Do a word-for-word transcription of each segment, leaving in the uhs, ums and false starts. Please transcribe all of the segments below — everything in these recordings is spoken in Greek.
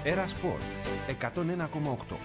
Ερασπορ εκατόν ένα κόμμα οκτώ.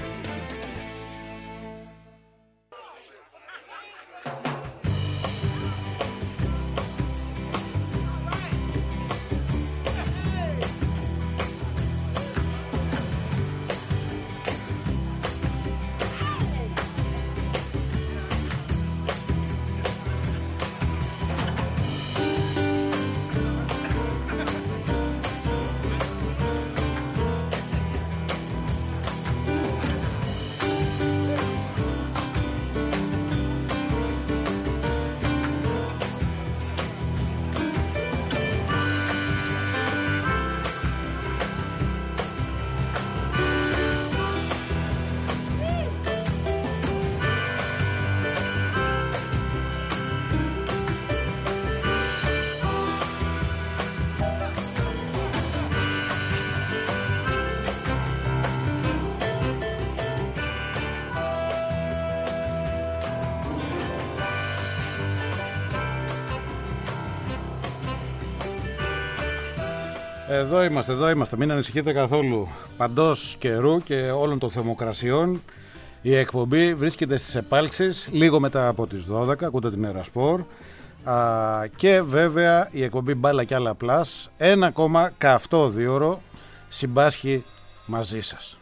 Εδώ είμαστε, εδώ είμαστε, μην ανησυχείτε καθόλου. Παντός καιρού και όλων των θερμοκρασιών η εκπομπή βρίσκεται στις επάλξεις λίγο μετά από τις δώδεκα, ακούτε την Ερασπορ. Και βέβαια η εκπομπή Μπάλα και άλλα πλάς, ένα ακόμα καυτό δίωρο συμπάσχει μαζί σας.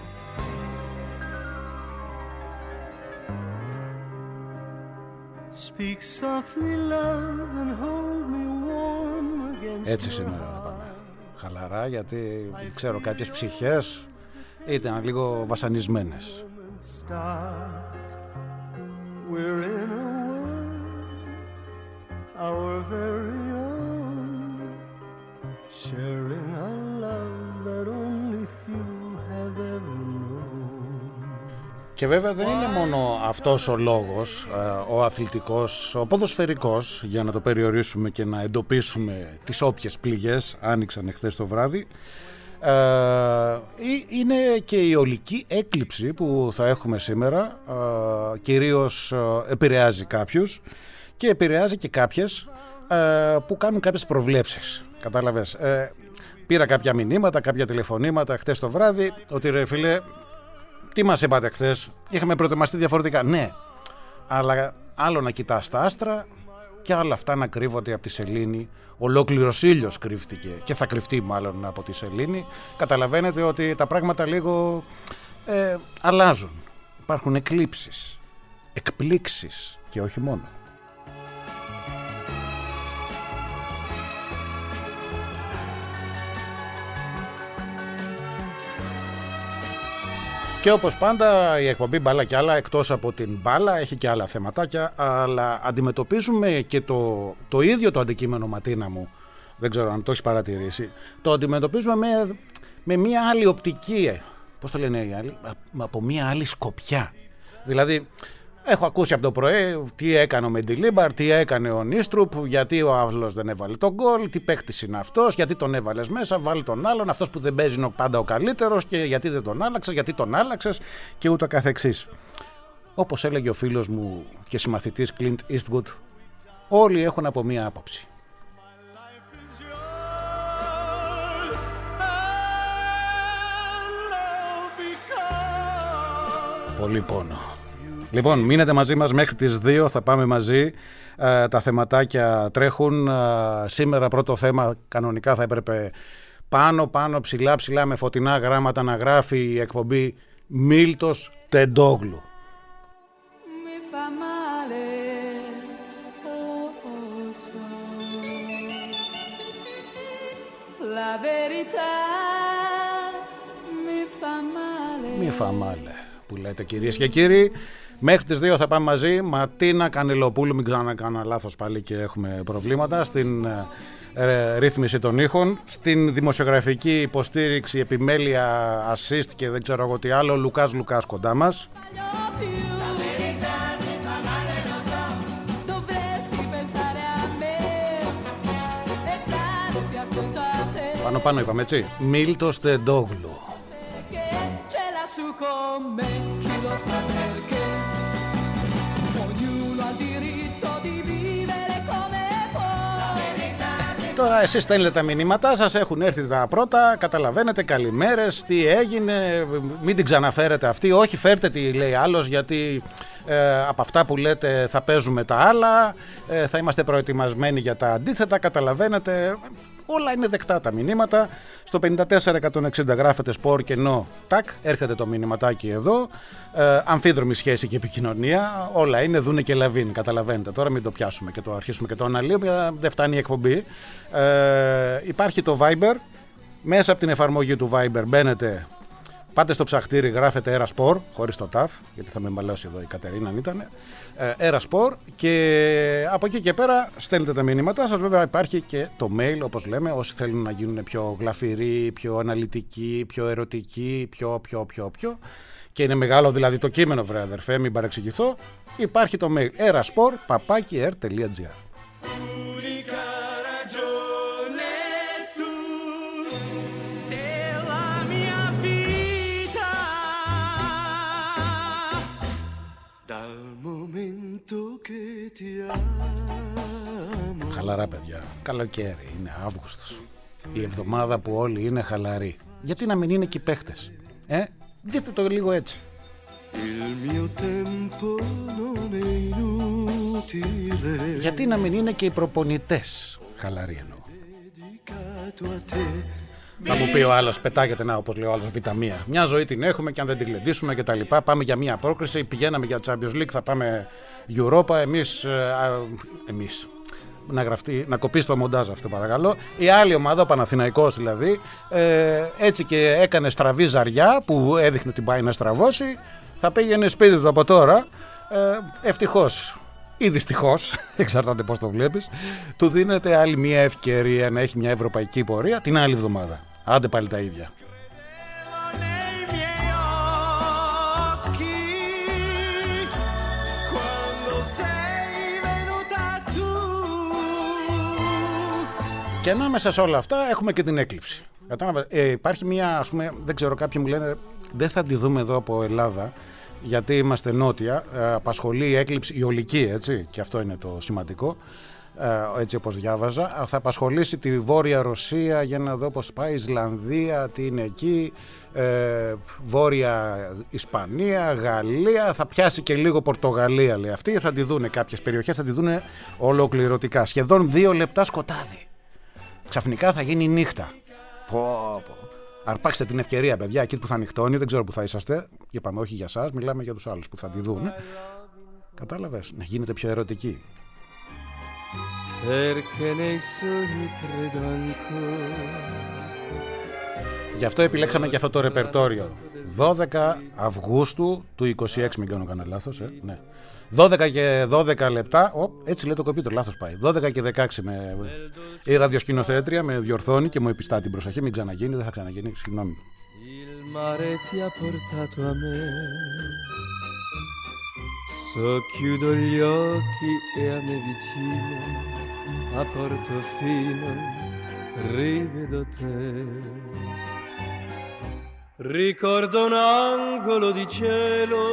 Έτσι σήμερα θα πάμε χαλαρά, γιατί ξέρω κάποιες ψυχές ήταν λίγο βασανισμένες. We're in a world, our very own, sharing a love that only few have ever known. Και βέβαια δεν είναι μόνο αυτός ο λόγος, ο αθλητικός, ο ποδοσφαιρικός, για να το περιορίσουμε και να εντοπίσουμε τις όποιες πληγές άνοιξαν εχθές το βράδυ. Uh, είναι και η ολική έκλειψη που θα έχουμε σήμερα, uh, κυρίως uh, επηρεάζει κάποιους και επηρεάζει και κάποιες uh, που κάνουν κάποιες προβλέψεις. Κατάλαβες, uh, πήρα κάποια μηνύματα, κάποια τηλεφωνήματα χτες το βράδυ ότι ρε φίλε, τι μας είπατε χτες, είχαμε προετοιμαστεί διαφορετικά. Ναι, αλλά άλλο να κοιτάς τα άστρα και άλλα αυτά να κρύβονται από τη σελήνη. Ολόκληρος ήλιος κρύφτηκε και θα κρυφτεί μάλλον από τη σελήνη. Καταλαβαίνετε ότι τα πράγματα λίγο ε, αλλάζουν. Υπάρχουν εκλήψεις, εκπλήξεις και όχι μόνο. Και όπως πάντα η εκπομπή Μπάλα και άλλα, εκτός από την μπάλα, έχει και άλλα θεματάκια, αλλά αντιμετωπίζουμε και το, το ίδιο το αντικείμενο, Ματίνα μου, δεν ξέρω αν το έχεις παρατηρήσει, το αντιμετωπίζουμε με, με μια άλλη οπτική, πώς το λένε οι άλλοι, από μια άλλη σκοπιά. Δηλαδή, έχω ακούσει από το πρωί τι έκανε ο Μεντιλίμπαρ, τι έκανε ο Νίστρουπ, γιατί ο άλλος δεν έβαλε τον γκολ, τι παίκτης είναι αυτός, γιατί τον έβαλες μέσα, βάλει τον άλλον, αυτός που δεν παίζει είναι πάντα ο καλύτερος και γιατί δεν τον άλλαξες, γιατί τον άλλαξες και ούτω καθεξής. Όπως έλεγε ο φίλος μου και συμμαθητής Clint Eastwood, όλοι έχουν από μία άποψη. Πολύ πόνο. Λοιπόν, μείνετε μαζί μας μέχρι τις δύο, θα πάμε μαζί, ε, τα θεματάκια τρέχουν. Ε, σήμερα πρώτο θέμα κανονικά θα έπρεπε πάνω πάνω ψηλά ψηλά με φωτεινά γράμματα να γράφει η εκπομπή Μίλτος Τεντόγλου. Μη φα μάλε που λέτε, κυρίες και κύριοι. Μέχρι τις δύο θα πάμε μαζί. Ματίνα Κανελοπούλου, μην ξανακάνω λάθος πάλι και έχουμε προβλήματα, στην ε, ρύθμιση των ήχων, στην δημοσιογραφική υποστήριξη, επιμέλεια, assist και δεν ξέρω εγώ τι άλλο, Λουκάς Λουκάς κοντά μας. Πάνω πάνω είπαμε, έτσι, Μίλτος Τεντόγλου. Su come chi lo sa perché ognuno ha il diritto di vivere come può. Τώρα εσείς στέλνετε τα μηνύματά σας, έχουν έρθει τα πρώτα, καταλαβαίνετε, καλημέρες, τι έγινε, μην την ξαναφέρετε αυτή, όχι φέρτε τι λέει άλλος, γιατί ε, από αυτά που λέτε θα παίζουμε τα άλλα, ε, θα είμαστε προετοιμασμένοι για τα αντίθετα, καταλαβαίνετε, όλα είναι δεκτά τα μηνύματα. Στο πενήντα τέσσερα εκατόν εξήντα γράφετε σπορ και ενώ τάκ, έρχεται το μηνυματάκι εδώ, ε, αμφίδρομη σχέση και επικοινωνία, όλα είναι δούνε και λαβίν, καταλαβαίνετε. Τώρα μην το πιάσουμε και το αρχίσουμε και το αναλύουμε, δεν φτάνει η εκπομπή. Ε, υπάρχει το Viber, μέσα από την εφαρμογή του Viber μπαίνετε, πάτε στο ψαχτήρι, γράφετε Era Sport, χωρίς το ταφ, γιατί θα με μπαλώσει εδώ η Κατερίνα αν ήταν. Era Sport, και από εκεί και πέρα στέλνετε τα μηνύματά σας. Βέβαια υπάρχει και το mail, όπως λέμε, όσοι θέλουν να γίνουν πιο γλαφυροί, πιο αναλυτικοί, πιο ερωτικοί, πιο πιο πιο πιο και είναι μεγάλο δηλαδή το κείμενο, βρε αδερφέ, μην παρεξηγηθώ, υπάρχει το mail erasport παπάκι air τελεία gr. Χαλαρά παιδιά, καλοκαίρι είναι, Αύγουστος, η εβδομάδα που όλοι είναι χαλαροί. Γιατί να μην είναι και οι παίχτες, ε? Δείτε το λίγο έτσι. Γιατί να μην είναι και οι προπονητές χαλαροί εννοώ. Θα μου πει ο άλλος, πετάγεται να, όπως λέει ο άλλος, βιταμία. Μια ζωή την έχουμε και αν δεν την γλεντήσουμε και τα λοιπά, πάμε για μια πρόκριση, πηγαίναμε για Champions League, θα πάμε Europa, εμείς, α, εμείς. Να, γραφτεί, να κοπεί το μοντάζ αυτό παρακαλώ. Η άλλη ομάδα, ο Παναθηναϊκός δηλαδή, ε, έτσι και έκανε στραβή ζαριά που έδειχνε ότι πάει να στραβώσει, θα πήγαινε σπίτι του από τώρα, ε, ευτυχώς ή δυστυχώς, εξαρτάται πώς το βλέπεις, του δίνεται άλλη μια ευκαιρία να έχει μια ευρωπαϊκή πορεία την άλλη εβδομάδα. Άντε πάλι τα ίδια. Και ανάμεσα σε όλα αυτά έχουμε και την έκλειψη. Ε, υπάρχει μια, ας πούμε, δεν ξέρω, κάποιοι μου λένε δεν θα τη δούμε εδώ από Ελλάδα γιατί είμαστε νότια, ε, απασχολεί η έκλειψη, η ολική, έτσι, και αυτό είναι το σημαντικό, ε, έτσι όπως διάβαζα, θα απασχολήσει τη Βόρεια Ρωσία, για να δω πώς πάει, Ισλανδία, τι είναι εκεί, ε, Βόρεια Ισπανία, Γαλλία, θα πιάσει και λίγο Πορτογαλία, λέει αυτή, θα τη δούνε κάποιες περιοχές, θα τη δούνε ολοκληρωτικά, σχεδόν δύο λεπτά σκοτάδι. Ξαφνικά θα γίνει νύχτα. Πω, πω. Αρπάξτε την ευκαιρία, παιδιά, εκεί που θα νυχτώνει, δεν ξέρω που θα είσαστε. Είπαμε όχι για σας, μιλάμε για τους άλλους που θα τη δουν. Κατάλαβες, να γίνετε πιο ερωτικοί. Γι' αυτό επιλέξαμε και αυτό το ρεπερτόριο. δώδεκα Αυγούστου του είκοσι έξι, μην κάνω κανένα λάθος, ε, ναι. δώδεκα και δώδεκα λεπτά, ο, έτσι λέει το κομπιούτερ, λάθος πάει. δώδεκα και δεκαέξι με, η ραδιοσκηνοθέτρια με διορθώνει και μου επιστά την προσοχή, μην ξαναγίνει, δεν θα ξαναγίνει, συγγνώμη. Ricordo un angolo di cielo.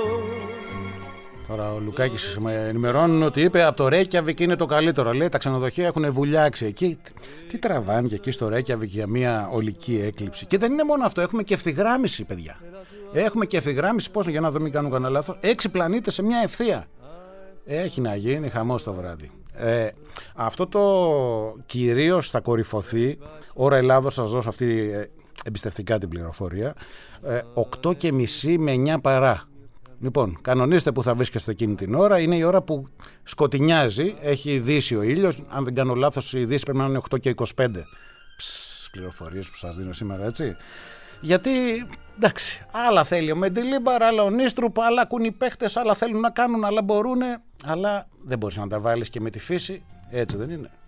Τώρα ο Λουκάκης με ενημερώνουν ότι είπε από το Ρέικιαβικ είναι το καλύτερο. Λέει τα ξενοδοχεία έχουν βουλιάξει εκεί. Τι τραβάνε και εκεί στο Ρέικιαβικ για μια ολική έκλειψη. Και δεν είναι μόνο αυτό, έχουμε και ευθυγράμμιση, παιδιά. Έχουμε και ευθυγράμμιση, πόσο, για να δω μην κάνω κανένα λάθος, έξι πλανήτες σε μια ευθεία. Έχει να γίνει χαμός το βράδυ. Ε, αυτό το κυρίως θα κορυφωθεί, ώρα Ελλάδος, σας δώσω αυτή ε, εμπιστευτικά την πληροφορία, ε, οκτώ και μισή με εννιά παρά. Λοιπόν, κανονίστε που θα βρίσκεστε εκείνη την ώρα. Είναι η ώρα που σκοτεινιάζει, έχει δύσει ο ήλιος. Αν δεν κάνω λάθος, η δύση πρέπει να είναι οκτώ και είκοσι πέντε. Ψ, πληροφορίες που σας δίνω σήμερα, έτσι. Γιατί, εντάξει, άλλα θέλει ο Μεντιλίμπαρ, άλλα ο Νίστρουπ, άλλα ακούν οι παίχτες, άλλα θέλουν να κάνουν, άλλα μπορούν, αλλά δεν μπορείς να τα βάλεις και με τη φύση, έτσι δεν είναι.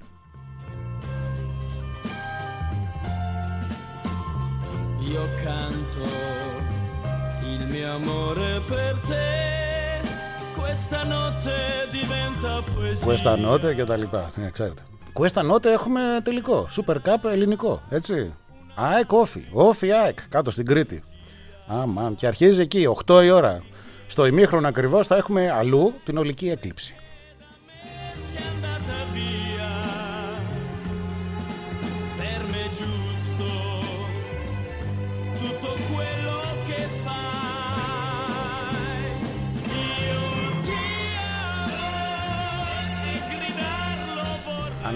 Io canto il mio amore per te, questa notte diventa poesia. Questa notte και τα λοιπά, ναι, ξέρετε. Questa notte έχουμε τελικό, Super Cup ελληνικό, έτσι. ΑΕΚ Όφι, Όφι ΑΕΚ, κάτω στην Κρήτη. Αμάν, και αρχίζει εκεί, οκτώ η ώρα. Στο ημίχρονο ακριβώς θα έχουμε αλλού την ολική έκλειψη.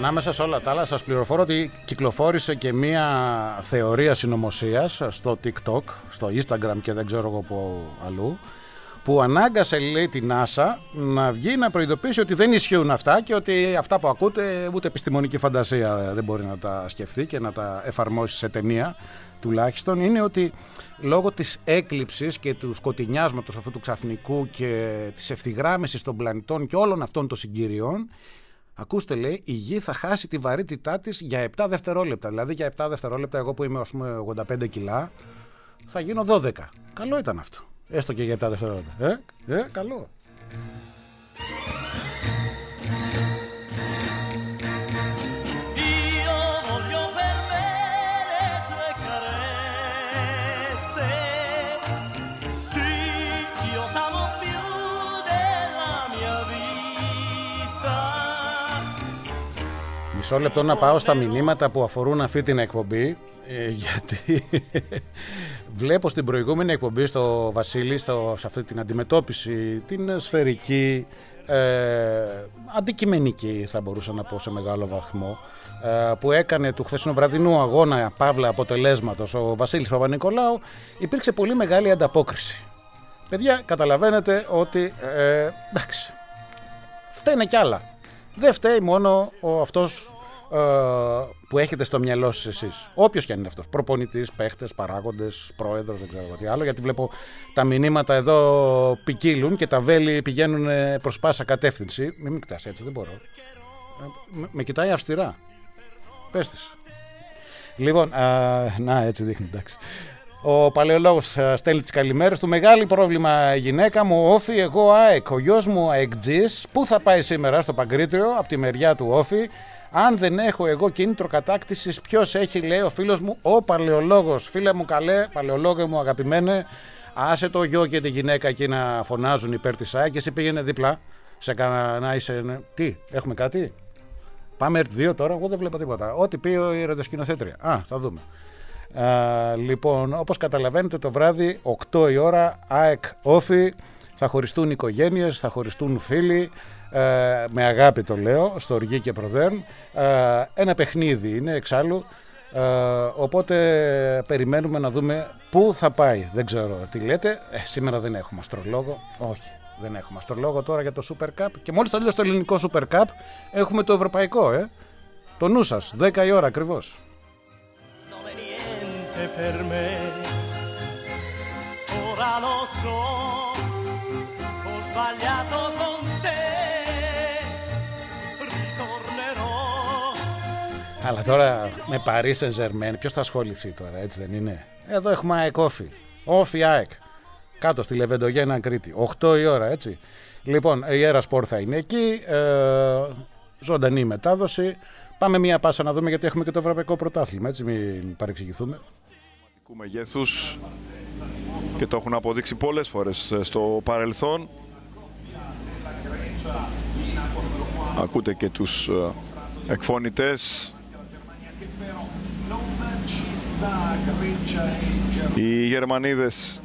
Ανάμεσα σε όλα τα άλλα, σας πληροφορώ ότι κυκλοφόρησε και μία θεωρία συνωμοσίας στο TikTok, στο Instagram και δεν ξέρω εγώ που αλλού, που ανάγκασε, λέει, την NASA να βγει να προειδοποιήσει ότι δεν ισχύουν αυτά και ότι αυτά που ακούτε ούτε επιστημονική φαντασία δεν μπορεί να τα σκεφτεί και να τα εφαρμόσει σε ταινία. Τουλάχιστον είναι ότι λόγω της έκλειψης και του σκοτεινιάσματος αυτού του ξαφνικού και της ευθυγράμμισης των πλανητών και όλων αυτών των συγκυριών, ακούστε, λέει, η Γη θα χάσει τη βαρύτητά της για επτά δευτερόλεπτα. Δηλαδή για επτά δευτερόλεπτα, εγώ που είμαι ας πούμε ογδόντα πέντε κιλά, θα γίνω δώδεκα. Καλό ήταν αυτό. Έστω και για επτά δευτερόλεπτα. Ε, ε, καλό. Μισό λεπτό να πάω στα μηνύματα που αφορούν αυτή την εκπομπή, ε, γιατί βλέπω στην προηγούμενη εκπομπή στο Βασίλη, στο, σε αυτή την αντιμετώπιση, την σφαιρική, ε, αντικειμενική θα μπορούσα να πω σε μεγάλο βαθμό, ε, που έκανε του χθεσινοβραδινού αγώνα παύλα αποτελέσματος ο Βασίλης Παπανικολάου, υπήρξε πολύ μεγάλη ανταπόκριση. Παιδιά, καταλαβαίνετε ότι, ε, εντάξει, φταίνε κι άλλα. Δεν φταίει μόνο ο αυτός ε, που έχετε στο μυαλό σας εσείς. Όποιος και αν είναι αυτός. Προπονητής, παίχτες, παράγοντες, πρόεδρος, δεν ξέρω τι άλλο. Γιατί βλέπω τα μηνύματα εδώ ποικίλουν και τα βέλη πηγαίνουν προς πάσα κατεύθυνση. Μην με κοιτάς έτσι, δεν μπορώ. Ε, με, με κοιτάει αυστηρά. Πες της. Λοιπόν, α, να έτσι δείχνει, εντάξει. Ο παλαιολόγος στέλνει τις καλημέρες του. Μεγάλη πρόβλημα, γυναίκα μου, Όφη, εγώ ΑΕΚ. Ο γιος μου αεκτζής. Πού θα πάει σήμερα στο Παγκρίτριο, από τη μεριά του Όφη. Αν δεν έχω εγώ κίνητρο κατάκτησης, ποιος έχει, λέει ο φίλος μου, ο παλαιολόγος. Φίλε μου καλέ, παλαιολόγο μου αγαπημένε, άσε το γιο και τη γυναίκα εκεί να φωνάζουν υπέρ της ΑΕΚ και εσύ πήγαινε δίπλα. Σε κανένα να είσαι. Τι, έχουμε κάτι. Πάμε ερτ δύο τώρα, εγώ δεν βλέπω τίποτα. Ό,τι πει η ραδιοσκηνοθέτρια. Α, θα δούμε. Uh, λοιπόν, όπως καταλαβαίνετε, το βράδυ οκτώ η ώρα ΑΕΚ Όφη, θα χωριστούν οικογένειες, θα χωριστούν φίλοι, uh, με αγάπη το λέω, στο Οργή και Προδέρν, uh, ένα παιχνίδι είναι εξάλλου, uh, οπότε περιμένουμε να δούμε πού θα πάει. Δεν ξέρω τι λέτε, ε, σήμερα δεν έχουμε αστρολόγο, όχι, δεν έχουμε αστρολόγο τώρα για το Super Cup και μόλις τελείωσε το ελληνικό Super Cup έχουμε το ευρωπαϊκό, ε. Το νου σας, δέκα η ώρα ακριβώς. Per me, ora lo so, ho sbagliato con te, ritornerò. Αλλά τώρα με Paris Saint-Germain, ποιος θα ασχοληθεί τώρα, έτσι δεν είναι? Εδώ έχουμε ΑΕΚ Όφη, Όφη ΑΕΚ, κάτω στη Λεβεντογένα Κρήτη, οκτώ η ώρα, έτσι. Λοιπόν, η Έρα Σπορ θα είναι εκεί, ε, ζωντανή μετάδοση. Πάμε μία πάσα να δούμε, γιατί έχουμε και το Ευρωπαϊκό Πρωτάθλημα, έτσι μην παρεξηγηθούμε. Μεγέθους και το έχουν αποδείξει πολλές φορές στο παρελθόν. Ακούτε και τους εκφωνητές. Οι Γερμανίδες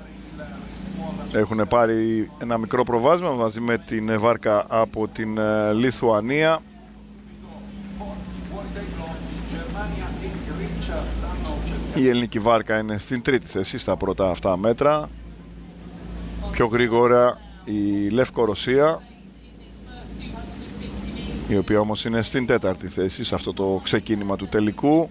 έχουν πάρει ένα μικρό προβάδισμα μαζί με την βάρκα από την Λιθουανία. Η ελληνική βάρκα είναι στην τρίτη θέση στα πρώτα αυτά μέτρα. Πιο γρήγορα η Λευκορωσία, η οποία όμως είναι στην τέταρτη θέση σε αυτό το ξεκίνημα του τελικού.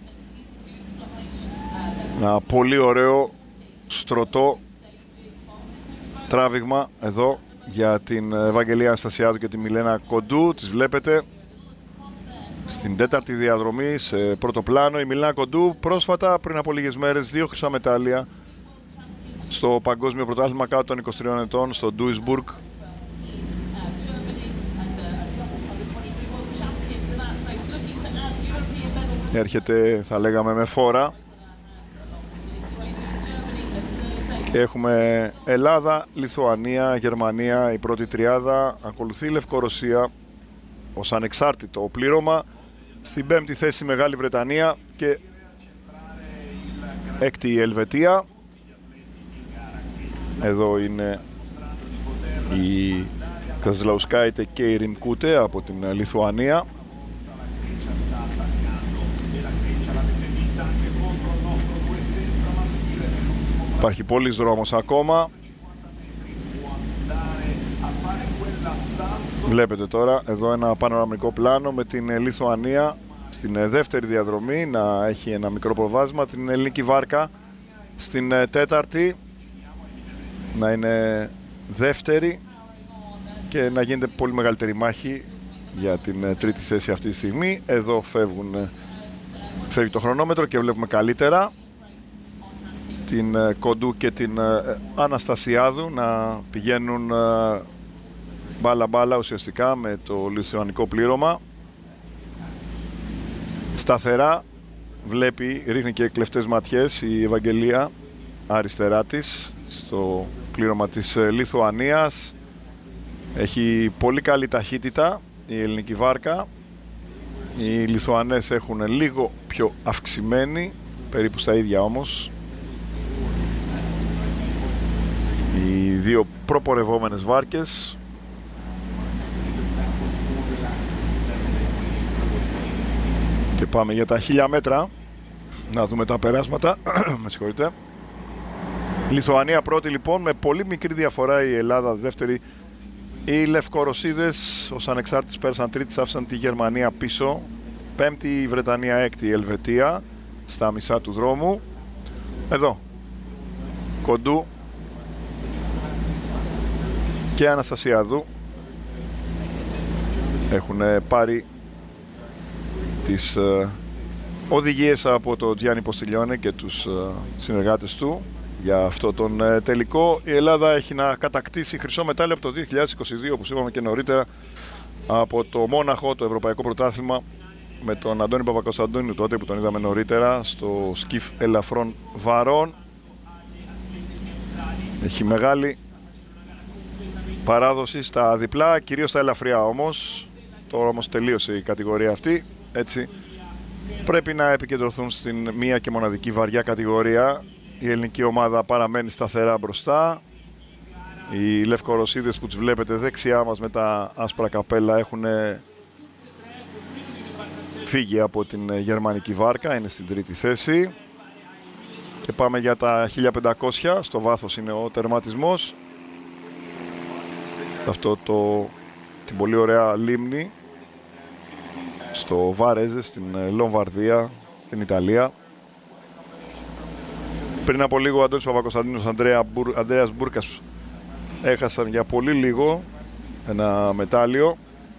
Ένα πολύ ωραίο στρωτό τράβηγμα εδώ για την Ευαγγελία Αναστασιάδου και τη Μιλένα Κοντού. Τις βλέπετε στην τέταρτη διαδρομή σε πρώτο πλάνο. Η Μιλένα Κοντού πρόσφατα, πριν από λίγες μέρες, δύο χρυσά μετάλλια στο Παγκόσμιο Πρωτάθλημα κάτω των είκοσι τριών ετών στο Duisburg. Έρχεται, θα λέγαμε, με φόρα. Και έχουμε Ελλάδα, Λιθουανία, Γερμανία, η πρώτη τριάδα. Ακολουθεί η Λευκορωσία ως ανεξάρτητο πλήρωμα. Στην πέμπτη θέση Μεγάλη Βρετανία και έκτη η Ελβετία. Εδώ είναι η Καζλαουσκάιτε και η Ριμκούτε από την Λιθουανία. Υπάρχει πολλής δρόμος ακόμα. Βλέπετε τώρα εδώ ένα πανοραμικό πλάνο με την Λιθουανία στην δεύτερη διαδρομή να έχει ένα μικρό προβάδισμα, την ελληνική βάρκα στην τέταρτη να είναι δεύτερη και να γίνεται πολύ μεγαλύτερη μάχη για την τρίτη θέση αυτή τη στιγμή. Εδώ φεύγουν, φεύγει το χρονόμετρο και βλέπουμε καλύτερα την Κοντού και την Αναστασιάδου να πηγαίνουν μπάλα μπάλα ουσιαστικά με το λιθουανικό πλήρωμα. Σταθερά βλέπει, ρίχνει και κλεφτές ματιές η Ευαγγελία αριστερά της στο πλήρωμα της Λιθουανίας. Έχει πολύ καλή ταχύτητα η ελληνική βάρκα. Οι Λιθουανές έχουν λίγο πιο αυξημένη, περίπου στα ίδια όμως. Οι δύο προπορευόμενες βάρκες. Και πάμε για τα χίλια μέτρα. Να δούμε τα περάσματα. Με συγχωρείτε. Λιθουανία πρώτη λοιπόν, με πολύ μικρή διαφορά η Ελλάδα δεύτερη. Οι Λευκορωσίδες ως ανεξάρτητες πέρασαν τρίτης, άφησαν τη Γερμανία πίσω. Πέμπτη η Βρετανία, έκτη η Ελβετία στα μισά του δρόμου. Εδώ Κοντού και Αναστασιάδου έχουν πάρει τις ε, οδηγίες από τον Τζιάννη Ποστιλιώνε και τους ε, συνεργάτες του για αυτό τον ε, τελικό. Η Ελλάδα έχει να κατακτήσει χρυσό μετάλλιο από το δύο χιλιάδες είκοσι δύο, όπως είπαμε και νωρίτερα, από το Μόναχο, το Ευρωπαϊκό Πρωτάθλημα, με τον Αντώνη Παπακοσταντίνου τότε που τον είδαμε νωρίτερα στο σκιφ ελαφρών βαρών. Έχει μεγάλη παράδοση στα διπλά, κυρίως στα ελαφριά όμως. Τώρα όμως τελείωσε η κατηγορία αυτή, έτσι πρέπει να επικεντρωθούν στην μία και μοναδική βαριά κατηγορία. Η ελληνική ομάδα παραμένει σταθερά μπροστά. Οι Λευκορωσίδες που τους βλέπετε δεξιά μας με τα άσπρα καπέλα έχουν φύγει από την γερμανική βάρκα, είναι στην τρίτη θέση. Και πάμε για τα χίλια πεντακόσια, στο βάθος είναι ο τερματισμός. Αυτό το, την πολύ ωραία λίμνη στο Βαρέζε στην Λομβαρδία, στην Ιταλία. Πριν από λίγο ο Αντώνης Παπακοσταντίνος, Ανδρέας Μπούρκας έχασαν για πολύ λίγο ένα μετάλλιο.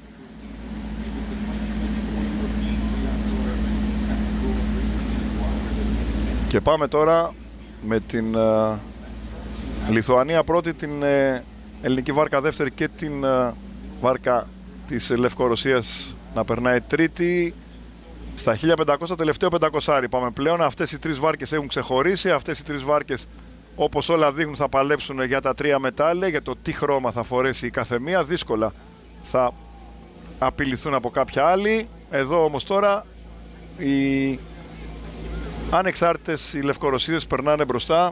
Και πάμε τώρα με την uh, Λιθουανία πρώτη, την uh, ελληνική βάρκα δεύτερη και την uh, βάρκα της Λευκορωσίας να περνάει τρίτη. Στα χίλια πεντακόσια τελευταίο πεντακόσια πάμε πλέον. Αυτές οι τρεις βάρκες έχουν ξεχωρίσει. Αυτές οι τρεις βάρκες, όπως όλα δείχνουν, θα παλέψουν για τα τρία μετάλλια. Για το τι χρώμα θα φορέσει η καθεμία, δύσκολα θα απειληθούν από κάποια άλλη. Εδώ όμως τώρα οι ανεξάρτητες, οι Λευκορωσίδες, περνάνε μπροστά.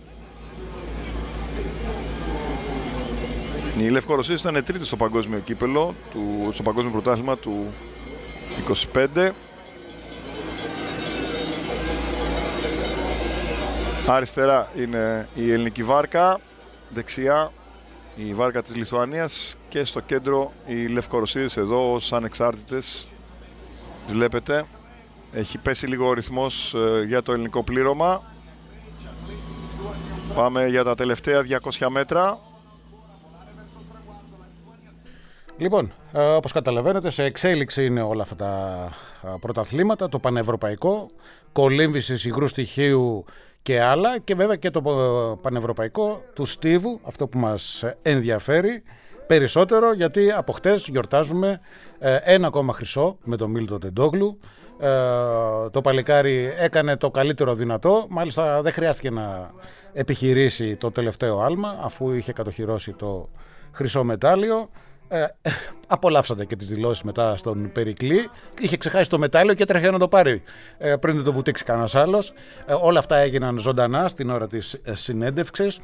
Οι Λευκορωσίδες ήταν τρίτες στο παγκόσμιο κύπελο, του, στο παγκόσμιο πρωτάθλημα του είκοσι πέντε. Αριστερά είναι η ελληνική βάρκα, δεξιά η βάρκα της Λιθουανίας και στο κέντρο οι Λευκορωσίδες εδώ ως ανεξάρτητες. Βλέπετε, έχει πέσει λίγο ο ρυθμός ε, για το ελληνικό πλήρωμα. Πάμε για τα τελευταία διακόσια μέτρα. Λοιπόν, ε, όπως καταλαβαίνετε, σε εξέλιξη είναι όλα αυτά τα ε, πρωταθλήματα, το πανευρωπαϊκό, κολύμβησης υγρού στοιχείου και άλλα, και βέβαια και το ε, πανευρωπαϊκό του στίβου, αυτό που μας ενδιαφέρει περισσότερο, γιατί από χτες γιορτάζουμε ε, ένα ακόμα χρυσό με τον Μίλτο Τεντόγλου. Ε, το παλικάρι έκανε το καλύτερο δυνατό, μάλιστα δεν χρειάστηκε να επιχειρήσει το τελευταίο άλμα, αφού είχε κατοχυρώσει το χρυσό μετάλλιο. Ε, απολαύσατε και τις δηλώσεις μετά στον Περικλή. Είχε ξεχάσει το μετάλλιο και έτρεχε να το πάρει ε, πριν δεν το βουτήξει κανένας άλλος. Ε, όλα αυτά έγιναν ζωντανά στην ώρα της ε, συνέντευξης.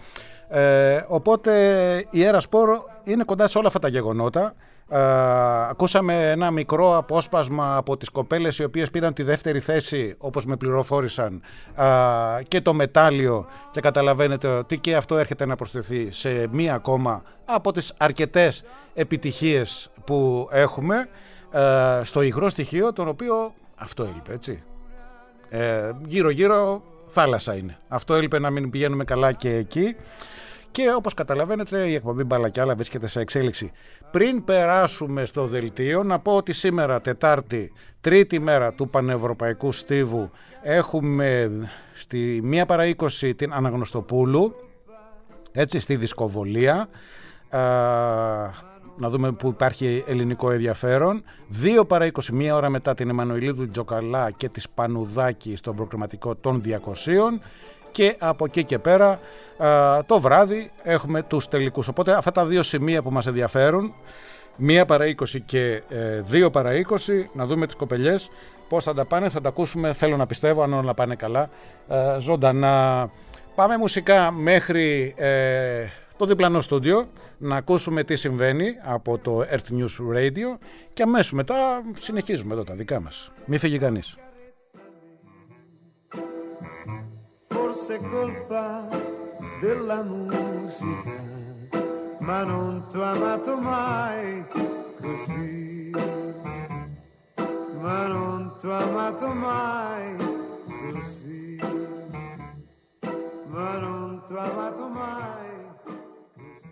Ε, οπότε η Έρα Σπορ είναι κοντά σε όλα αυτά τα γεγονότα. Ε, ακούσαμε ένα μικρό απόσπασμα από τις κοπέλες οι οποίες πήραν τη δεύτερη θέση, όπως με πληροφόρησαν, ε, και το μετάλλιο, και καταλαβαίνετε ότι και αυτό έρχεται να προσθεθεί σε μία ακόμα από τις αρκετές επιτυχίες που έχουμε ε, στο υγρό στοιχείο, τον οποίο αυτό έλειπε, έτσι. Ε, γύρω γύρω θάλασσα είναι. Αυτό έλειπε, να μην πηγαίνουμε καλά και εκεί. Και όπως καταλαβαίνετε η εκπομπή Μπάλα κι Άλλα βρίσκεται σε εξέλιξη. Πριν περάσουμε στο δελτίο, να πω ότι σήμερα Τετάρτη, τρίτη μέρα του Πανευρωπαϊκού Στίβου, έχουμε στη μία παρά είκοσι την Αναγνωστοπούλου, έτσι, στη Δισκοβολία. Α, να δούμε που υπάρχει ελληνικό ενδιαφέρον. δύο παρά είκοσι, μία ώρα μετά την Εμμανουηλίδου Τζοκαλά και τη Πανουδάκη στον προκριματικό των διακοσίων. Και από εκεί και πέρα α, το βράδυ έχουμε τους τελικούς. Οπότε αυτά τα δύο σημεία που μας ενδιαφέρουν, μία παρά είκοσι και ε, δύο παρά είκοσι, να δούμε τις κοπελιές πώς θα τα πάνε, θα τα ακούσουμε, θέλω να πιστεύω, αν όλα πάνε καλά, ε, ζωντανά. Πάμε μουσικά μέχρι ε, το διπλανό στούντιο, να ακούσουμε τι συμβαίνει από το Earth News Radio και αμέσως μετά συνεχίζουμε εδώ τα δικά μας. Μη φύγει κανείς. Forse colpa della musica, ma non t'ho amato mai così, ma non t'ho amato mai così, ma non t'ho amato mai così.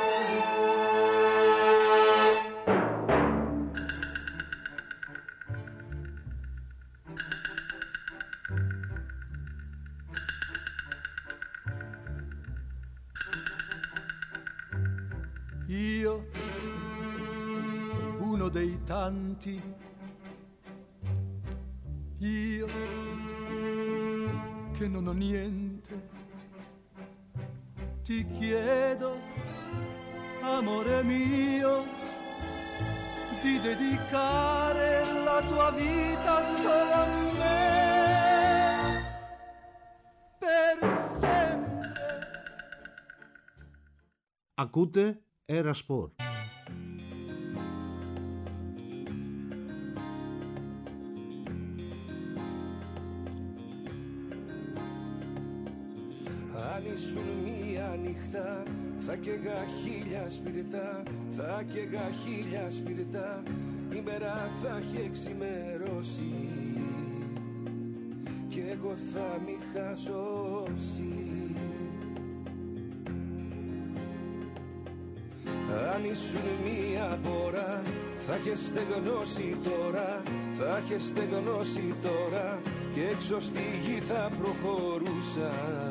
Io, uno dei tanti, io che non ho niente, ti chiedo, amore mio, di dedicare la tua vita solo a me, per sempre. Ακούτε Έρα Σπορ. Αν ήσουν μία νύχτα θα καίγα χίλια σπιρτά, θα καίγα χίλια σπιρτά, η μέρα θα έχει εξημερώσει κι εγώ θα μη χασώσει. Αν ήσουν μία μπόρα θα έχεις στεγνώσει τώρα, θα έχεις στεγνώσει τώρα και έξω στη γη θα προχωρούσα,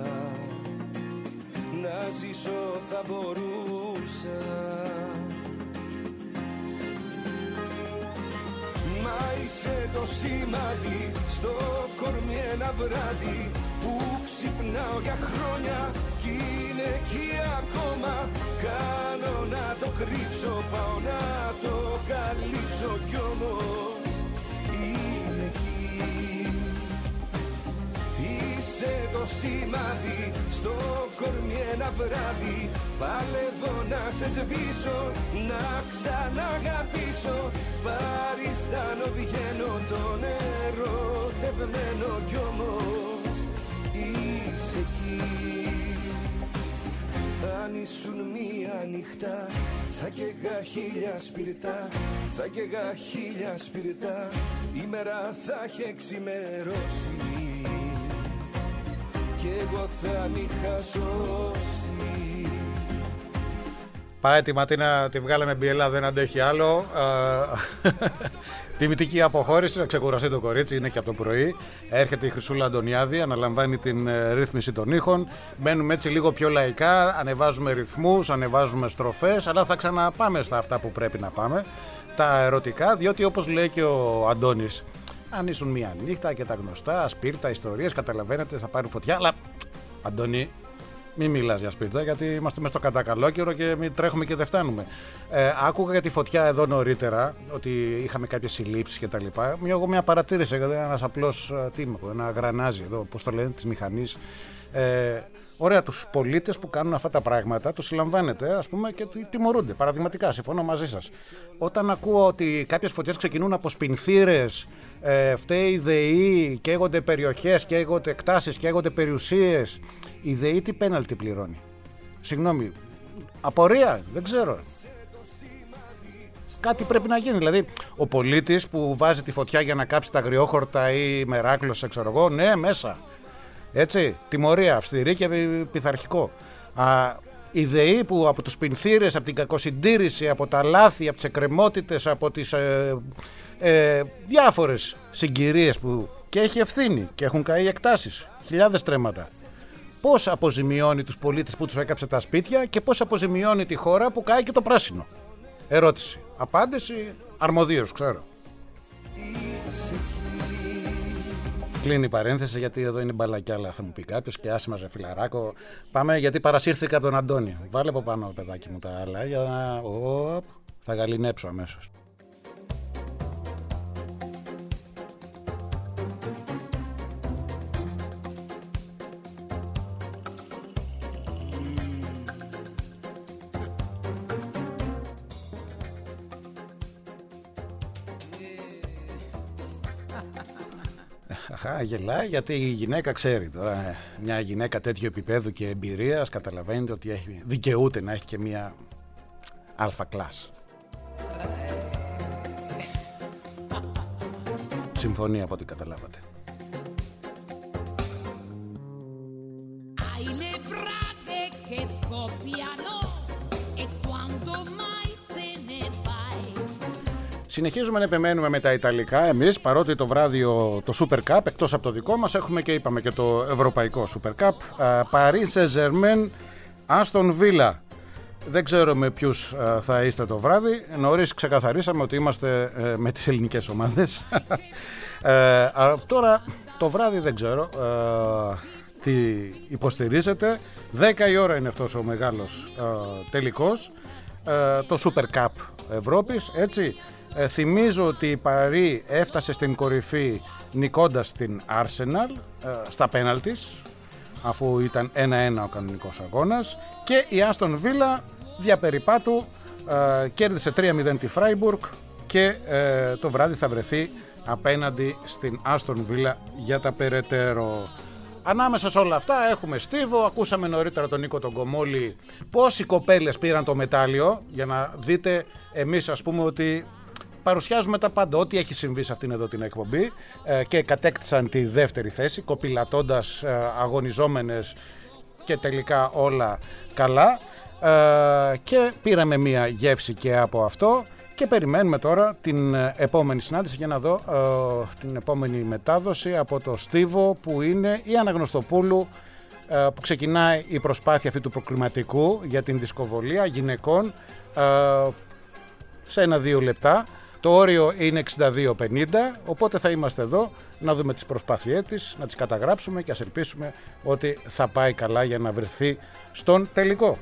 να ζήσω θα μπορούσα. Μα είσαι το σημάδι στο κορμί ένα βράδυ που ξυπνάω για χρόνια κι είναι εκεί ακόμα. Κάνω να το κρύψω, πάω να το καλύψω κι όμως είναι εκεί. Είσαι το σημάδι στο κορμί ένα βράδυ, παλεύω να σε σβήσω, να ξαναγαπήσω. Παριστάνω, βγαίνω τον ερωτευμένο κι όμως είσαι εκεί. Αν ήσουν μία νύχτα θα καίγα χίλια σπιρτά, θα καίγα χίλια σπιρτά, η μέρα θα έχει εξημερώσει κι εγώ θα μη χασώσει. Πάει τη Ματίνα, τη βγάλαμε μπιελά, δεν αντέχει άλλο. Τιμητική αποχώρηση, να ξεκουραστεί το κορίτσι, είναι και από το πρωί. Έρχεται η Χρυσούλα Αντωνιάδη, αναλαμβάνει την ρύθμιση των ήχων. Μένουμε έτσι λίγο πιο λαϊκά, ανεβάζουμε ρυθμούς, ανεβάζουμε στροφές, αλλά θα ξαναπάμε στα αυτά που πρέπει να πάμε. Τα ερωτικά, διότι όπως λέει και ο Αντώνης, αν ήσουν μία νύχτα και τα γνωστά, σπίρτα, ιστορίες, καταλαβαίνετε, θα πάρουν φωτιά. Αλλά, Αντώνη, μην μιλάς για σπίρτα, γιατί είμαστε μες στο κατακαλόκαιρο και μην τρέχουμε και δεν φτάνουμε. Ε, άκουγα για τη φωτιά εδώ νωρίτερα, ότι είχαμε κάποιες συλλήψεις και τα λοιπά. Εγώ μια παρατήρηση, ένας απλός, τι είμαι, ένα γρανάζι εδώ, πώς το λένε, της μηχανής. Ε, ωραία, τους πολίτες που κάνουν αυτά τα πράγματα τους συλλαμβάνεται, ας πούμε, και τιμωρούνται. Παραδειγματικά, συμφωνώ μαζί σας. Όταν ακούω ότι κάποιες φωτιές ξεκινούν από σπινθήρες, ε, φταίει η ΔΕΗ, καίγονται περιοχές, καίγονται εκτάσεις, καίγονται περιουσίες, η ΔΕΗ τι πέναλτι πληρώνει? Συγγνώμη, απορία, δεν ξέρω. Κάτι πρέπει να γίνει. Δηλαδή, ο πολίτης που βάζει τη φωτιά για να κάψει τα αγριόχορτα ή μεράκλωσε, ξέρω εγώ, ναι, μέσα. Έτσι, τιμωρία, αυστηρή και πειθαρχικό. Α, η ΔΕΗ που από τους πινθύρες, από την κακοσυντήρηση, από τα λάθη, από τις εκκρεμότητες, από τις ε, ε, διάφορες συγκυρίες που και έχει ευθύνη και έχουν καεί εκτάσεις, χιλιάδες τρέματα. Πώς αποζημιώνει τους πολίτες που τους έκαψε τα σπίτια και πώς αποζημιώνει τη χώρα που κάει και το πράσινο? Ερώτηση. Απάντηση αρμοδίως, ξέρω. Κλείνει η παρένθεση, γιατί εδώ είναι μπαλακιάλα, θα μου πει κάποιος, και άσε μας ρε φιλαράκο. Πάμε, γιατί παρασύρθηκα τον Αντώνη. Βάλε από πάνω, παιδάκι μου, τα άλλα για να... Οπ, θα γαλινέψω αμέσως. Αχα, γελάει, γιατί η γυναίκα ξέρει τώρα. Μια γυναίκα τέτοιου επίπεδου και εμπειρίας καταλαβαίνετε ότι έχει, δικαιούται να έχει και μια αλφα κλάς. Συμφωνία από ό,τι καταλάβατε. Συνεχίζουμε να επιμένουμε με τα Ιταλικά εμείς, παρότι το βράδυ το Super Cup, εκτός από το δικό μας, έχουμε και είπαμε και το Ευρωπαϊκό Super Cup. Paris Saint-Germain, Aston Villa. Δεν ξέρω με ποιους θα είστε το βράδυ. Νωρίς ξεκαθαρίσαμε ότι είμαστε με τις ελληνικές ομάδες. ε, τώρα το βράδυ δεν ξέρω ε, τι υποστηρίζετε. δέκα η ώρα είναι αυτός ο μεγάλος ε, τελικός. Ε, το Super Cup Ευρώπης, έτσι. Ε, θυμίζω ότι η Παρί έφτασε στην κορυφή νικώντας την Arsenal ε, στα πέναλτις, αφού ήταν ένα ένα ο κανονικός αγώνας, και η Aston Villa δια περιπάτου ε, κέρδισε τρία μηδέν τη Freiburg και ε, το βράδυ θα βρεθεί απέναντι στην Aston Villa για τα περαιτέρω. Ανάμεσα σε όλα αυτά έχουμε στίβο, ακούσαμε νωρίτερα τον Νίκο τον Κομόλη πόσοι κοπέλες πήραν το μετάλλιο, για να δείτε εμείς ας πούμε ότι παρουσιάζουμε τα πάντα, ό,τι έχει συμβεί σε αυτήν εδώ την εκπομπή, ε, και κατέκτησαν τη δεύτερη θέση, κοπηλατώντας ε, αγωνιζόμενες και τελικά όλα καλά, ε, και πήραμε μία γεύση και από αυτό και περιμένουμε τώρα την επόμενη συνάντηση για να δω ε, την επόμενη μετάδοση από το Στίβο, που είναι η Αναγνωστοπούλου, ε, που ξεκινάει η προσπάθεια αυτή του προκριματικού για την δισκοβολία γυναικών ε, σε ένα-δύο λεπτά. Το όριο είναι εξήντα δύο πενήντα, οπότε θα είμαστε εδώ να δούμε τις προσπάθειές της, να τις καταγράψουμε και ας ελπίσουμε ότι θα πάει καλά για να βρεθεί στον τελικό.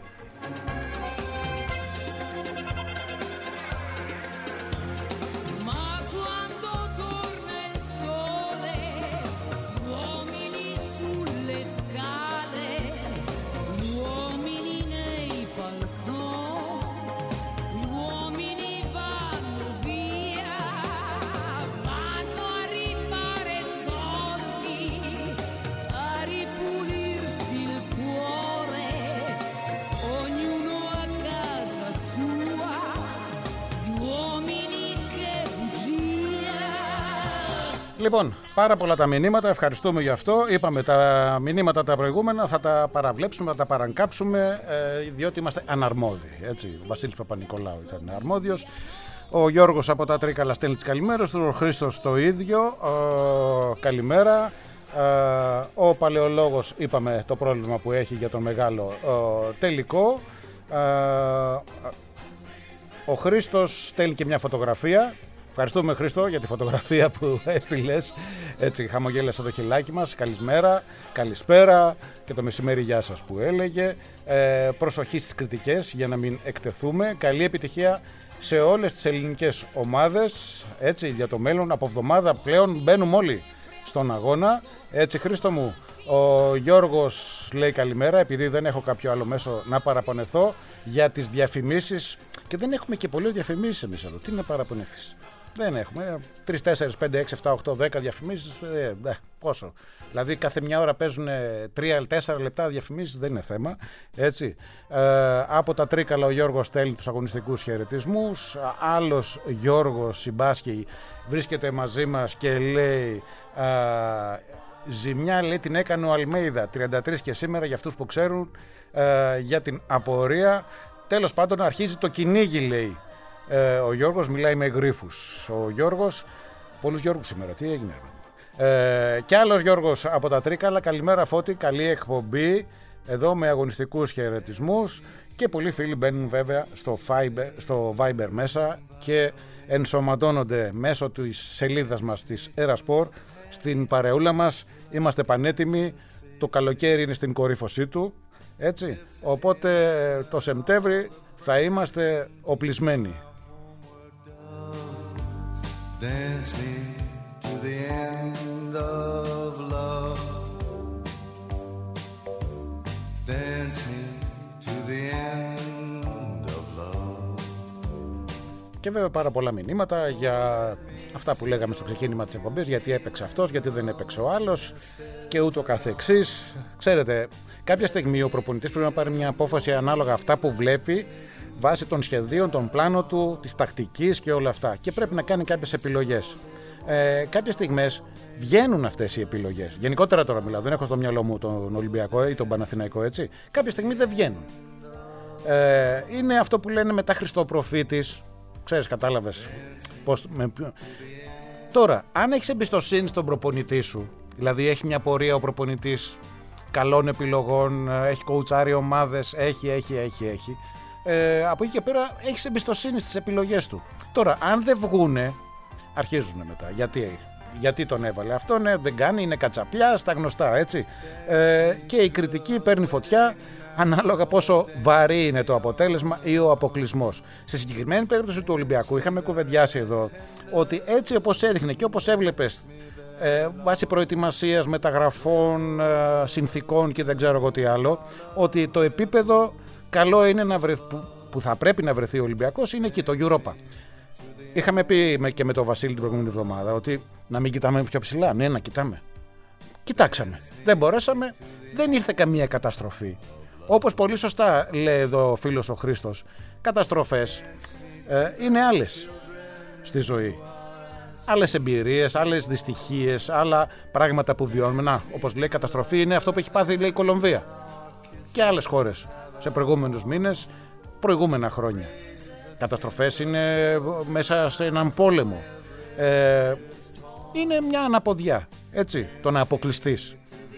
Λοιπόν, πάρα πολλά τα μηνύματα, ευχαριστούμε για αυτό. Είπαμε τα μηνύματα τα προηγούμενα, θα τα παραβλέψουμε, θα τα παραγκάψουμε, ε, διότι είμαστε αναρμόδιοι. Έτσι. Ο Βασίλης Παπα-Νικολάου ήταν αρμόδιος. Ο Γιώργος από τα Τρίκαλα στέλνει τις καλημέρες του, ο Χρήστος το ίδιο. Ε, καλημέρα. Ε, ο Παλαιολόγος, είπαμε το πρόβλημα που έχει για τον μεγάλο ε, τελικό. Ε, ο Χρήστος στέλνει και μια φωτογραφία. Ευχαριστούμε Χρήστο για τη φωτογραφία που έστειλες. Έτσι χαμογέλασε το χιλάκι μας. Καλησπέρα, καλησπέρα και το μεσημέρι γεια σας που έλεγε. Ε, προσοχή στις κριτικές για να μην εκτεθούμε. Καλή επιτυχία σε όλες τις ελληνικές ομάδες. Έτσι για το μέλλον. Από εβδομάδα πλέον μπαίνουμε όλοι στον αγώνα Έτσι, Χρήστο μου, ο Γιώργος λέει καλημέρα, επειδή δεν έχω κάποιο άλλο μέσο να παραπονεθώ για τις διαφημίσεις και δεν έχουμε και πολλές διαφημίσεις εμείς εδώ. Τι να παραπονεθείς? Δεν έχουμε. τρία, τέσσερα, πέντε, έξι, επτά, οκτώ, δέκα διαφημίσεις. Ε, ε, πόσο? Δηλαδή κάθε μια ώρα παίζουν τρία τέσσερα λεπτά διαφημίσεις, δεν είναι θέμα. Έτσι. Ε, από τα Τρίκαλα ο Γιώργος στέλνει τους αγωνιστικούς χαιρετισμούς. Άλλος Γιώργος Συμπάσχη βρίσκεται μαζί μας και λέει α, ζημιά, λέει, την έκανε ο Αλμέιδα τριάντα τρία και σήμερα, για αυτούς που ξέρουν, α, για την απορία. Τέλος πάντων αρχίζει το κυνήγι, λέει. Ε, ο Γιώργος μιλάει με γρίφους. Ο Γιώργος, πολλούς Γιώργους σήμερα, τι έγινε? Ε, και άλλος Γιώργος από τα Τρίκαλα, καλημέρα Φώτη, καλή εκπομπή, εδώ με αγωνιστικούς χαιρετισμούς, και πολλοί φίλοι μπαίνουν βέβαια στο Viber, στο Viber μέσα και ενσωματώνονται μέσω της σελίδας μας της Erasport στην παρεούλα μας. Είμαστε πανέτοιμοι, το καλοκαίρι είναι στην κορύφωσή του, έτσι, οπότε το Σεπτέμβρη θα είμαστε οπλισμένοι. Dance me to the end of love. Dance me to the end of love. Και βέβαια πάρα πολλά μηνύματα για αυτά που λέγαμε στο ξεκίνημα της εκπομπής, γιατί έπαιξε αυτός, γιατί δεν έπαιξε ο άλλος και ούτω καθεξής. Ξέρετε, κάποια στιγμή ο προπονητής πρέπει να πάρει μια απόφαση ανάλογα αυτά που βλέπει, βάσει των σχεδίων, των πλάνων του, της τακτικής και όλα αυτά. Και πρέπει να κάνει κάποιες επιλογές. Ε, κάποιες στιγμές βγαίνουν αυτές οι επιλογές. Γενικότερα τώρα μιλάω, δεν έχω στο μυαλό μου τον Ολυμπιακό ή τον Παναθηναϊκό, έτσι. Κάποια στιγμή δεν βγαίνουν. Ε, είναι αυτό που λένε μετά Χριστοπροφήτης. Ξέρεις, κατάλαβες πώς. Με... Τώρα, αν έχεις εμπιστοσύνη στον προπονητή σου, δηλαδή έχει μια πορεία ο προπονητής καλών επιλογών, έχει κοουτσάρει ομάδες, έχει, έχει, έχει, έχει. Ε, από εκεί και πέρα έχεις εμπιστοσύνη στις επιλογές του. Τώρα, αν δεν βγούνε, αρχίζουν μετά. Γιατί, γιατί τον έβαλε αυτό, ναι, δεν κάνει, είναι κατσαπλιά, στα γνωστά, έτσι. Ε, και η κριτική παίρνει φωτιά ανάλογα πόσο βαρύ είναι το αποτέλεσμα ή ο αποκλεισμός. Στη συγκεκριμένη περίπτωση του Ολυμπιακού είχαμε κουβεντιάσει εδώ ότι έτσι όπως έδειχνε και όπως έβλεπες, ε, βάσει προετοιμασίας, μεταγραφών, ε, συνθήκων και δεν ξέρω εγώ τι άλλο, ότι το επίπεδο καλό είναι να βρε... που, που θα πρέπει να βρεθεί ο Ολυμπιακός είναι εκεί, το Europa. Είχαμε πει με, και με τον Βασίλη την προηγούμενη εβδομάδα ότι να μην κοιτάμε πιο ψηλά. Ναι, να κοιτάμε. Κοιτάξαμε. Δεν μπορέσαμε, δεν ήρθε καμία καταστροφή. Όπως πολύ σωστά λέει εδώ ο φίλος ο Χρήστος, καταστροφές ε, είναι άλλες στη ζωή. Άλλες εμπειρίες, άλλες δυστυχίες, άλλα πράγματα που βιώνουμε. Να, όπως λέει, καταστροφή είναι αυτό που έχει πάθει, λέει, η Κολομβία και άλλες χώρες σε προηγούμενους μήνες, προηγούμενα χρόνια. Καταστροφές είναι μέσα σε έναν πόλεμο. Ε, είναι μια αναποδιά, έτσι, το να αποκλειστείς.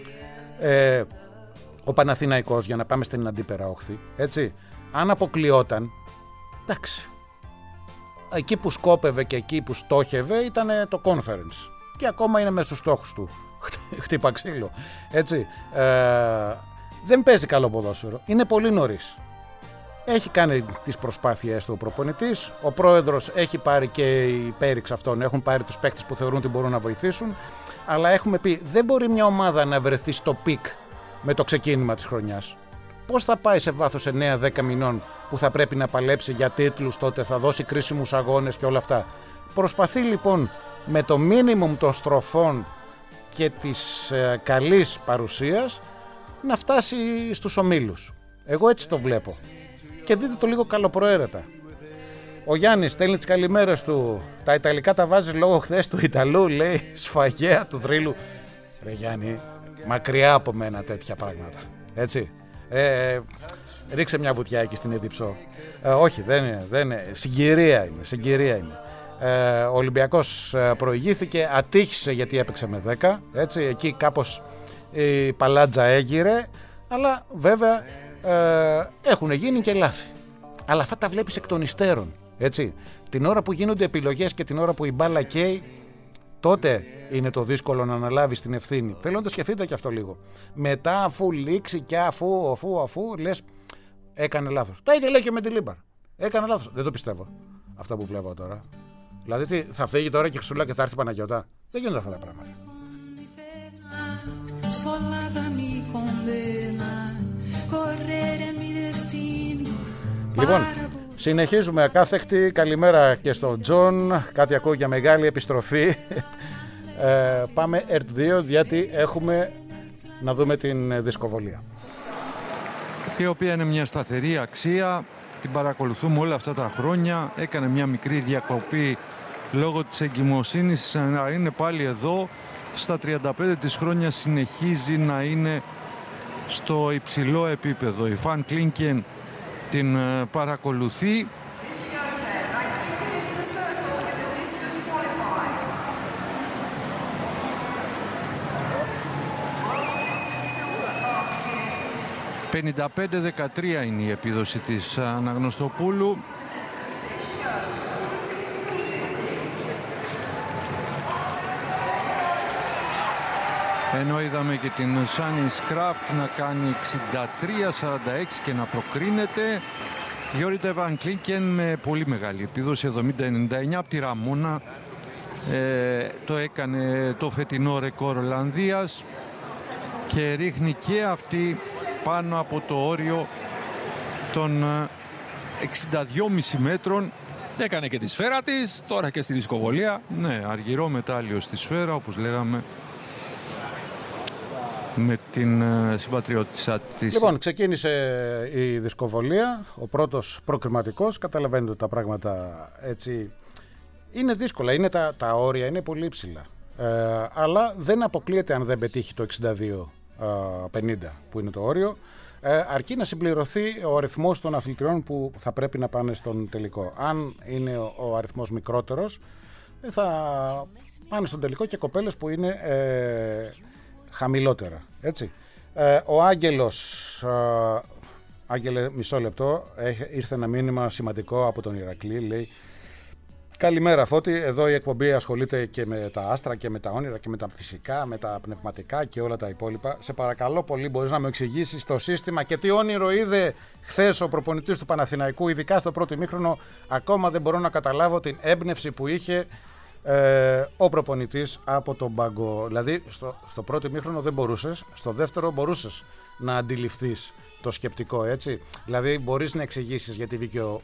Ε, ο Παναθηναϊκός, για να πάμε στην αντίπερα όχθη, έτσι, αν αποκλειόταν, εντάξει, εκεί που σκόπευε και εκεί που στόχευε ήταν το conference και ακόμα είναι μέσα στους στόχους του. Χτύπα ξύλο, έτσι. Ε, δεν παίζει καλό ποδόσφαιρο, είναι πολύ νωρίς. Έχει κάνει τις προσπάθειές του ο προπονητής, ο πρόεδρος έχει πάρει και οι πέριξ αυτών, έχουν πάρει τους παίκτες που θεωρούν ότι μπορούν να βοηθήσουν, αλλά έχουμε πει δεν μπορεί μια ομάδα να βρεθεί στο πικ με το ξεκίνημα της χρονιάς. Πώς θα πάει σε βάθος εννέα δέκα μηνών που θα πρέπει να παλέψει για τίτλους, τότε θα δώσει κρίσιμους αγώνες και όλα αυτά. Προσπαθεί λοιπόν με το μίνιμουμ των στροφών και της ε, καλής παρουσίας να φτάσει στους ομίλους. Εγώ έτσι το βλέπω. Και δείτε το λίγο καλοπροαίρετα. Ο Γιάννης στέλνει τις καλημέρες του. Τα Ιταλικά τα βάζεις λόγω χθες του Ιταλού, λέει, σφαγέα του θρύλου. Ρε Γιάννη, μακριά από μένα τέτοια πράγματα. Έτσι. Ε, ρίξε μια βουτιά εκεί στην Εδιψό. Ε, όχι, δεν είναι, δεν είναι. Συγκυρία είναι. Συγκυρία είναι. Ε, ο Ολυμπιακός προηγήθηκε, ατύχησε γιατί έπαιξε με δέκα. Έτσι, εκεί κάπως η παλάτζα έγειρε. Αλλά βέβαια ε, έχουν γίνει και λάθη. Αλλά αυτά τα βλέπεις εκ των υστέρων. Έτσι. Την ώρα που γίνονται επιλογές και την ώρα που η μπάλα καίει, τότε είναι το δύσκολο να αναλάβεις την ευθύνη. Θέλω να το σκεφτείτε και αυτό λίγο. Μετά, αφού λήξει και αφού, αφού, αφού, λες, έκανε λάθος. Τα ίδια λέει και με τη Λίμπαρ. Έκανε λάθος. Δεν το πιστεύω. Αυτά που βλέπω τώρα. Δηλαδή, τι, θα φύγει τώρα και Χρυσούλα και θα έρθει η Παναγιώτα. Δεν γίνονται αυτά τα πράγματα. consolada mi condena, correre mi destino. Λοιπόν, συνεχίζουμε ακάθεκτη. Καλημέρα και στον Τζον. Κάτι ακούω για μεγάλη επιστροφή. ε, πάμε ΕΡΤ δύο γιατί έχουμε να δούμε την δισκοβολία. Η οποία είναι μια σταθερή αξία. Την παρακολουθούμε όλα αυτά τα χρόνια. Έκανε μια μικρή διακοπή λόγω της εγκυμοσύνης. Να είναι πάλι εδώ. Στα τριάντα πέντε της χρόνια συνεχίζει να είναι στο υψηλό επίπεδο. Η Φαν Κλίνκεν την παρακολουθεί. πενήντα πέντε δεκατρία είναι η επίδοση της Αναγνωστοπούλου. Ενώ είδαμε και την Σάνι Σκράφτ να κάνει εξήντα τρία σαράντα έξι και να προκρίνεται. Γιώριτα Βαν Κλίνκεν με πολύ μεγάλη επίδοση, εβδομήντα ενενήντα εννιά από τη Ραμόνα. Ε, το έκανε το φετινό ρεκόρ Ολλανδίας και ρίχνει και αυτή πάνω από το όριο των εξήντα δυόμισι μέτρων. Έκανε και τη σφαίρα της, τώρα και στη δισκοβολία. Ναι, αργυρό μετάλλιο στη σφαίρα, όπως λέγαμε, με την συμπατριώτησα της. Λοιπόν, ξεκίνησε η δισκοβολία, ο πρώτος προκριματικός. Καταλαβαίνετε ότι τα πράγματα έτσι είναι δύσκολα, είναι τα, τα όρια είναι πολύ υψηλά. Ε, αλλά δεν αποκλείεται αν δεν πετύχει το εξήντα δύο πενήντα που είναι το όριο, ε, αρκεί να συμπληρωθεί ο αριθμός των αθλητριών που θα πρέπει να πάνε στον τελικό. Αν είναι ο, ο αριθμός μικρότερος, ε, θα πάνε στον τελικό και κοπέλες που είναι ε, χαμηλότερα. Έτσι. Ε, ο Άγγελος, ε, Άγγελε, μισό λεπτό, έχει, ήρθε ένα μήνυμα σημαντικό από τον Ηρακλή, λέει: καλημέρα Φώτη, εδώ η εκπομπή ασχολείται και με τα άστρα και με τα όνειρα και με τα φυσικά, με τα πνευματικά και όλα τα υπόλοιπα. Σε παρακαλώ πολύ, μπορείς να μου εξηγήσεις το σύστημα και τι όνειρο είδε χθες ο προπονητής του Παναθηναϊκού, ειδικά στο πρώτο ημίχρονο. Ακόμα δεν μπορώ να καταλάβω την έμπνευση που είχε ε, ο προπονητής από τον πάγκο. Δηλαδή στο, στο πρώτο ημίχρονο δεν μπορούσες, στο δεύτερο μπορούσες να αντιληφθείς το σκεπτικό, έτσι. Δηλαδή μπορείς να εξηγήσεις γιατί βγήκε ο,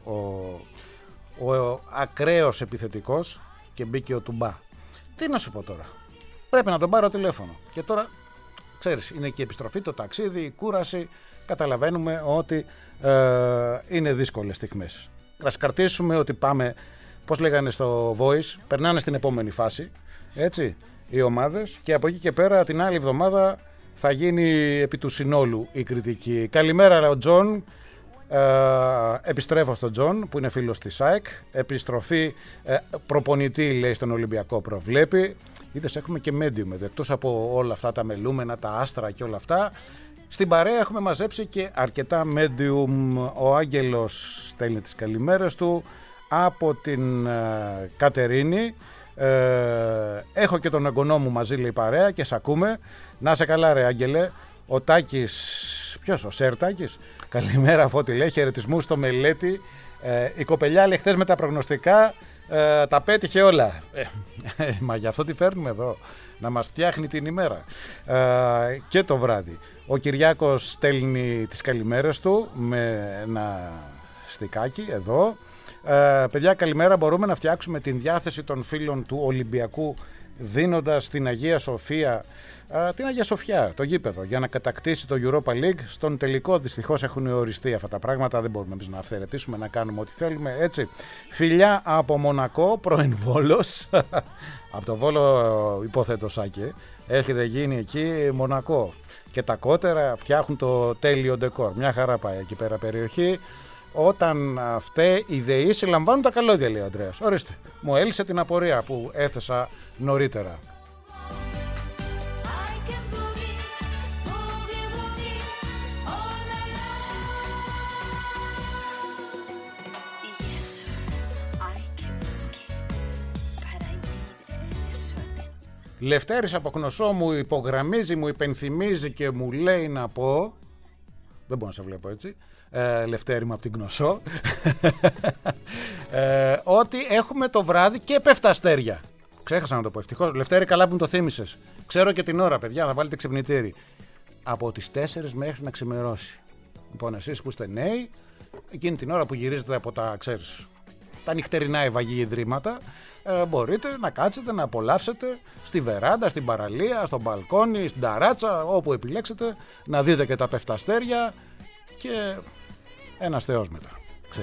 ο, ο ακραίος επιθετικός και μπήκε ο Τουμπά. Τι να σου πω τώρα, πρέπει να τον πάρω τηλέφωνο. Και τώρα, ξέρεις, είναι και η επιστροφή, το ταξίδι, η κούραση. Καταλαβαίνουμε ότι ε, είναι δύσκολες στιγμές. Ας κρατήσουμε ότι πάμε, πώς λέγανε στο Voice, περνάνε στην επόμενη φάση, έτσι, οι ομάδες, και από εκεί και πέρα την άλλη εβδομάδα θα γίνει επί του συνόλου η κριτική. Καλημέρα ο Τζον. Ε, επιστρέφω στον Τζον που είναι φίλος της ΑΕΚ. Επιστροφή ε, προπονητή, λέει, στον Ολυμπιακό προβλέπει. Είδες, έχουμε και medium εδώ, εκτός από όλα αυτά τα μελούμενα, τα άστρα και όλα αυτά. Στην παρέα έχουμε μαζέψει και αρκετά medium. Ο Άγγελος στέλνει τις καλημέρες του από την ε, Κατερίνη. Ε, έχω και τον εγγονό μου μαζί, λέει, παρέα, και σ' ακούμε. Να σε καλά ρε Άγγελε. Ο Τάκης, ποιος, ο Σέρτάκης, καλημέρα Φώτη, λέει, χαιρετισμούς στο Μελέτη. Ε, η κοπελιά, λέει, χθες με τα προγνωστικά ε, τα πέτυχε όλα. Ε, ε, μα γι' αυτό τη φέρνουμε εδώ, να μας φτιάχνει την ημέρα ε, και το βράδυ. Ο Κυριάκος στέλνει τις καλημέρες του με ένα στικάκι εδώ. Ε, παιδιά, καλημέρα, μπορούμε να φτιάξουμε την διάθεση των φίλων του Ολυμπιακού δίνοντας την Αγία Σοφία, ε, την Αγία Σοφιά, το γήπεδο, για να κατακτήσει το Europa League στον τελικό. Δυστυχώς έχουν οριστεί αυτά τα πράγματα, δεν μπορούμε εμείς να αυθαιρετήσουμε, να κάνουμε ό,τι θέλουμε, έτσι. Φιλιά από Μονακό, πρώην Βόλος, από το Βόλο υποθέτω Σάκη, έχετε γίνει εκεί Μονακό και τα κότερα φτιάχνουν το τέλειο ντεκόρ, μια χαρά πάει εκεί πέρα περιοχή. Όταν φταίει οι ΔΕΗ συλλαμβάνουν τα καλώδια, λέει ο Ανδρέας. Ορίστε, μου έλυσε την απορία που έθεσα νωρίτερα. Λευτέρης από Κνωσό μου υπογραμμίζει, μου υπενθυμίζει και μου λέει να πω, δεν μπορώ να σε βλέπω έτσι, ε, Λευτέρη μου από την Κνωσό, ε, ότι έχουμε το βράδυ και πέφτα αστέρια. ξέχασα να το πω. Ευτυχώς. Λευτέρη, καλά που μου το θύμισες. Ξέρω και την ώρα, παιδιά, θα βάλετε ξυπνητήρι. Από τις τέσσερις μέχρι να ξημερώσει. Λοιπόν, εσείς που είστε νέοι, εκείνη την ώρα που γυρίζετε από τα, ξέρεις, τα νυχτερινά ευαγή ιδρύματα, ε, μπορείτε να κάτσετε, να απολαύσετε στη βεράντα, στην παραλία, στο μπαλκόνι, στην ταράτσα, όπου επιλέξετε, να δείτε και τα πεφταστέρια και ένας θεός μετά, ξέρει.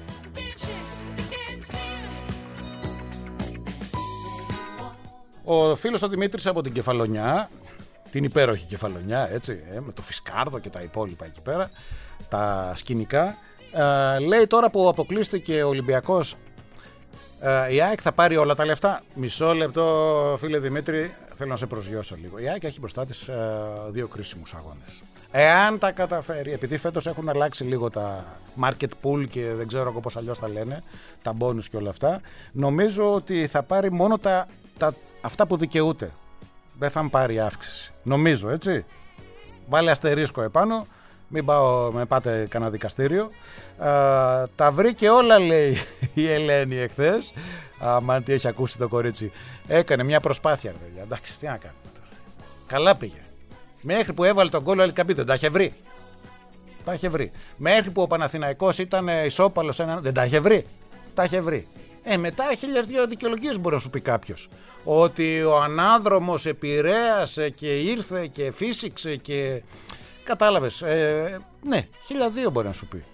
Ο φίλος ο Δημήτρης από την Κεφαλονιά, την υπέροχη Κεφαλονιά, έτσι, ε, με το Φισκάρδο και τα υπόλοιπα εκεί πέρα, τα σκηνικά, ε, λέει τώρα που αποκλείστηκε ο Ολυμπιακός, ε, η ΑΕΚ θα πάρει όλα τα λεφτά. Μισό λεπτό, φίλε Δημήτρη, θέλω να σε προσγειώσω λίγο. Η ΑΕΚ έχει μπροστά της ε, δύο κρίσιμους αγώνες. Εάν τα καταφέρει, επειδή φέτος έχουν αλλάξει λίγο τα market pool και δεν ξέρω εγώ πώς αλλιώς τα λένε, τα bonus και όλα αυτά, νομίζω ότι θα πάρει μόνο τα, τα, αυτά που δικαιούται. Δεν θα πάρει αύξηση. Νομίζω, έτσι. Βάλε αστερίσκο επάνω, μην πάω, με πάτε κανένα δικαστήριο. Α, τα βρήκε όλα, λέει η Ελένη εχθές. Αμάν τι έχει ακούσει το κορίτσι. Έκανε μια προσπάθεια, ρε παιδιά. Εντάξει, τι να κάνουμε τώρα. Καλά πήγε. Μέχρι που έβαλε τον γκολ, ο Ελκαμπή δεν τα είχε βρει. Τα είχε βρει. Μέχρι που ο Παναθηναϊκός ήταν ισόπαλος, ένα... δεν τα είχε βρει. Τα είχε βρει. Ε, μετά χίλιες δύο δικαιολογίες μπορεί να σου πει κάποιος. Ότι ο ανάδρομος επηρέασε και ήρθε και φύσηξε και... Κατάλαβες. Ε, ναι, χίλια δύο μπορεί να σου πει.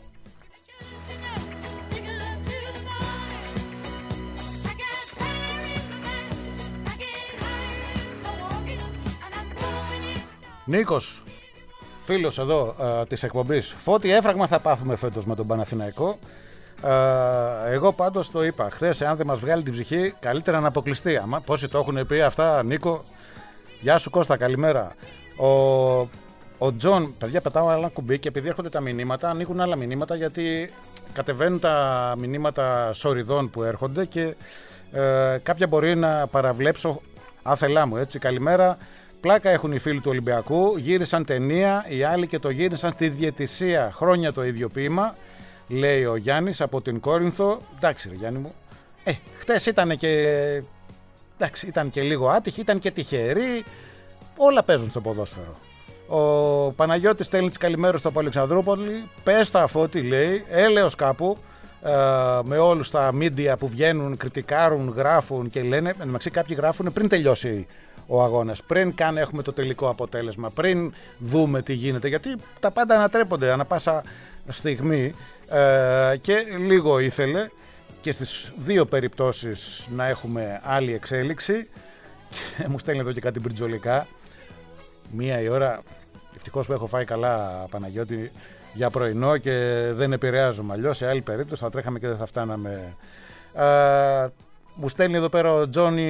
Νίκος, φίλος εδώ ε, της εκπομπής. Φώτη, έφραγμα θα πάθουμε φέτος με τον Παναθηναϊκό. Ε, εγώ πάντως το είπα χθες, εάν δεν μας βγάλει την ψυχή, καλύτερα να αποκλειστεί. Αμα, πόσοι το έχουν πει αυτά, Νίκο. Γεια σου Κώστα, καλημέρα. Ο, ο Τζον, παιδιά, πετάω άλλα κουμπί και επειδή έρχονται τα μηνύματα, ανοίγουν άλλα μηνύματα γιατί κατεβαίνουν τα μηνύματα σοριδών που έρχονται και ε, κάποια μπορεί να παραβλέψω άθελά μου, έτσι. Καλημέρα. Πλάκα έχουν οι φίλοι του Ολυμπιακού, γύρισαν ταινία, οι άλλοι και το γύρισαν στη διαιτησία. Χρόνια το ίδιο ποίημα, λέει ο Γιάννης από την Κόρινθο. Εντάξει ρε Γιάννη μου, ε, χτες ήταν και, εντάξει, ήταν και λίγο άτυχη, ήταν και τυχερή, όλα παίζουν στο ποδόσφαιρο. Ο Παναγιώτης στέλνει τις καλημέρες στο Αλεξανδρούπολη, πες τα Φώτη, λέει, έλεος κάπου, ε, με όλους τα μίντια που βγαίνουν, κριτικάρουν, γράφουν και λένε, μεταξύ κάποιοι γράφουν πριν τελειώσει ο αγώνας, πριν καν έχουμε το τελικό αποτέλεσμα, πριν δούμε τι γίνεται, γιατί τα πάντα ανατρέπονται ανά πάσα στιγμή ε, και λίγο ήθελε και στις δύο περιπτώσεις να έχουμε άλλη εξέλιξη και μου στέλνει εδώ και κάτι μπριτζολικά, μία η ώρα, ευτυχώς που έχω φάει καλά Παναγιώτη για πρωινό και δεν επηρεάζομαι, αλλιώς σε άλλη περίπτωση θα τρέχαμε και δεν θα φτάναμε. ε, Μου στέλνει εδώ πέρα ο Τζόνι,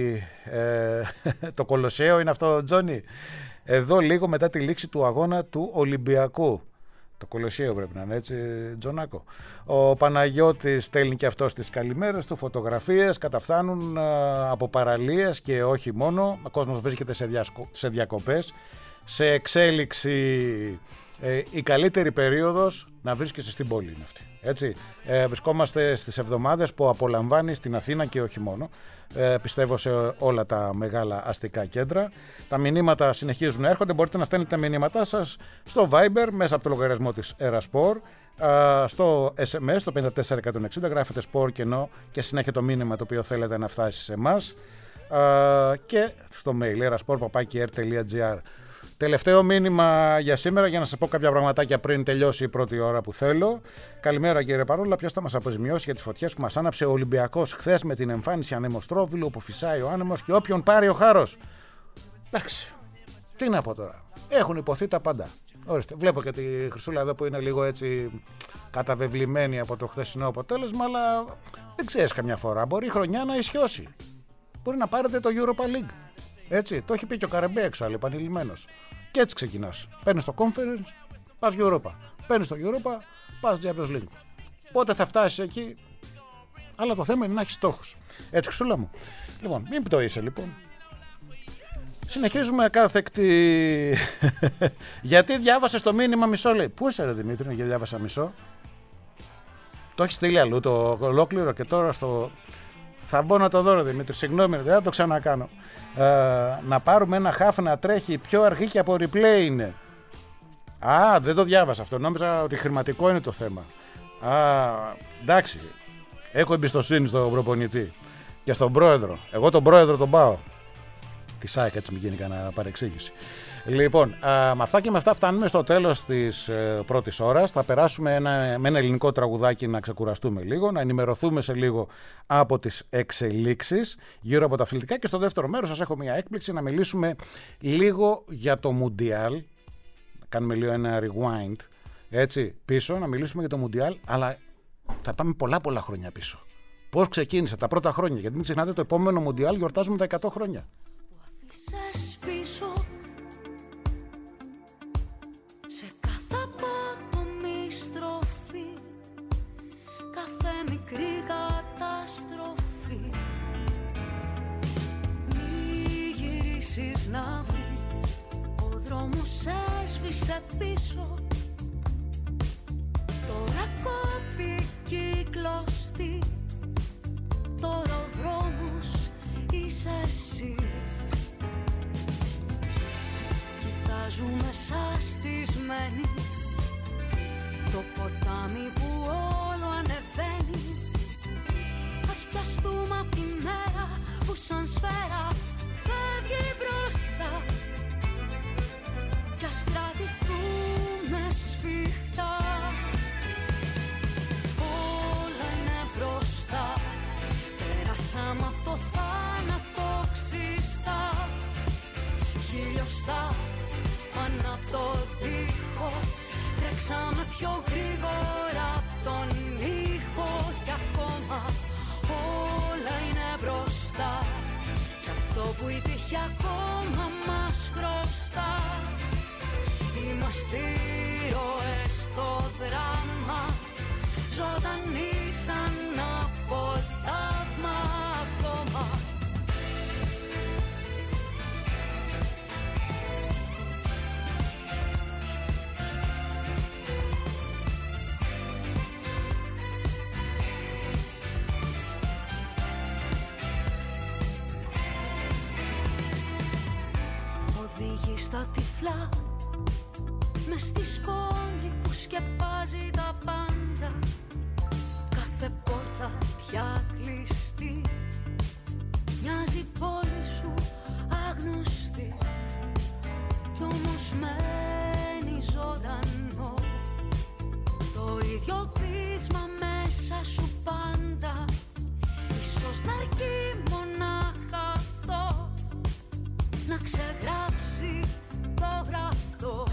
ε, το Κολοσσέο είναι αυτό ο Τζόνι, εδώ λίγο μετά τη λήξη του αγώνα του Ολυμπιακού. Το Κολοσσέο πρέπει να είναι έτσι, Τζονάκο. Ο Παναγιώτης στέλνει και αυτός τις καλημέρες του, φωτογραφίες, καταφθάνουν ε, από παραλίες και όχι μόνο. Ο κόσμος βρίσκεται σε, διασκο, σε διακοπές, σε εξέλιξη. Ε, η καλύτερη περίοδος να βρίσκεσαι στην πόλη είναι αυτή. Έτσι. Ε, βρισκόμαστε στις εβδομάδες που απολαμβάνει στην Αθήνα και όχι μόνο. Ε, πιστεύω σε όλα τα μεγάλα αστικά κέντρα. Τα μηνύματα συνεχίζουν να έρχονται. Μπορείτε να στέλνετε τα μηνύματά σας στο Viber μέσα από το λογαριασμό της Erasport. Ε, στο ες εμ ες το πέντε τέσσερα ένα εξήντα γράφετε Sport κενό και συνέχεια το μήνυμα το οποίο θέλετε να φτάσει σε εμάς. Ε, και στο mail erasport παπάκι air τελεία gr. Τελευταίο μήνυμα για σήμερα για να σας πω κάποια πραγματάκια πριν τελειώσει η πρώτη ώρα που θέλω. Καλημέρα κύριε Παρόλα, ποιος θα μας αποζημιώσει για τις φωτιές που μας άναψε ο Ολυμπιακός χθες με την εμφάνιση ανεμοστρόβιλου όπου φυσάει ο άνεμος και όποιον πάρει ο χάρος. Εντάξει, τι να πω τώρα, έχουν υποθεί τα πάντα. Ορίστε, βλέπω και τη Χρυσούλα εδώ που είναι λίγο έτσι καταβεβλημένη από το χθεσινό αποτέλεσμα, αλλά δεν ξέρεις καμιά φορά, μπορεί η χρονιά να ισιώσει. Μπορεί να πάρετε το Europa League. Έτσι, το έχει πει και ο Καρεμπέ εξάλλου, επανειλημμένος. Και έτσι ξεκινάς. Παίρνεις το Conference, πας Europa. Παίρνεις το Europa, πας Champions League. Πότε θα φτάσεις εκεί, αλλά το θέμα είναι να έχεις στόχους. Έτσι, Χρυσούλα μου. Λοιπόν, μην πτωείσαι λοιπόν. Συνεχίζουμε κάθεκτη. Γιατί διάβασες το μήνυμα μισό, λέει. Πού είσαι ρε Δημήτρη, γιατί διάβασα μισό. Το έχει στείλει αλλού το ολόκληρο και τώρα στο. Θα μπω να το δω, Δημήτρη. Συγγνώμη, δεν θα το ξανακάνω. Ε, να πάρουμε ένα χαφ να τρέχει πιο αργή και από replay είναι. Α, δεν το διάβασα αυτό. Νόμιζα ότι χρηματικό είναι το θέμα. Α, εντάξει. Έχω εμπιστοσύνη στον προπονητή και στον πρόεδρο. Εγώ τον πρόεδρο τον πάω. Τη ΣΑΕΚ, έτσι μην γίνει κανένα παρεξήγηση. Λοιπόν, α, με αυτά και με αυτά φτάνουμε στο τέλος της ε, πρώτης ώρας. Θα περάσουμε ένα, με ένα ελληνικό τραγουδάκι να ξεκουραστούμε λίγο, να ενημερωθούμε σε λίγο από τις εξελίξεις γύρω από τα αθλητικά και στο δεύτερο μέρος σας έχω μια έκπληξη να μιλήσουμε λίγο για το Μουντιάλ. Κάνουμε λίγο ένα rewind, έτσι, πίσω, να μιλήσουμε για το Μουντιάλ, αλλά θα πάμε πολλά πολλά χρόνια πίσω. Πώς ξεκίνησε τα πρώτα χρόνια, γιατί μην ξεχνάτε το επόμενο Μουντιάλ γιορτάζουμε τα εκατό χρόνια. Πίσω σε κάθε απότομη στροφή, κάθε μικρή καταστροφή. Μη γυρίσεις να βρεις, ο δρόμος έσβησε πίσω. Τώρα κόπη κυκλωστή, τώρα ο δρόμος είσαι εσύ. Κοιτάζουμε σαστισμένοι το ποτάμι που όλο ανεβαίνει. Ας πιαστούμε απ' τη μέρα που σαν σφαίρα φεύγει μπροστά κι ας κρατηθούμε σφιχτά. Όλα είναι μπροστά, πέρασαμε απ' το θάνατο ξιστά. Χιλιοστά πάνω απ' το τοίχο, τρέξαμε πιο γρήγορα απ' τον ήχο. Κι ακόμα όλα είναι μπροστά, κι αυτό που η τύχη ακόμα μας χρωστά. Είμαστε ήρωες στο δράμα, ζωντανοί σαν από θαύμα ακόμα. Οδηγεί στα τυφλά, μες στη σκόνη που σκεπάζει τα πάντα. Κάθε πόρτα πια κλειστή, μοιάζει η πόλη σου άγνωστη, κι όμως μένει ζωντανό το ίδιο πείσμα μέσα σου πάντα. Ίσως να αρκεί μονάχα αυτό, να ξεγράψει το γραφτό.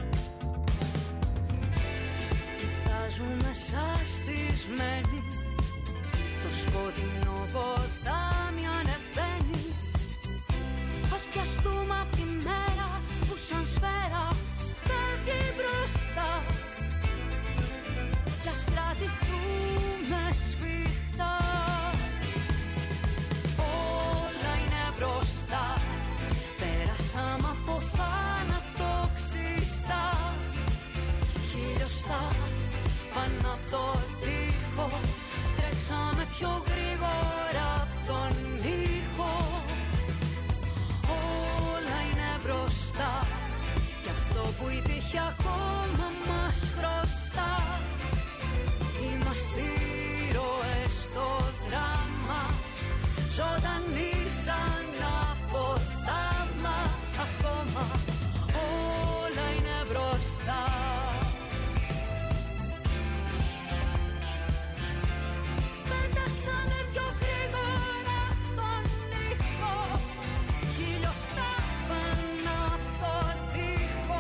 Κοιτάζουμε σαστισμένοι, το σκοτεινό ποτάμι ανεβαίνει. Ας πιαστούμε απ' τη μέρα που σαν σφαίρα φεύγει μπροστά κι ας κρατηθούμε σφιχτά. Όλα είναι μπροστά, πέρασαμε από θάνατο ξιστά. Χιλιοστά πάνω απ' το τοίχο, τρέξαμε πιο γρήγορα απ' τον ήχο. Όλα είναι μπροστά, κι αυτό που η τύχη ακόμα μας χρωστά. Είμαστε ήρωες στο δράμα, ζωντανοί σαν από θαύμα ακόμα. Όλα είναι μπροστά. Πέταξαμε πιο γρήγορα τον ήχο, χιλιοστά πάνω απ' το τοίχο.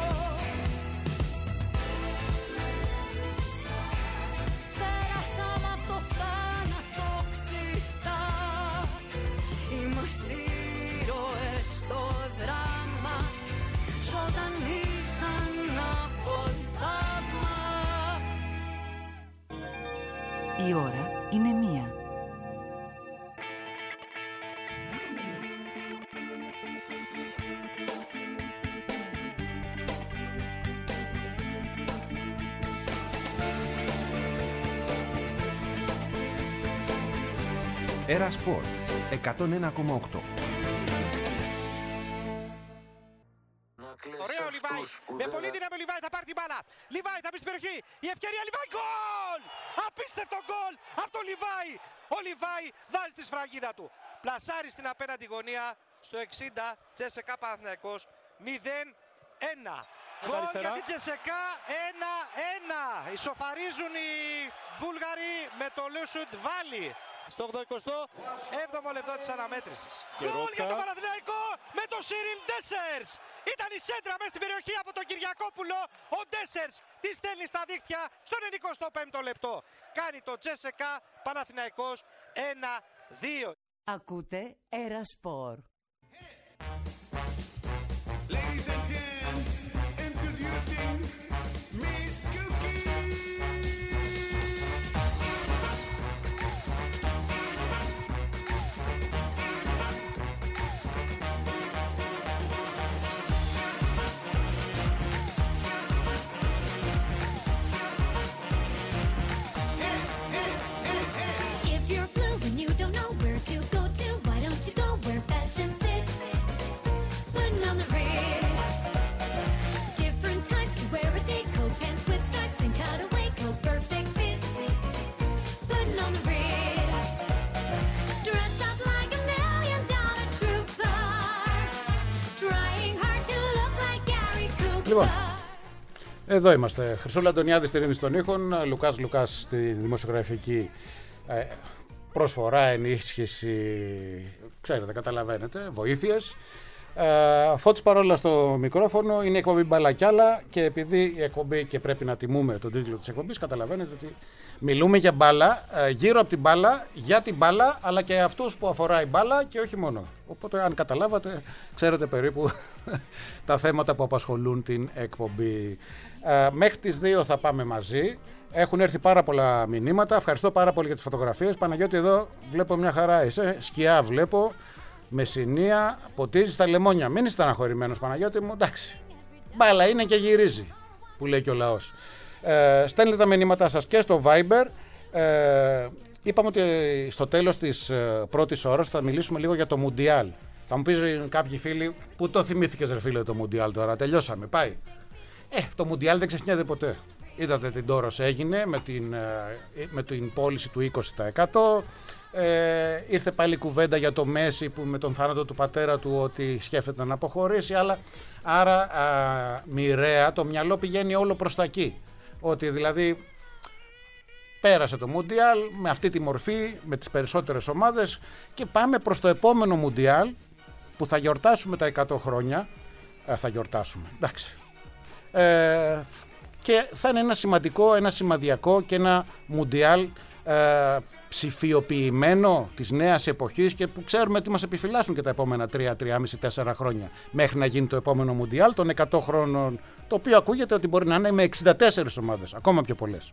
Πέρασαμε απ' το θάνατο ξιστά. Είμαστε ήρωες στο δράμα, ζωντανοί σαν από θαύμα. Η ώρα είναι μία. Έρα Σπορ εκατόν ένα κόμμα οκτώ. Ωραίο ο Λιβάη. Με πολύ δύναμη ο Λιβάη θα πάρει την μπάλα. Λιβάη θα μπει στην περιοχή. Η ευκαιρία Λιβάη. Γκολ! Απίστευτο γκολ από τον Λιβάη. Ο Λιβάη βάζει τη σφραγίδα του. Πλασάρει στην απέναντι γωνία στο εξήντα. Τσέσεκα Παναθηναϊκός μηδέν ένα. Γκολ για την Τσέσεκα ένα ένα. Ισοφαρίζουν οι Βούλγαροι με το Λούσουντ Βάλι. Στο ογδοηκοστό έβδομο λεπτό της αναμέτρησης. Γκολ για τον Παναθηναϊκό με τον Σίριλ Ντέσσερς. Ήταν η σέντρα μέσα στην περιοχή από τον Κυριακόπουλο. Ο Ντέσσερς τη στέλνει στα δίχτυα στον εικοστό πέμπτο λεπτό. Κάνει το Τσέσεκα Παναθηναϊκός ένα δύο. Ακούτε Έρα Σπορ. Ladies and gents, introducing Miss Cookie. Λοιπόν, εδώ είμαστε. Χρυσούλα Αντωνιάδη στη ρύθμιση των ήχων, Λουκάς Λουκάς στη δημοσιογραφική ε, προσφορά, ενίσχυση, ξέρετε, καταλαβαίνετε, βοήθειες. Ε, Φώτης Παρόλα στο μικρόφωνο, είναι η εκπομπή Μπαλακιάλα και επειδή η εκπομπή, και πρέπει να τιμούμε τον τίτλο της εκπομπής, καταλαβαίνετε ότι μιλούμε για μπάλα, ε, γύρω από την μπάλα, για την μπάλα, αλλά και αυτούς που αφορά η μπάλα και όχι μόνο. Οπότε αν καταλάβατε, ξέρετε περίπου τα θέματα που απασχολούν την εκπομπή. Ε, μέχρι τις δύο θα πάμε μαζί. Έχουν έρθει πάρα πολλά μηνύματα. Ευχαριστώ πάρα πολύ για τις φωτογραφίες. Παναγιώτη, εδώ βλέπω μια χαρά είσαι. Σκιά βλέπω. Μεσσηνία, ποτίζει τα λεμόνια. Μην είσαι στεναχωρημένος, Παναγιώτη μου. Εντάξει. Μπάλα είναι και γυρίζει, που λέει και ο λαός. Ε, στέλνετε τα μηνύματά σας και στο Viber. Ε, είπαμε ότι στο τέλος της ε, πρώτης ώρας θα μιλήσουμε λίγο για το Μουντιάλ. Θα μου πεις κάποιοι φίλοι, πού το θυμήθηκες ρε φίλε το Μουντιάλ τώρα, τελειώσαμε, πάει. Ε, το Μουντιάλ δεν ξεχνιέται ποτέ. Είδατε την τόρος έγινε με την, ε, με την πώληση του είκοσι τοις εκατό. Ε, ήρθε πάλι κουβέντα για το Μέση που με τον θάνατο του πατέρα του ότι σκέφτεται να αποχωρήσει, αλλά άρα α, μοιραία το μυαλό πηγαίνει όλο προς τα εκεί. Ότι δηλαδή πέρασε το Μουντιάλ με αυτή τη μορφή, με τις περισσότερες ομάδες και πάμε προς το επόμενο Μουντιάλ που θα γιορτάσουμε τα εκατό χρόνια. Ε, θα γιορτάσουμε, εντάξει. Ε, και θα είναι ένα σημαντικό, ένα σημαδιακό και ένα Μουντιάλ ε, ψηφιοποιημένο της νέας εποχής και που ξέρουμε ότι μας επιφυλάσσουν και τα επόμενα τρία, τρία, τέσσερα χρόνια μέχρι να γίνει το επόμενο Μουντιάλ των εκατό χρόνων, το οποίο ακούγεται ότι μπορεί να είναι με εξήντα τέσσερις ομάδες, ακόμα πιο πολλές.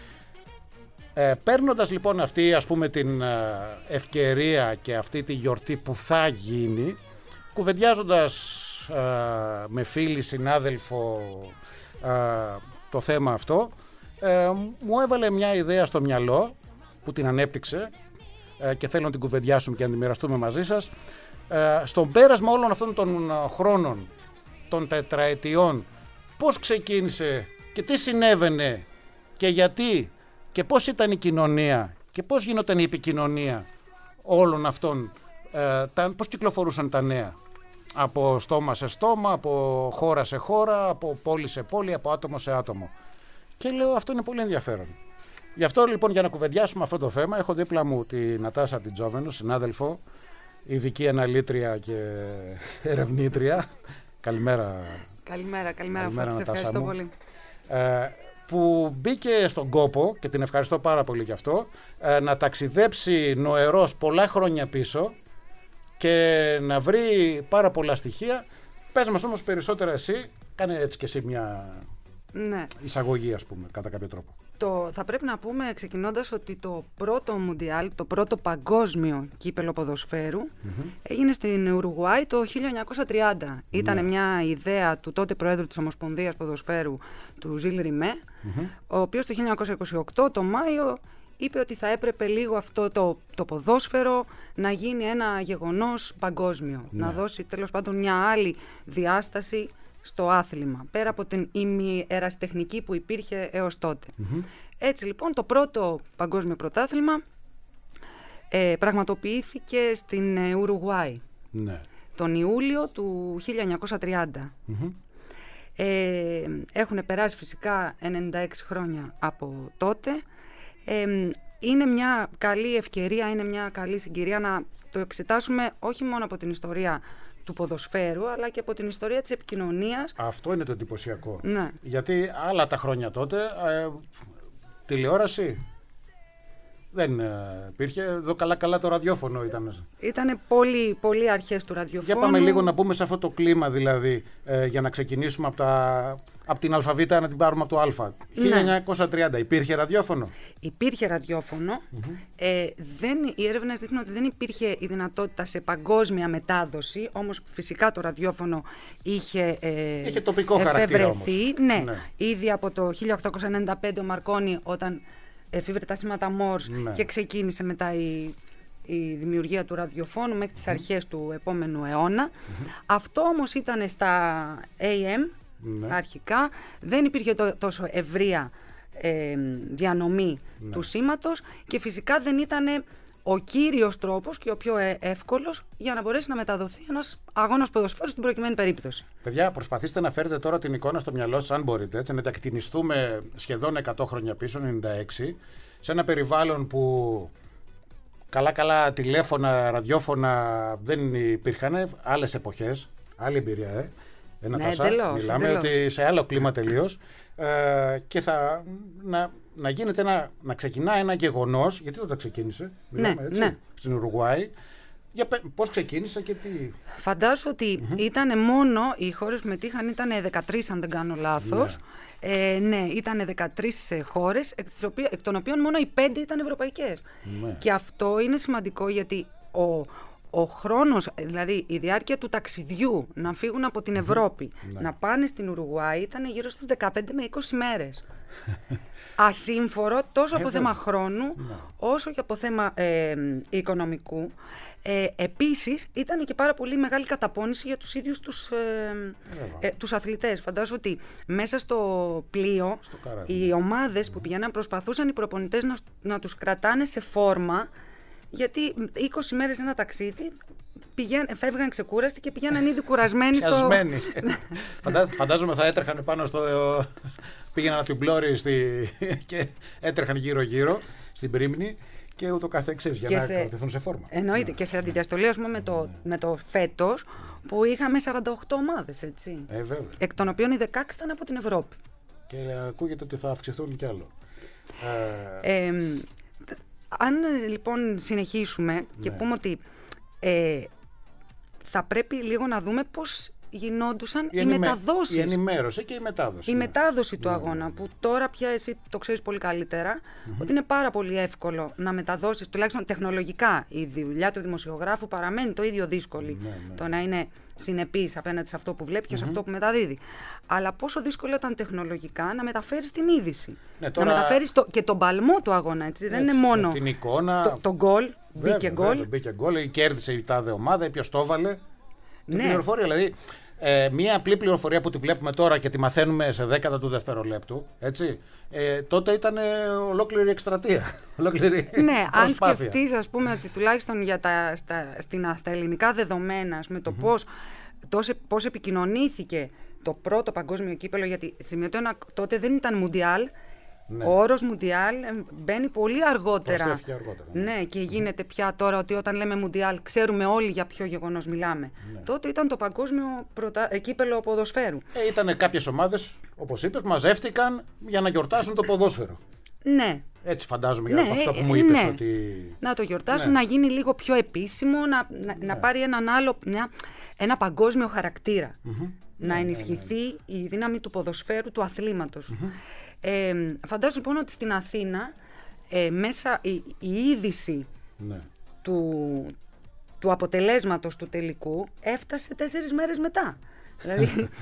Ε, παίρνοντας λοιπόν αυτή, ας πούμε, την ε, ευκαιρία και αυτή τη γιορτή που θα γίνει, κουβεντιάζοντας ε, με φίλη, συνάδελφο ε, το θέμα αυτό, ε, μου έβαλε μια ιδέα στο μυαλό που την ανέπτυξε ε, και θέλω να την κουβεντιάσουμε και να την μοιραστούμε μαζί σας. Ε, στον πέρασμα όλων αυτών των χρόνων, των τετραετιών, πώς ξεκίνησε και τι συνέβαινε και γιατί και πώς ήταν η κοινωνία και πώς γινόταν η επικοινωνία όλων αυτών, ε, τα, πώς κυκλοφορούσαν τα νέα από στόμα σε στόμα, από χώρα σε χώρα, από πόλη σε πόλη, από άτομο σε άτομο. Και λέω αυτό είναι πολύ ενδιαφέρον. Γι' αυτό λοιπόν για να κουβεντιάσουμε αυτό το θέμα έχω δίπλα μου τη Νατάσα Τιτζόβενου, συνάδελφο, ειδική αναλήτρια και ερευνήτρια. Καλημέρα. Καλημέρα, καλημέρα, καλημέρα Φώτη, ευχαριστώ μου. πολύ. Ε, που μπήκε στον κόπο και την ευχαριστώ πάρα πολύ γι' αυτό, ε, να ταξιδέψει νοερός πολλά χρόνια πίσω και να βρει πάρα πολλά στοιχεία. Πες μας όμως περισσότερα εσύ, κάνε έτσι και εσύ μια ναι. εισαγωγή, ας πούμε, κατά κάποιο τρόπο. Το, θα πρέπει να πούμε ξεκινώντας ότι το πρώτο Μουντιάλ, το πρώτο παγκόσμιο κύπελο ποδοσφαίρου mm-hmm. έγινε στην Ουρουγουάη το χίλια εννιακόσια τριάντα. Mm-hmm. Ήταν μια ιδέα του τότε Προέδρου της Ομοσπονδίας Ποδοσφαίρου, του Ζιλ Ριμέ, mm-hmm. ο οποίος το χίλια εννιακόσια είκοσι οκτώ το Μάιο είπε ότι θα έπρεπε λίγο αυτό το, το ποδόσφαιρο να γίνει ένα γεγονός παγκόσμιο. Ναι. Να δώσει τέλος πάντων μια άλλη διάσταση στο άθλημα, πέρα από την ημιερασιτεχνική που υπήρχε έως τότε. Mm-hmm. Έτσι λοιπόν το πρώτο παγκόσμιο πρωτάθλημα ε, πραγματοποιήθηκε στην ε, Ουρουγουάη ναι. τον Ιούλιο του χίλια εννιακόσια τριάντα. Mm-hmm. Ε, έχουν περάσει φυσικά ενενήντα έξι χρόνια από τότε. Ε, είναι μια καλή ευκαιρία, είναι μια καλή συγκυρία να το εξετάσουμε όχι μόνο από την ιστορία του ποδοσφαίρου, αλλά και από την ιστορία της επικοινωνίας. Αυτό είναι το εντυπωσιακό. Ναι. Γιατί άλλα τα χρόνια τότε, ε, τηλεόραση δεν ε, υπήρχε. Εδώ καλά-καλά το ραδιόφωνο ήταν. Ήτανε πολύ, πολύ αρχές του ραδιοφώνου. Για πάμε λίγο να μπούμε σε αυτό το κλίμα, δηλαδή, ε, για να ξεκινήσουμε από, τα, από την αλφαβήτα, να την πάρουμε από το α. Ναι. χίλια εννιακόσια τριάντα, υπήρχε ραδιόφωνο. Υπήρχε ραδιόφωνο. Mm-hmm. Ε, δεν, οι έρευνες δείχνουν ότι δεν υπήρχε η δυνατότητα σε παγκόσμια μετάδοση, όμως φυσικά το ραδιόφωνο είχε, ε, είχε τοπικό χαρακτήρα όμως. Ναι, ναι. Ήδη από το χίλια οκτακόσια ενενήντα πέντε ο Μαρκόνι, όταν εφήβρε τα σήματα Morse ναι. και ξεκίνησε μετά η, η δημιουργία του ραδιοφώνου μέχρι τις mm-hmm. αρχές του επόμενου αιώνα. Mm-hmm. Αυτό όμως ήταν στα έι εμ ναι. αρχικά, δεν υπήρχε το, τόσο ευρεία ε, διανομή ναι. του σήματος και φυσικά δεν ήταν ο κύριος τρόπος και ο πιο ε, εύκολος για να μπορέσει να μεταδοθεί ένας αγώνας ποδοσφαίρου στην προκειμένη περίπτωση. Παιδιά, προσπαθήστε να φέρετε τώρα την εικόνα στο μυαλό σας, αν μπορείτε, έτσι, να τα κτηνιστούμε σχεδόν εκατό χρόνια πίσω, ενενήντα έξι, σε ένα περιβάλλον που καλά-καλά τηλέφωνα, ραδιόφωνα δεν υπήρχαν, άλλες εποχές, άλλη εμπειρία, ε. Ένα ναι, τάσα, εντελώς, μιλάμε εντελώς. ότι σε άλλο κλίμα τελείως ε, και θα να, να γίνεται ένα, να ξεκινά ένα γεγονός, γιατί τότε ξεκίνησε, μιλάμε ναι, έτσι, ναι. στην Ουρουγουάη. Για πώς ξεκίνησε και τι... Φαντάσου ότι mm-hmm. ήταν μόνο, οι χώρες που μετήχαν ήταν δεκατρείς αν δεν κάνω λάθος. Yeah. Ε, ναι, ήταν δεκατρείς χώρες, εκ, εκ των οποίων μόνο οι πέντε ήταν ευρωπαϊκές. Yeah. Και αυτό είναι σημαντικό γιατί ο, ο χρόνος, δηλαδή η διάρκεια του ταξιδιού να φύγουν από την Ευρώπη, mm-hmm. να πάνε στην Ουρουγουάη ήταν γύρω στις δεκαπέντε με είκοσι μέρες. Ασύμφορο τόσο από θέμα χρόνου όσο και από θέμα ε, οικονομικού. Ε, επίσης ήταν και πάρα πολύ μεγάλη καταπώνηση για τους ίδιους τους, ε, ε, τους αθλητές. Φαντάζομαι ότι μέσα στο πλοίο στο οι ομάδες που πηγαίναν προσπαθούσαν οι προπονητές να, να τους κρατάνε σε φόρμα, γιατί είκοσι μέρες ένα ταξίδι πηγαίν, φεύγαν ξεκούραστοι και πηγαίναν ήδη κουρασμένοι στο... Φαντά, φαντάζομαι θα έτρεχαν πάνω στο... πήγαιναν από την πλώρη στη... και έτρεχαν γύρω-γύρω στην πρίμνη και ούτω καθεξής για και να σε... κρατηθούν σε φόρμα. Εννοείται ναι. Και σε αντιδιαστολή ας πούμε με το, με το φέτος που είχαμε σαράντα οκτώ ομάδες, έτσι. Ε, εκ των οποίων οι δεκαέξι ήταν από την Ευρώπη. Και ακούγεται ότι θα αυξηθούν κι άλλο. Ε, ε, αν λοιπόν συνεχίσουμε ναι. και πούμε ότι ε, θα πρέπει λίγο να δούμε πώς γινόντουσαν οι, οι μεταδόσεις. Η ενημέρωση και η μετάδοση. Η ναι. μετάδοση του ναι. αγώνα, που τώρα πια εσύ το ξέρεις πολύ καλύτερα, mm-hmm. ότι είναι πάρα πολύ εύκολο να μεταδώσεις, τουλάχιστον τεχνολογικά. Η δουλειά του δημοσιογράφου παραμένει το ίδιο δύσκολη. Ναι, ναι. Το να είναι συνεπής απέναντι σε αυτό που βλέπει και mm-hmm. σε αυτό που μεταδίδει. Αλλά πόσο δύσκολο ήταν τεχνολογικά να μεταφέρεις την είδηση. Ναι, τώρα... Να μεταφέρεις το, και τον παλμό του αγώνα. Έτσι. Έτσι, δεν είναι μόνο την εικόνα, το, το γκολ, μπήκε γκολ. Μπήκε γκολ, ή κέρδισε η τάδε ομάδα, ή ποιος το έβαλε. Ναι. Την πληροφορία, δηλαδή. Ε, μία απλή πληροφορία που τη βλέπουμε τώρα και τη μαθαίνουμε σε δέκατα του δευτερολέπτου, έτσι, ε, τότε ήταν ε, ολόκληρη εκστρατεία. Ολόκληρη ναι, αν σκεφτείς ας πούμε ότι τουλάχιστον για τα, στα, στην, στα ελληνικά δεδομένα με το mm-hmm. πώς, τόσο, πώς επικοινωνήθηκε το πρώτο παγκόσμιο κύπελο, γιατί σημειωτέων τότε δεν ήταν μουντιάλ. Ναι. Ο όρος Μουντιάλ μπαίνει πολύ αργότερα. αργότερα ναι. ναι, και γίνεται πια τώρα ότι όταν λέμε Μουντιάλ ξέρουμε όλοι για ποιο γεγονός μιλάμε. Ναι. Τότε ήταν το παγκόσμιο πρωτα... κύπελο ποδοσφαίρου. Ε, ήταν κάποιες ομάδες, όπως είπες, μαζεύτηκαν για να γιορτάσουν το ποδόσφαιρο. Ναι. Έτσι φαντάζομαι ναι, για αυτό που μου είπες. Ναι. Ότι... Να το γιορτάσουν, ναι. να γίνει λίγο πιο επίσημο, να, να, ναι. να πάρει έναν άλλο, μια, ένα παγκόσμιο χαρακτήρα. Mm-hmm. Να ναι, ενισχυθεί ναι, ναι. η δύναμη του ποδοσφαίρου, του αθλήματος. Mm-hmm. Ε, φαντάζομαι λοιπόν ότι στην Αθήνα ε, μέσα η, η είδηση ναι. του, του αποτελέσματος του τελικού έφτασε τέσσερις μέρες μετά. Δηλαδή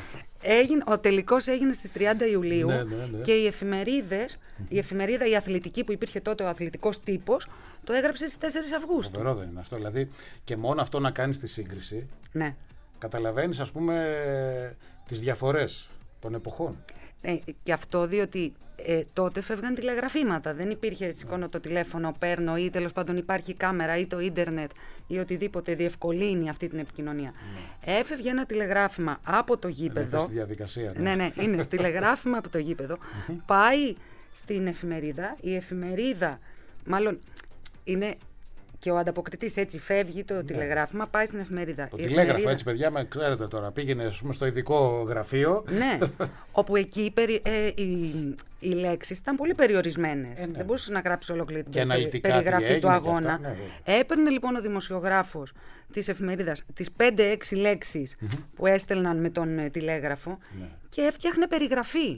Έγινε, ο τελικός έγινε στις τριάντα Ιουλίου ναι, ναι, ναι. και οι εφημερίδες, mm-hmm. η εφημερίδα η αθλητική που υπήρχε τότε, ο αθλητικός τύπος, το έγραψε στις τέσσερις Αυγούστου. Φοβερό δεν είναι αυτό, δηλαδή και μόνο αυτό να κάνεις τη σύγκριση, ναι. καταλαβαίνεις ας πούμε τις διαφορές των εποχών. Ε, και αυτό διότι ε, τότε φεύγαν τηλεγραφήματα. Δεν υπήρχε σηκώνω το τηλέφωνο, παίρνω ή τέλος πάντων υπάρχει κάμερα ή το ίντερνετ ή οτιδήποτε διευκολύνει αυτή την επικοινωνία. Ναι. Έφευγε ένα τηλεγράφημα από το γήπεδο. Είναι στη διαδικασία. Ναι, ναι, ναι είναι τηλεγράφημα από το γήπεδο. Πάει στην εφημερίδα. Η εφημερίδα, μάλλον είναι. Και ο ανταποκριτής έτσι φεύγει το ναι. τηλεγράφημα, πάει στην εφημερίδα. Το η τηλέγραφο εφημερίδα... έτσι, παιδιά, με ξέρετε τώρα. Πήγαινε πούμε, στο ειδικό γραφείο. Ναι, όπου εκεί περι... ε, οι... οι λέξεις ήταν πολύ περιορισμένες. Ε, ναι. Δεν μπορούσε να γράψει ολόκληρη την περιγραφή του αγώνα. Αυτά, ναι, έπαιρνε λοιπόν ο δημοσιογράφος της εφημερίδας τις πέντε έξι λέξεις mm-hmm. που έστελναν με τον ε, τηλέγραφο ναι. και έφτιαχνε περιγραφή.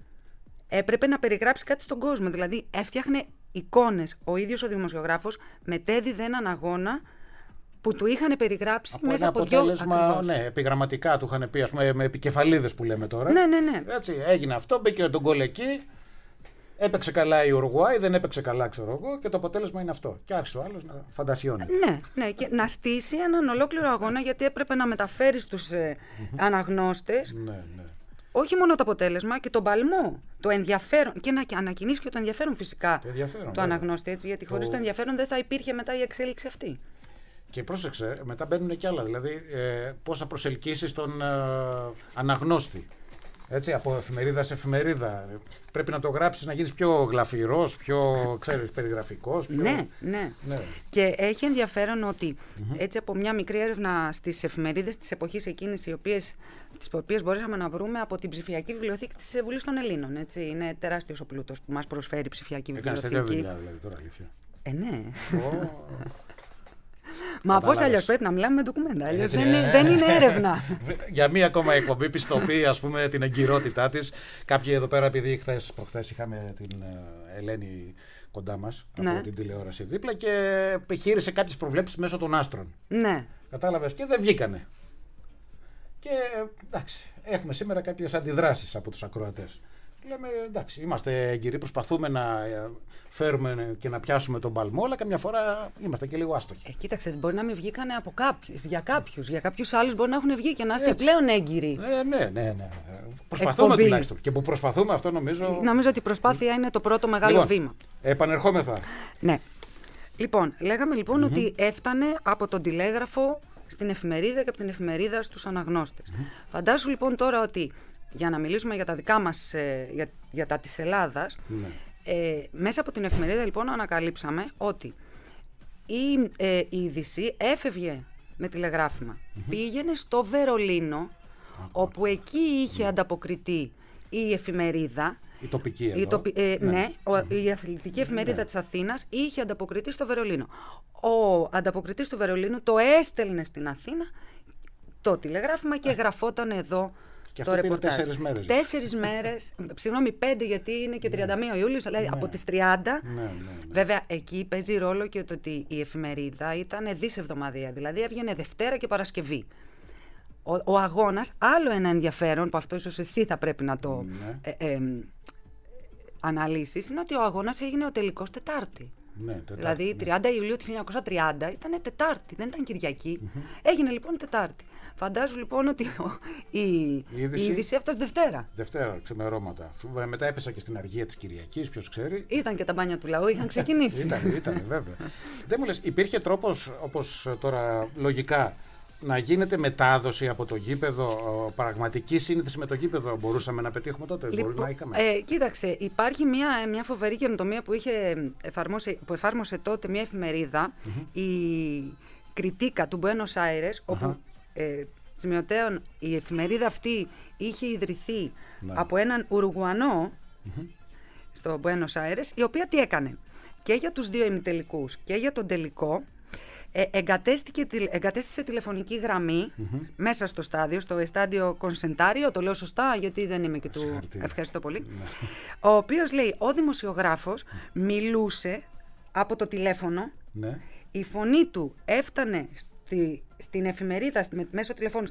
Έπρεπε να περιγράψει κάτι στον κόσμο. Δηλαδή έφτιαχνε εικόνες. Ο ίδιος ο δημοσιογράφος μετέδιδε έναν αγώνα που του είχαν περιγράψει από μέσα από δυο ακριβώς. Ναι, επιγραμματικά του είχαν πει, ας πούμε, με επικεφαλίδες που λέμε τώρα. Ναι, ναι, ναι. Έτσι, έγινε αυτό, μπήκε τον γκολ εκεί, έπαιξε καλά η Ουρουγουάη, δεν έπαιξε καλά, ξέρω εγώ, και το αποτέλεσμα είναι αυτό. Και άρχισε ο άλλος να φαντασιώνει. Ναι, ναι, και να στήσει έναν ολόκληρο αγώνα, γιατί έπρεπε να μεταφέρει στους ε, αναγνώστες. Ναι, ναι. Όχι μόνο το αποτέλεσμα και τον παλμό, το ενδιαφέρον και να ανακοινήσει και το ενδιαφέρον φυσικά το ενδιαφέρον, του αναγνώστη, έτσι, γιατί χωρίς το... το ενδιαφέρον δεν θα υπήρχε μετά η εξέλιξη αυτή. Και πρόσεξε, μετά μπαίνουν και άλλα, δηλαδή ε, πώς θα προσελκύσεις τον ε, αναγνώστη. Έτσι, από εφημερίδα σε εφημερίδα. Πρέπει να το γράψεις, να γίνεις πιο γλαφυρός, πιο ξέρεις, περιγραφικός. Πιο... Ναι, ναι, ναι. Και έχει ενδιαφέρον ότι mm-hmm. έτσι από μια μικρή έρευνα στις εφημερίδες της εποχής εκείνης, οι οποίες, τις οποίες μπορέσαμε να βρούμε από την ψηφιακή βιβλιοθήκη της Βουλής των Ελλήνων. Έτσι. Είναι τεράστιος ο πλούτος που μας προσφέρει η ψηφιακή βιβλιοθήκη. Έκανες τέτοια δουλειά δηλαδή τώρα, αλήθεια. Ε, ναι. Oh. Μα πώς αλλιώς πρέπει να μιλάμε με ντοκουμέντα, αλλιώς δεν, είναι, δεν είναι έρευνα. Για μία ακόμα εκπομπή πιστοποιεί ας πούμε την εγκυρότητά της. Κάποιοι εδώ πέρα, επειδή χθες, προχθές είχαμε την Ελένη κοντά μας ναι. από την τηλεόραση δίπλα και επιχείρησε κάποιες προβλέψεις μέσω των άστρων. Ναι. Κατάλαβες και δεν βγήκανε. Και εντάξει, έχουμε σήμερα κάποιες αντιδράσεις από τους ακροατές. Λέμε εντάξει, είμαστε έγκυροι, προσπαθούμε να φέρουμε και να πιάσουμε τον παλμό, αλλά καμιά φορά είμαστε και λίγο άστοχοι. Ε, κοίταξε, μπορεί να μην βγήκανε από κάποιους, για κάποιους. Για κάποιους άλλους μπορεί να έχουν βγει και να είστε πλέον έγκυροι. Ε, ναι, ναι, ναι. Προσπαθούμε εκπομπή. Τουλάχιστον. Και που προσπαθούμε, αυτό νομίζω. Νομίζω ότι η προσπάθεια είναι το πρώτο μεγάλο λοιπόν, βήμα. Επανερχόμεθα. Ναι. Λοιπόν, λέγαμε λοιπόν mm-hmm. ότι έφτανε από τον τηλέγραφο στην εφημερίδα και από την εφημερίδα στους αναγνώστες. Mm-hmm. Φαντάσου λοιπόν τώρα ότι. Για να μιλήσουμε για τα δικά μας, ε, για, για τα της Ελλάδας, ναι. ε, μέσα από την εφημερίδα λοιπόν ανακαλύψαμε ότι η, ε, η είδηση έφευγε με τηλεγράφημα. Mm-hmm. Πήγαινε στο Βερολίνο, ah, όπου εκεί είχε mm. ανταποκριθεί η εφημερίδα. Η τοπική εδώ. Η, τοπι, ε, ναι, ναι ο, η αθλητική εφημερίδα ναι. της Αθήνας είχε ανταποκριθεί στο Βερολίνο. Ο ανταποκριτής του Βερολίνου το έστελνε στην Αθήνα το τηλεγράφημα και γραφόταν εδώ. Και αυτό πήρε τέσσερις μέρες. Τέσσερις μέρες, συγγνώμη, πέντε γιατί είναι και τριάντα μία ο Ιούλιος, αλλά ναι. από τις τριάντα. Ναι, ναι, ναι. Βέβαια, εκεί παίζει ρόλο και το ότι η εφημερίδα ήταν δισεβδομαδία, δηλαδή έβγαινε Δευτέρα και Παρασκευή. Ο, ο αγώνας, άλλο ένα ενδιαφέρον, που αυτό ίσως εσύ θα πρέπει να το ναι. ε, ε, ε, αναλύσεις, είναι ότι ο αγώνας έγινε ο τελικός Τετάρτη. Ναι, τετάρτη, δηλαδή, ναι. τριάντα Ιουλίου του χίλια εννιακόσια τριάντα ήταν Τετάρτη, δεν ήταν Κυριακή. Mm-hmm. Έγινε λοιπόν Τετάρτη. Φαντάζομαι λοιπόν ότι η, η είδηση, είδηση έφτασε Δευτέρα. Δευτέρα, ξημερώματα. Μετά έπεσα και στην αργία της Κυριακής, ποιος ξέρει. Ήταν και τα μπάνια του λαού, είχαν ξεκινήσει. ήταν, ήταν, βέβαια. Δεν μου λες, υπήρχε τρόπος, όπως τώρα λογικά, να γίνεται μετάδοση από το γήπεδο, πραγματική σύνδεση με το γήπεδο, μπορούσαμε να πετύχουμε τότε, λοιπόν, να είχαμε. Ε, κοίταξε, υπάρχει μια, μια φοβερή καινοτομία που, είχε εφαρμόσει, που εφάρμοσε τότε μια εφημερίδα, mm-hmm. η Κριτίκα του Buenos Aires, uh-huh. όπου ε, σημειωτέων η εφημερίδα αυτή είχε ιδρυθεί ναι. από έναν Ουρουγουανό mm-hmm. στο Buenos Aires, η οποία τι έκανε. Και για τους δύο ημιτελικούς και για τον τελικό, Ε, εγκατέστησε τηλεφωνική γραμμή mm-hmm. μέσα στο στάδιο, στο εστάντιο Κονσεντάριο, το λέω σωστά γιατί δεν είμαι και του... Ευχαριστώ, Ευχαριστώ πολύ. Ο οποίος λέει, ο δημοσιογράφος μιλούσε από το τηλέφωνο, ναι. η φωνή του έφτανε στη, στην εφημερίδα, στη, μέσω τηλεφώνου, στη,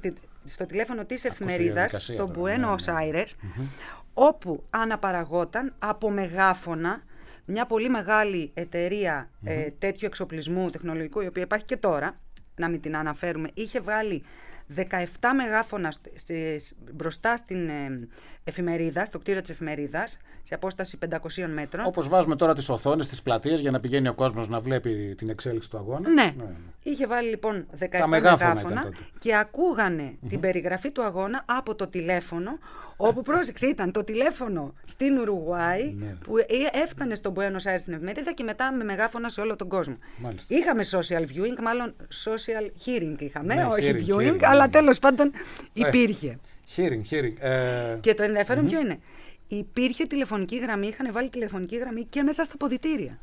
στο τηλέφωνο της εφημερίδας, στο Buenos ναι, ναι. Aires, mm-hmm. όπου αναπαραγόταν από μεγάφωνα μια πολύ μεγάλη εταιρεία mm-hmm. ε, τέτοιου εξοπλισμού τεχνολογικού, η οποία υπάρχει και τώρα, να μην την αναφέρουμε, είχε βάλει δεκαεπτά μεγάφωνα στις, μπροστά στην ε, εφημερίδα, στο κτίριο της εφημερίδας, σε απόσταση πεντακόσιων μέτρων. Όπως βάζουμε τώρα τις οθόνες στις πλατείες για να πηγαίνει ο κόσμος να βλέπει την εξέλιξη του αγώνα. Ναι. ναι. Είχε βάλει λοιπόν δεκαεπτά μεγάφωνα, μεγάφωνα και ακούγανε mm-hmm. την περιγραφή του αγώνα από το τηλέφωνο, όπου πρόσεξε ήταν το τηλέφωνο στην Ουρουγουάη ναι. που έφτανε στο Buenos Aires στην εφημερίδα και μετά με μεγάφωνα σε όλο τον κόσμο. Μάλιστα. Είχαμε social viewing, μάλλον social hearing είχαμε, ναι, όχι hearing, viewing, hearing, αλλά τέλος πάντων υπήρχε. Hearing, hearing. Ε... Και το ενδιαφέρον mm-hmm. ποιο είναι. Υπήρχε τηλεφωνική γραμμή, είχαν βάλει τηλεφωνική γραμμή και μέσα στα αποδυτήρια.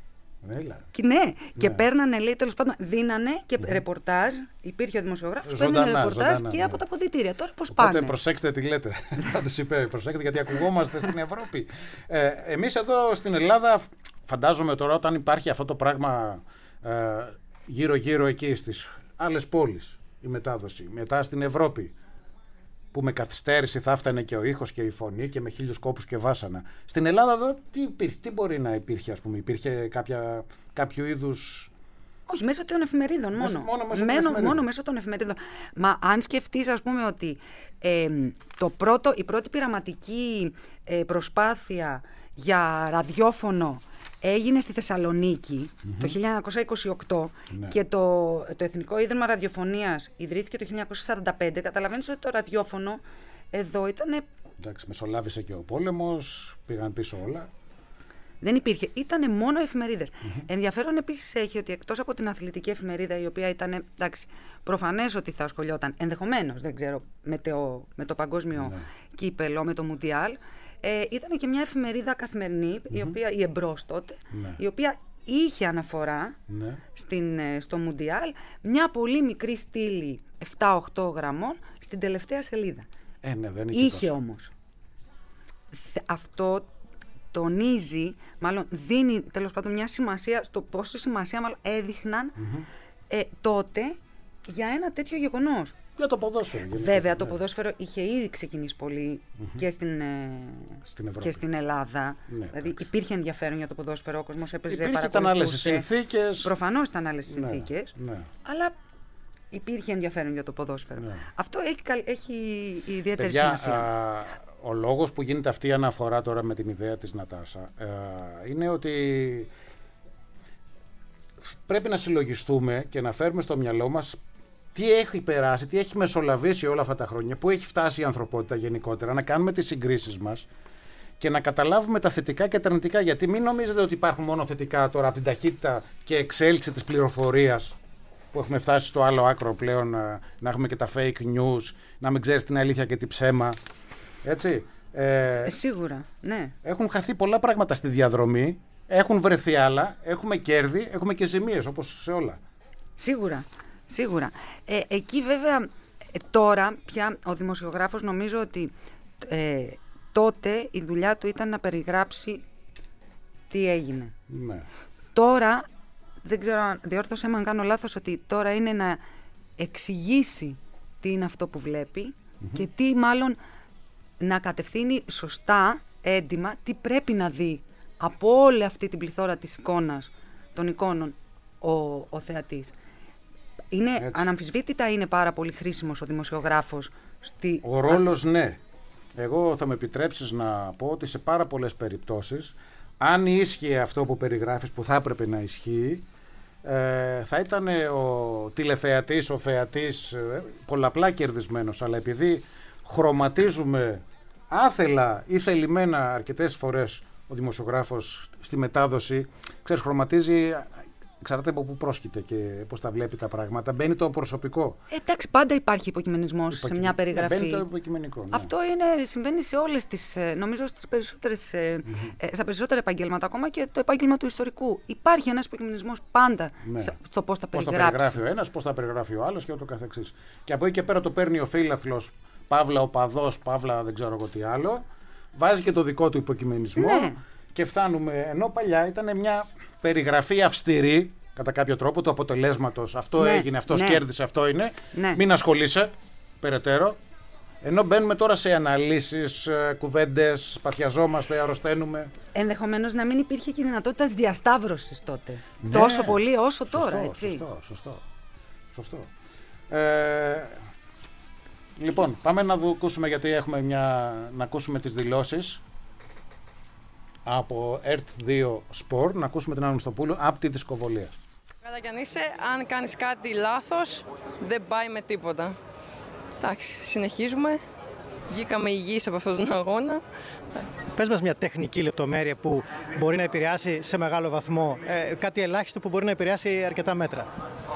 Και, ναι, ναι, και παίρνανε, λέει, τέλος πάντων, δίνανε και mm. ρεπορτάζ. Υπήρχε ο δημοσιογράφος, παίρνανε ρεπορτάζ ζωντανά, και ναι. από τα αποδυτήρια. Τώρα πώς πάνε. Οπότε προσέξτε τι λέτε. Θα τους είπε, προσέξτε, γιατί ακουγόμαστε στην Ευρώπη. Ε, εμείς εδώ στην Ελλάδα, φαντάζομαι τώρα, όταν υπάρχει αυτό το πράγμα ε, γύρω-γύρω εκεί στις άλλες πόλεις, η μετάδοση, μετά στην Ευρώπη, που με καθυστέρηση θα έφτανε και ο ήχος και η φωνή και με χίλιους κόπους και βάσανα. Στην Ελλάδα εδώ τι, υπήρχε, τι μπορεί να υπήρχε, ας πούμε, υπήρχε κάποια, κάποιο είδους... Όχι, μέσω των εφημερίδων μόνο. Μόνο μέσω, Μένο, των μόνο μέσω των εφημερίδων. Μα αν σκεφτείς, ας πούμε, ότι ε, το πρώτο, η πρώτη πειραματική ε, προσπάθεια για ραδιόφωνο έγινε στη Θεσσαλονίκη mm-hmm. το χίλια εννιακόσια είκοσι οκτώ ναι. και το, το Εθνικό Ίδρυμα Ραδιοφωνίας ιδρύθηκε το χίλια εννιακόσια σαράντα πέντε. Καταλαβαίνεις ότι το ραδιόφωνο εδώ ήταν... Εντάξει, μεσολάβησε και ο πόλεμος, πήγαν πίσω όλα. Δεν υπήρχε. Ήτανε μόνο εφημερίδες. Mm-hmm. Ενδιαφέρον επίσης έχει ότι εκτός από την αθλητική εφημερίδα, η οποία ήταν, εντάξει, προφανές ότι θα ασχολιόταν ενδεχομένως, δεν ξέρω, με το, με το παγκόσμιο ναι. κύπελο, με το Μουντιάλ, ε, ήταν και μια εφημερίδα καθημερινή, mm-hmm. η οποία, η Εμπρός τότε, ναι. η οποία είχε αναφορά ναι. στην, στο Μουντιάλ, μια πολύ μικρή στήλη επτά οχτώ γραμμών στην τελευταία σελίδα. Ε, ναι, δεν είχε είχε όμως. Αυτό τονίζει, μάλλον δίνει τέλος πάντων μια σημασία, στο πόσο σημασία μάλλον έδειχναν mm-hmm. ε, τότε για ένα τέτοιο γεγονός. Για το ποδόσφαιρο. Βέβαια, ναι. το ποδόσφαιρο είχε ήδη ξεκινήσει πολύ mm-hmm. και, στην, ε, στην και στην Ελλάδα. Ναι, δηλαδή εντάξει. υπήρχε ενδιαφέρον για το ποδόσφαιρο, ο κόσμος έπαιζε, παρακολουθούσε. Ήταν άλλες συνθήκες. Προφανώς ήταν άλλες ναι, συνθήκες. Ναι. Αλλά υπήρχε ενδιαφέρον για το ποδόσφαιρο. Ναι. Αυτό έχει, έχει ιδιαίτερη Παιδιά, σημασία. Α, ο λόγος που γίνεται αυτή η αναφορά τώρα με την ιδέα της Νατάσα ε, είναι ότι πρέπει να συλλογιστούμε και να φέρουμε στο μυαλό μας τι έχει περάσει, τι έχει μεσολαβήσει όλα αυτά τα χρόνια, πού έχει φτάσει η ανθρωπότητα γενικότερα, να κάνουμε τις συγκρίσεις μας και να καταλάβουμε τα θετικά και τα αρνητικά. Γιατί μην νομίζετε ότι υπάρχουν μόνο θετικά τώρα από την ταχύτητα και εξέλιξη της πληροφορίας που έχουμε φτάσει στο άλλο άκρο πλέον, να, να έχουμε και τα fake news, να μην ξέρεις την αλήθεια και την ψέμα. Έτσι. Ε, Σίγουρα, ναι. Έχουν χαθεί πολλά πράγματα στη διαδρομή, έχουν βρεθεί άλλα, έχουμε κέρδη, έχουμε και ζημίες όπως σε όλα. Σίγουρα. Σίγουρα. Ε, εκεί βέβαια ε, τώρα πια ο δημοσιογράφος νομίζω ότι ε, τότε η δουλειά του ήταν να περιγράψει τι έγινε. Ναι. Τώρα, δεν ξέρω, διόρθωσέ με αν κάνω λάθος, ότι τώρα είναι να εξηγήσει τι είναι αυτό που βλέπει mm-hmm. και τι μάλλον να κατευθύνει σωστά, έντιμα, τι πρέπει να δει από όλη αυτή την πληθώρα της εικόνας, των εικόνων ο, ο θεατής. Είναι, αναμφισβήτητα είναι πάρα πολύ χρήσιμος ο δημοσιογράφος. Στη... Ο ρόλος ναι. Εγώ θα με επιτρέψεις να πω ότι σε πάρα πολλές περιπτώσεις, αν ίσχυε αυτό που περιγράφεις, που θα έπρεπε να ισχύει, ε, θα ήταν ο τηλεθεατής, ο θεατής ε, πολλαπλά κερδισμένος, αλλά επειδή χρωματίζουμε άθελα ή θελημένα αρκετές φορές ο δημοσιογράφος στη μετάδοση, ξέρεις, χρωματίζει... Εξαρτάται από πού πρόσκειται και πώς τα βλέπει τα πράγματα. Μπαίνει το προσωπικό. Ε, εντάξει, πάντα υπάρχει υποκειμενισμός Υποκει... σε μια περιγραφή. Ναι, μπαίνει το υποκειμενικό. Ναι. Αυτό είναι, συμβαίνει σε όλες τις, νομίζω, στις περισσότερες, mm-hmm. ε, στα περισσότερα επαγγέλματα, ακόμα και το επάγγελμα του ιστορικού. Υπάρχει ένας υποκειμενισμός πάντα ναι. στο πώς τα περιγράψει. Πώς τα περιγράφει ο ένας, πώς τα περιγράφει ο άλλος και ούτω καθεξής. Και από εκεί και πέρα το παίρνει ο φίλαθλος, παύλα ο παδός, παύλα δεν ξέρω εγώ τι άλλο. Βάζει και το δικό του υποκειμενισμό ναι. και φτάνουμε. Ενώ παλιά ήταν μια περιγραφή αυστηρή. Κατά κάποιο τρόπο του αποτελέσματος. Αυτό ναι, έγινε, αυτός ναι. κέρδισε, αυτό είναι. Ναι. Μην ασχολείσαι. περαιτέρω. Ενώ μπαίνουμε τώρα σε αναλύσεις, κουβέντες, παθιαζόμαστε, αρρωσταίνουμε. Ενδεχομένως να μην υπήρχε και η δυνατότητα της διασταύρωσης τότε. Ναι. Τόσο πολύ όσο σωστό, τώρα, έτσι. Σωστό, σωστό. σωστό. Ε, λοιπόν, πάμε να δω, ακούσουμε, γιατί έχουμε μια, να ακούσουμε τις δηλώσεις από ερτ δύο Sport, να ακούσουμε την Αναστοπούλου από τη δισκοβολία. Κατά κι αν είσαι, αν κάνεις κάτι λάθος, δεν πάει με τίποτα. Εντάξει, συνεχίζουμε. Βγήκαμε υγιείς από αυτόν τον αγώνα. Πες μας μια τεχνική λεπτομέρεια που μπορεί να επηρεάσει σε μεγάλο βαθμό, ε, κάτι ελάχιστο που μπορεί να επηρεάσει αρκετά μέτρα.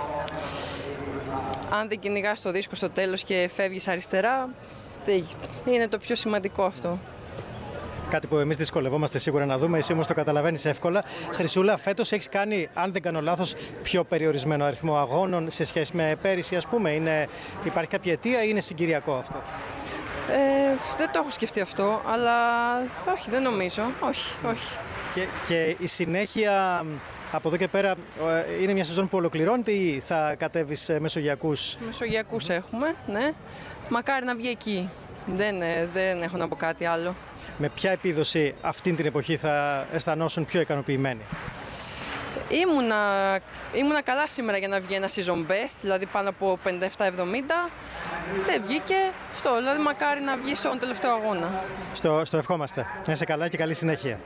Αν δεν κυνηγάς το δίσκο στο τέλος και φεύγεις αριστερά, είναι το πιο σημαντικό αυτό. Κάτι που εμείς δυσκολευόμαστε σίγουρα να δούμε, εσύ όμως το καταλαβαίνεις εύκολα. Χρυσούλα, φέτος έχεις κάνει, αν δεν κάνω λάθος, πιο περιορισμένο αριθμό αγώνων σε σχέση με πέρυσι, ας πούμε. Είναι, υπάρχει κάποια αιτία ή είναι συγκυριακό αυτό? Ε, δεν το έχω σκεφτεί αυτό, αλλά όχι, δεν νομίζω. Όχι, όχι. Και, και η συνέχεια από εδώ και πέρα είναι μια σεζόν που ολοκληρώνεται ή θα κατέβεις μεσογειακούς? Μεσογειακούς έχουμε, ναι. Μακάρι να βγει εκεί. Δεν, δεν έχω να πω κάτι άλλο. Με ποια επίδοση αυτήν την εποχή θα αισθανόσουν πιο ικανοποιημένοι? Ήμουνα, ήμουνα καλά σήμερα για να βγει ένα season best, δηλαδή πάνω από πενήντα επτά εβδομήντα. Δεν βγήκε αυτό, δηλαδή μακάρι να βγει στον τελευταίο αγώνα. Στο, στο ευχόμαστε. Να είσαι καλά και καλή συνέχεια.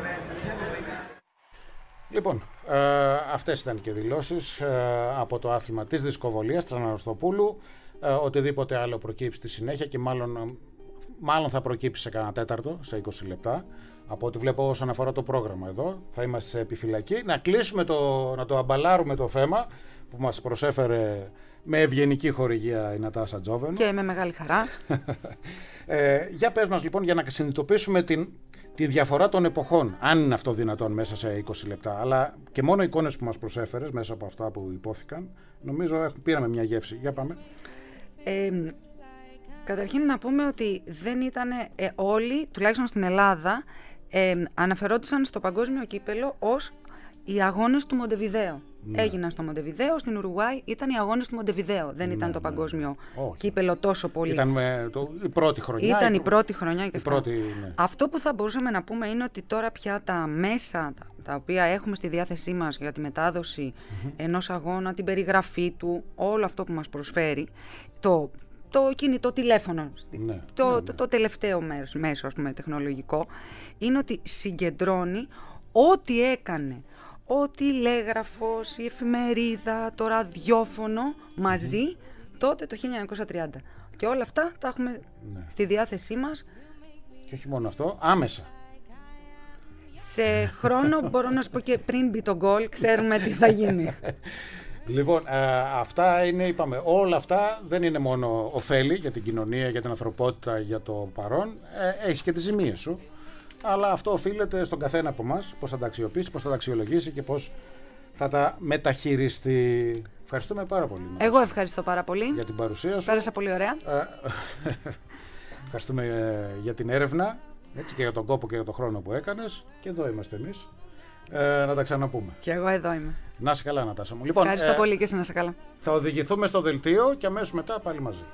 Λοιπόν, ε, αυτές ήταν και δηλώσεις ε, από το άθλημα της δισκοβολίας της Αναστοπούλου. Ε, οτιδήποτε άλλο προκύψει στη συνέχεια και μάλλον... Μάλλον θα προκύψει σε κανένα τέταρτο, σε είκοσι λεπτά. Από ό,τι βλέπω όσον αφορά το πρόγραμμα εδώ, θα είμαστε σε επιφυλακή. Να κλείσουμε το, να το αμπαλάρουμε το θέμα που μας προσέφερε με ευγενική χορηγία η Νατάσα Τζόβενου. Και με μεγάλη χαρά. ε, για πες μας λοιπόν, για να συνειδητοποιήσουμε την, τη διαφορά των εποχών, αν είναι αυτό δυνατόν μέσα σε είκοσι λεπτά. Αλλά και μόνο οι εικόνες που μας προσέφερες μέσα από αυτά που υπόθηκαν, νομίζω πήραμε μια γεύση. Για πάμε. Ε, Καταρχήν να πούμε ότι δεν ήταν ε, όλοι, τουλάχιστον στην Ελλάδα, ε, αναφερόντουσαν στο παγκόσμιο κύπελο ως οι αγώνες του Μοντεβιδέο. Ναι. Έγιναν στο Μοντεβιδέο, στην Ουρουγουάη ήταν οι αγώνες του Μοντεβιδέο. Δεν ναι, ήταν το ναι. παγκόσμιο oh. κύπελο τόσο πολύ. Ήταν με το, η πρώτη χρονιά. Ήταν η, η πρώτη χρονιά και η πρώτη, ναι. Αυτό που θα μπορούσαμε να πούμε είναι ότι τώρα πια τα μέσα τα, τα οποία έχουμε στη διάθεσή μας για τη μετάδοση mm-hmm. ενός αγώνα, την περιγραφή του, όλο αυτό που μας προσφέρει, το το κινητό τηλέφωνο, ναι, το, ναι, ναι. Το, το τελευταίο μέσο, μέσο ας πούμε, τεχνολογικό, είναι ότι συγκεντρώνει ό,τι έκανε, ο τηλέγραφος, η εφημερίδα, το ραδιόφωνο μαζί mm-hmm. τότε το χίλια εννιακόσια τριάντα. Και όλα αυτά τα έχουμε ναι. στη διάθεσή μας. Και όχι μόνο αυτό, άμεσα. Σε χρόνο μπορώ να σου πω και πριν μπει το γκολ, ξέρουμε τι θα γίνει. Λοιπόν, ε, αυτά είναι, είπαμε, όλα αυτά δεν είναι μόνο ωφέλη για την κοινωνία, για την ανθρωπότητα, για το παρόν. Ε, έχεις και τις ζημίες σου. Αλλά αυτό οφείλεται στον καθένα από εμάς, πώς θα τα αξιοποιήσει, πώς θα τα αξιολογήσει και πώς θα τα μεταχειριστεί. Ευχαριστούμε πάρα πολύ. Εγώ ευχαριστώ πάρα πολύ για την παρουσία σου. Πέρασα πολύ ωραία. Ε, ευχαριστούμε ε, για την έρευνα, έτσι, και για τον κόπο και για τον χρόνο που έκανες. Και εδώ είμαστε εμείς. Ε, να τα ξαναπούμε. Και εγώ εδώ είμαι. Να είσαι καλά, Νατάσα μου. Λοιπόν, ευχαριστώ ε, πολύ και εσύ να είσαι καλά. Θα οδηγηθούμε στο δελτίο και αμέσως μετά πάλι μαζί.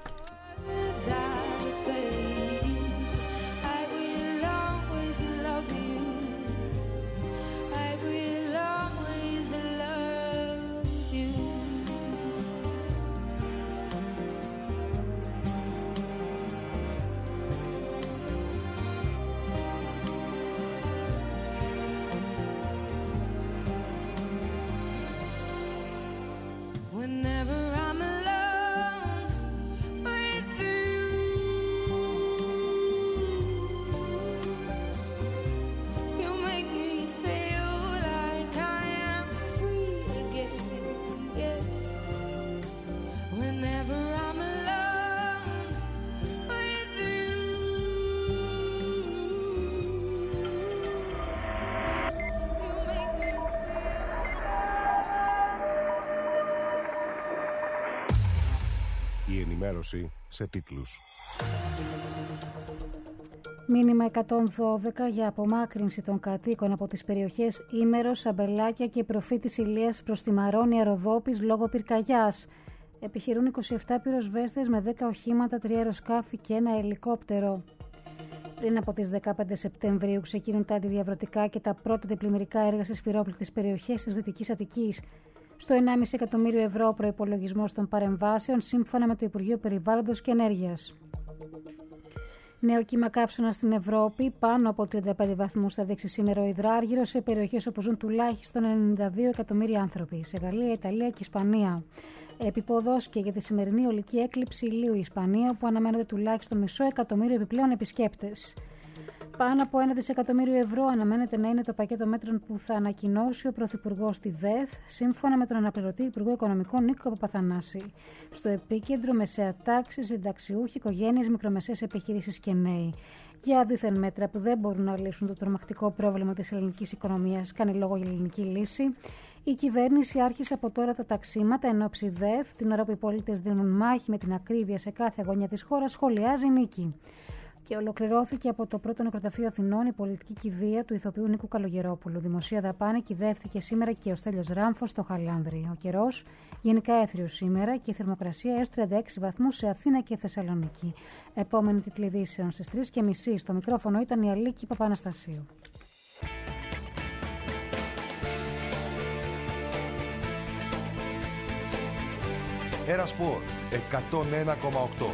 Η ενημέρωση σε τίτλους. Μήνυμα εκατόν δώδεκα για απομάκρυνση των κατοίκων από τις περιοχές Ήμερος, Αμπελάκια και Προφήτης Ηλίας προς τη Μαρόνια Ροδόπης λόγω πυρκαγιάς. Επιχειρούν είκοσι επτά πυροσβέστες με δέκα οχήματα, τρία αεροσκάφη και ένα ελικόπτερο. Πριν από τις δεκαπέντε Σεπτεμβρίου ξεκίνουν τα αντιδιαβρωτικά και τα πρώτα διπλημμυρικά έργα στις πυρόπληκτες περιοχές της Δυτικής Αττικής. Στο ενάμιση εκατομμύριο ευρώ ο προϋπολογισμός των παρεμβάσεων, σύμφωνα με το Υπουργείο Περιβάλλοντος και Ενέργειας. Νέο κύμα καύσωνα στην Ευρώπη, πάνω από τριάντα πέντε βαθμούς θα δείξει σήμερα ο υδράργυρος σε περιοχές όπου ζουν τουλάχιστον ενενήντα δύο εκατομμύρια άνθρωποι, σε Γαλλία, Ιταλία και Ισπανία. Επίποδος και για τη σημερινή ολική έκλειψη ηλίου η Ισπανία, όπου αναμένονται τουλάχιστον μισό εκατομμύριο επιπλέον επισκέπτες. Πάνω από ένα δισεκατομμύριο ευρώ αναμένεται να είναι το πακέτο μέτρων που θα ανακοινώσει ο Πρωθυπουργός στη ΔΕΘ, σύμφωνα με τον αναπληρωτή Υπουργό Οικονομικών Νίκο Παπαθανάση. Στο επίκεντρο μεσαία τάξη, συνταξιούχοι, οικογένειες, μικρομεσαίες επιχειρήσεις και νέοι. Για δίθεν μέτρα που δεν μπορούν να λύσουν το τρομακτικό πρόβλημα της ελληνικής οικονομίας, κάνει λόγο για ελληνική λύση. Η κυβέρνηση άρχισε από τώρα τα ταξίματα εν ώψη ΔΕΘ, την ώρα που οι πολίτες δίνουν μάχη με την ακρίβεια σε κάθε γωνιά της χώρας, σχολιάζει νίκη. Και ολοκληρώθηκε από το πρώτο νεκροταφείο Αθηνών η πολιτική κηδεία του ηθοποιού Νίκου Καλογερόπουλου. Δημοσία δαπάνη κυδεύθηκε σήμερα και ο Στέλιος Ράμφος στο Χαλάνδρι. Ο καιρός γενικά έθριος σήμερα και η θερμοκρασία έως τριάντα έξι βαθμούς σε Αθήνα και Θεσσαλονίκη. Επόμενη τίτλη ειδήσεων στις τρεις και μισή. Στο μικρόφωνο ήταν η Αλίκη Παπαναστασίου. Ένα Σπορ εκατόν ένα κόμμα οκτώ.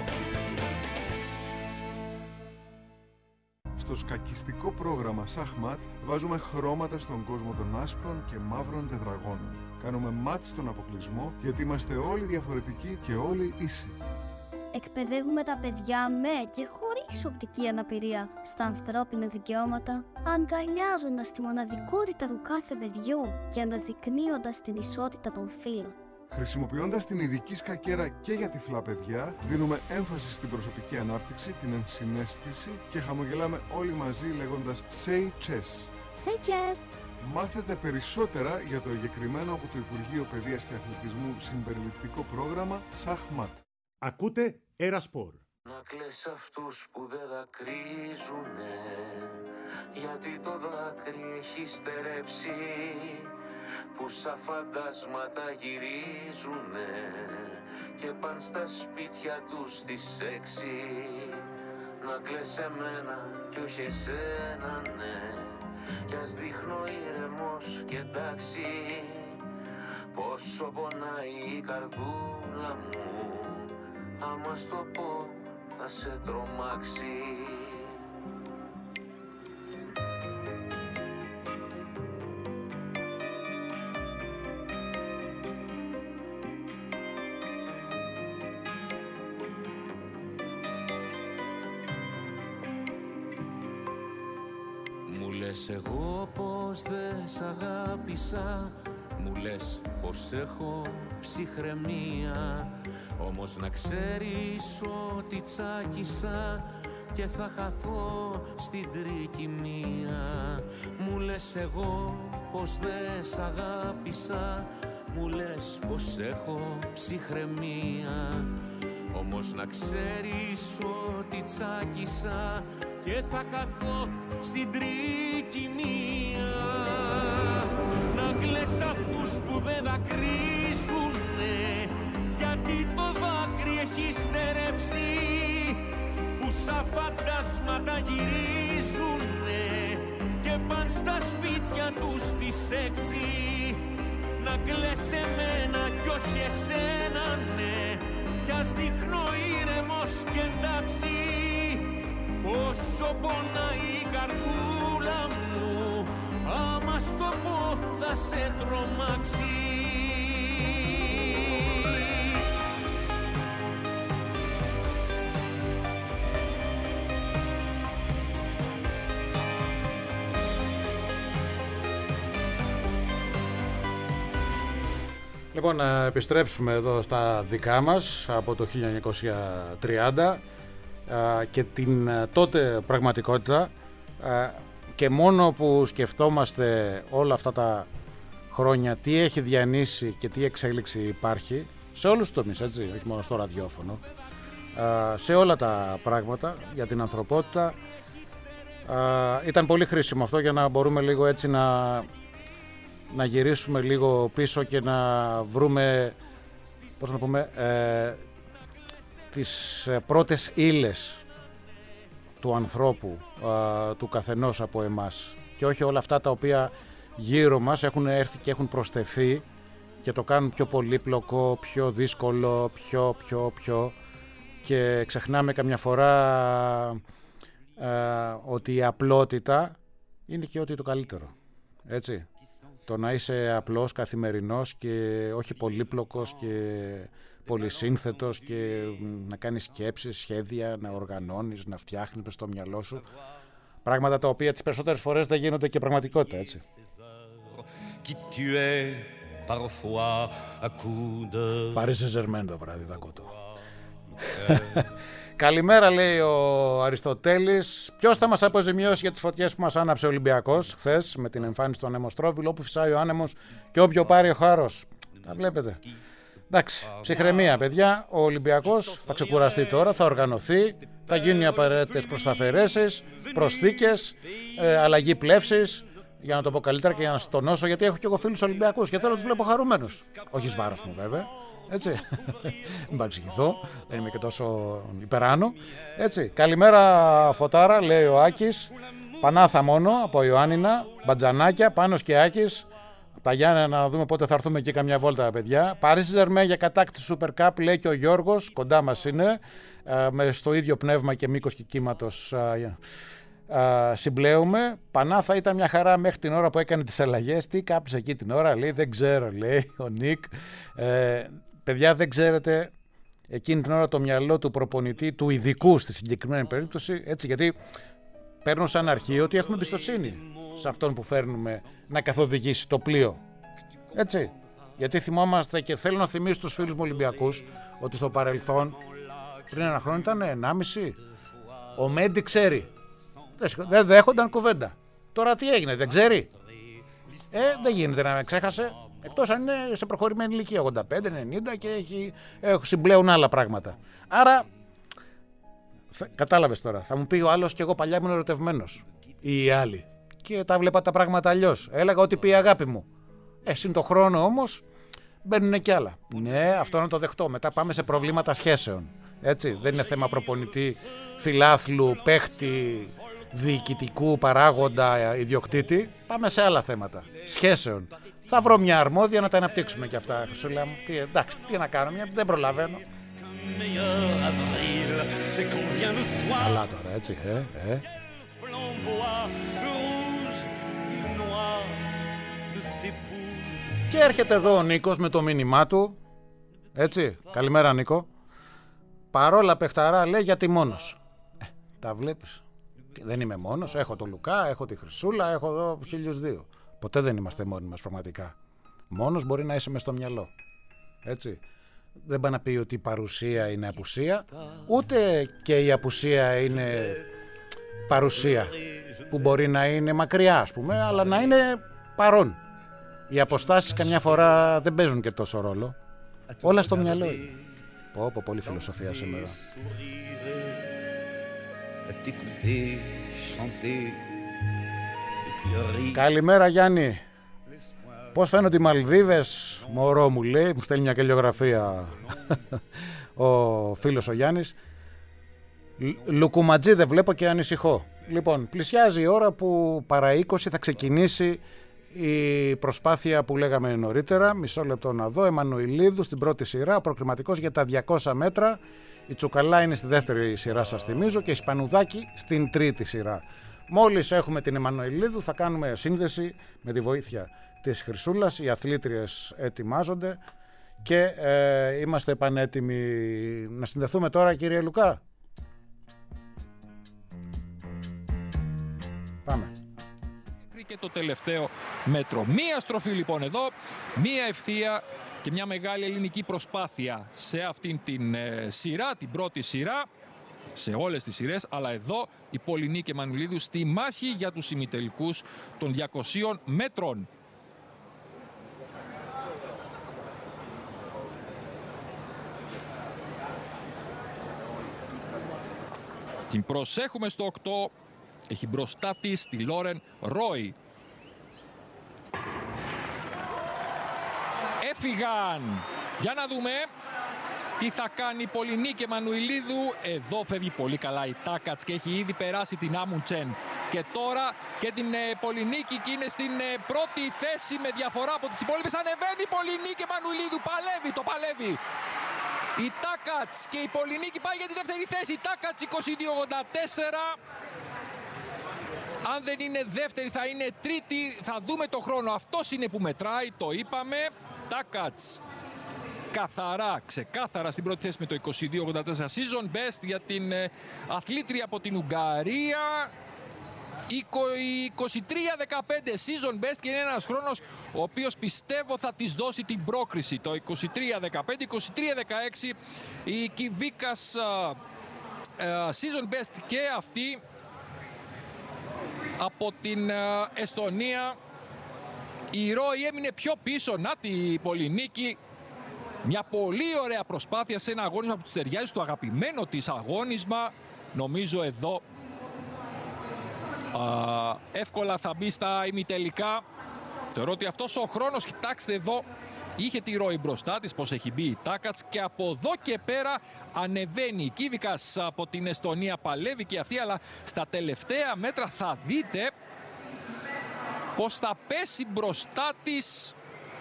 Στο σκακιστικό πρόγραμμα Σαχμάτ βάζουμε χρώματα στον κόσμο των άσπρων και μαύρων τετραγώνων. Κάνουμε μάτς στον αποκλεισμό γιατί είμαστε όλοι διαφορετικοί και όλοι ίσοι. Εκπαιδεύουμε τα παιδιά με και χωρίς οπτική αναπηρία στα ανθρώπινα δικαιώματα, αγκαλιάζοντας τη μοναδικότητα του κάθε παιδιού και αναδεικνύοντας την ισότητα των φύλων. Χρησιμοποιώντας την ειδική σκακέρα και για τυφλά παιδιά, δίνουμε έμφαση στην προσωπική ανάπτυξη, την ενσυναίσθηση και χαμογελάμε όλοι μαζί λέγοντας Say Chess. Say Chess. Μάθετε περισσότερα για το εγκεκριμένο από το Υπουργείο Παιδείας και Αθλητισμού συμπεριληπτικό πρόγραμμα Σαχμάτ. Ακούτε Ένα Σπορ. Να κλαις αυτούς που δεν δακρύζουνε, γιατί το δάκρυ έχει στερέψει, που σαν φαντάσματα γυρίζουνε και παν στα σπίτια τους στις έξι. Να κλαις εμένα κι όχι εσένα, ναι, κι ας δείχνω ήρεμος και εντάξει, πόσο πονάει η καρδούλα μου, άμα στο πω θα σε τρομάξει. Μου λες εγώ πως δεν σ' αγάπησα, μου λες πως έχω ψυχραιμία, όμως να ξέρεις ότι τσάκισα και θα χαθώ στην τρικυμία. Μου λες εγώ πως δεν σ' αγάπησα, μου λες πως έχω ψυχραιμία, όμως να ξέρεις ότι τσάκισα και θα χαθώ στην τρικυμία. Να κλαις αυτούς που δεν δακρύζουνε, γιατί το δάκρυ έχει στερέψει, που σαν φαντάσματα γυρίζουνε και παν στα σπίτια τους στις έξι. Να κλαις εμένα κι όχι εσένα, ναι, κι ας δείχνω ήρεμος και εντάξει, πόσο πονάει η καρδούλα μου, άμα στο πω θα σε τρομάξει. Λοιπόν, να επιστρέψουμε εδώ στα δικά μας από το χίλια εννιακόσια τριάντα και την τότε πραγματικότητα, και μόνο που σκεφτόμαστε όλα αυτά τα χρόνια τι έχει διανύσει και τι εξέλιξη υπάρχει σε όλους τους τομείς, έτσι, όχι μόνο στο ραδιόφωνο, σε όλα τα πράγματα για την ανθρωπότητα. Ήταν πολύ χρήσιμο αυτό για να μπορούμε λίγο έτσι να, να γυρίσουμε λίγο πίσω και να βρούμε πώς να πούμε, ε, τις πρώτες ύλες του ανθρώπου, ε, του καθενός από εμάς, και όχι όλα αυτά τα οποία γύρω μας έχουν έρθει και έχουν προσθεθεί και το κάνουν πιο πολύπλοκο, πιο δύσκολο, πιο, πιο, πιο, και ξεχνάμε καμιά φορά ε, ότι η απλότητα είναι και ό,τι το καλύτερο, έτσι. Το να είσαι απλός, καθημερινός και όχι πολύπλοκος και πολυσύνθετος και να κάνεις σκέψεις, σχέδια, να οργανώνεις, να φτιάχνεις στο μυαλό σου πράγματα τα οποία τις περισσότερες φορές δεν γίνονται και πραγματικότητα, έτσι. Παρί Σεζερμέν το βράδυ, θα κότω. Καλημέρα, λέει ο Αριστοτέλης. Ποιος θα μας αποζημιώσει για τις φωτιές που μας άναψε ο Ολυμπιακός χθες με την εμφάνιση του ανεμοστρόβιλου, όπου φυσάει ο άνεμος και όποιο πάρει ο χάρος? Τα βλέπετε. Εντάξει, ψυχραιμία, παιδιά. Ο Ολυμπιακός θα ξεκουραστεί τώρα, θα οργανωθεί, θα γίνουν οι απαραίτητες προσταφαιρέσεις, προσθήκες, ε, αλλαγή πλεύσης, για να το πω καλύτερα και για να στονώσω, γιατί έχω και εγώ φίλους Ολυμπιακούς και θέλω να τους βλέπω χαρούμενους. Όχι εις βάρος μου, βέβαια. Έτσι. Μην παρεξηγηθώ, δεν είμαι και τόσο υπεράνω. Έτσι. Καλημέρα, Φωτάρα, λέει ο Άκης. Πανάθα μόνο από Ιωάννινα, Μπατζανάκια, Πάνος και Άκης. Τα Γιάννενα, να δούμε πότε θα έρθουμε εκεί καμιά βόλτα, παιδιά. Παρί Σεζερμέν για κατάκτηση Super Cup, λέει και ο Γιώργος, κοντά μας είναι, με στο ίδιο πνεύμα και μήκος και κύματος συμπλέουμε. Πανάθα ήταν μια χαρά μέχρι την ώρα που έκανε τις αλλαγές. Τι κάψε εκεί την ώρα, λέει, δεν ξέρω, λέει ο Νίκ. Ε, παιδιά, δεν ξέρετε εκείνη την ώρα το μυαλό του προπονητή, του ειδικού στη συγκεκριμένη περίπτωση, έτσι, γιατί παίρνω σαν αρχή ότι έχουμε εμπιστοσύνη σε αυτόν που φέρνουμε να καθοδηγήσει το πλοίο. Έτσι. Γιατί θυμόμαστε, και θέλω να θυμίσω στους φίλους μου Ολυμπιακούς ότι στο παρελθόν, πριν ένα χρόνο ήταν ενάμιση, ο Μέντι ξέρει. Δεν δέχονταν κουβέντα. Τώρα τι έγινε, δεν ξέρει? Ε, δεν γίνεται να με ξέχασε. Εκτός αν είναι σε προχωρημένη ηλικία, ογδόντα πέντε ενενήντα, και έχει, έχει, συμπλέουν άλλα πράγματα. Άρα, θα, κατάλαβες τώρα, θα μου πει ο άλλος, και εγώ παλιά ήμουν ερωτευμένος. Ή οι άλλοι. Και τα βλέπα τα πράγματα αλλιώς. Έλεγα ότι πει η αγάπη μου. Ε, συν το χρόνο όμως μπαίνουν και άλλα. Ναι, αυτό να το δεχτώ. Μετά πάμε σε προβλήματα σχέσεων. Έτσι, δεν είναι θέμα προπονητή, φιλάθλου, παίχτη, διοικητικού παράγοντα, ιδιοκτήτη. Πάμε σε άλλα θέματα σχέσεων. Θα βρω μια αρμόδια να τα αναπτύξουμε και αυτά. Σου λέω, τι, εντάξει, τι να κάνω, μια, δεν προλαβαίνω. Καλά τώρα, έτσι, ε, ε. Και έρχεται εδώ ο Νίκος με το μήνυμά του. Έτσι, καλημέρα Νίκο. Παρόλα παιχταρά, λέει, γιατί μόνος. Ε, τα βλέπεις. Δεν είμαι μόνος, έχω τον Λουκά, έχω τη Χρυσούλα, έχω εδώ χίλιους δύο. Ποτέ δεν είμαστε μόνοι μας πραγματικά. Μόνος μπορεί να είσαι μες στο μυαλό. Έτσι. Δεν πάει να πει ότι η παρουσία είναι απουσία, ούτε και η απουσία είναι παρουσία, που μπορεί να είναι μακριά, ας πούμε, αλλά να είναι παρόν. Οι αποστάσεις καμιά φορά δεν παίζουν και τόσο ρόλο. Όλα στο μυαλό είναι. Πω, πω, πολύ φιλοσοφία σήμερα. Καλημέρα Γιάννη. Πώς φαίνονται οι Μαλδίβες? Μωρό μου, λέει, μου στέλνει μια καλλιογραφία ο φίλος ο Γιάννης. Λουκουματζή δεν βλέπω και ανησυχώ. Λοιπόν, πλησιάζει η ώρα που παρά είκοσι θα ξεκινήσει η προσπάθεια που λέγαμε νωρίτερα. Μισό λεπτό να δω. Εμμανουηλίδου στην πρώτη σειρά, ο προκριματικός για τα διακόσια μέτρα. Η Τσουκαλά είναι στη δεύτερη σειρά, σας θυμίζω, και η Σπανουδάκη στην τρίτη σειρά. Μόλις έχουμε την Εμμανουηλίδου θα κάνουμε σύνδεση με τη βοήθεια της Χρυσούλας. Οι αθλήτριες ετοιμάζονται και ε, είμαστε πανέτοιμοι να συνδεθούμε τώρα, κύριε Λουκά. Πάμε. Και το τελευταίο μέτρο. Μία στροφή λοιπόν εδώ, μία ευθεία και μια μεγάλη ελληνική προσπάθεια σε αυτήν την ε, σειρά, την πρώτη σειρά, σε όλες τις σειρές, αλλά εδώ η Πολυνίκη Εμμανουηλίδου στη μάχη για τους ημιτελικούς των διακοσίων μέτρων. Την προσέχουμε στο οκτώ, έχει μπροστά της τη Λόρεν Ρόι. Έφυγαν Για να δούμε τι θα κάνει η Πολυνίκη Εμμανουηλίδου. Εδώ φεύγει πολύ καλά η Τάκατς και έχει ήδη περάσει την Άμουντσεν. Και τώρα και την ε, Πολυνίκη και είναι στην ε, πρώτη θέση με διαφορά από τις υπόλοιπες. Ανεβαίνει η Πολυνίκη Εμμανουηλίδου, παλεύει, το παλεύει. Η Τάκατς και η Πολυνίκη πάει για τη δεύτερη θέση. Η Τάκατς είκοσι δύο ογδόντα τέσσερα. Αν δεν είναι δεύτερη θα είναι τρίτη. Θα δούμε το χρόνο. Αυτός είναι που μετράει, το είπαμε. Τάκατς καθαρά, ξεκάθαρα στην πρώτη θέση με το είκοσι δύο ογδόντα τέσσερα. Season best για την ε, αθλήτρια από την Ουγγαρία. είκοσι τρία δεκαπέντε season best και είναι ένας χρόνος ο οποίος πιστεύω θα της δώσει την πρόκριση. Το είκοσι τρία δεκαπέντε, είκοσι τρία δεκαέξι η Κιβίκας uh, uh, season best και αυτή από την uh, Εστονία. Η Ρώη έμεινε πιο πίσω. Να τη Πολυνίκη. Μια πολύ ωραία προσπάθεια σε ένα αγώνισμα που της ταιριάζει στο αγαπημένο της αγώνισμα. Νομίζω εδώ Α, εύκολα θα μπει στα ημιτελικά. Θεωρώ ότι αυτός ο χρόνος, κοιτάξτε εδώ, είχε τη Ρώη μπροστά της, πως έχει μπει η Τάκατς και από εδώ και πέρα ανεβαίνει η Κίβικας από την Εστονία, παλεύει και αυτή, αλλά στα τελευταία μέτρα θα δείτε πως θα πέσει μπροστά της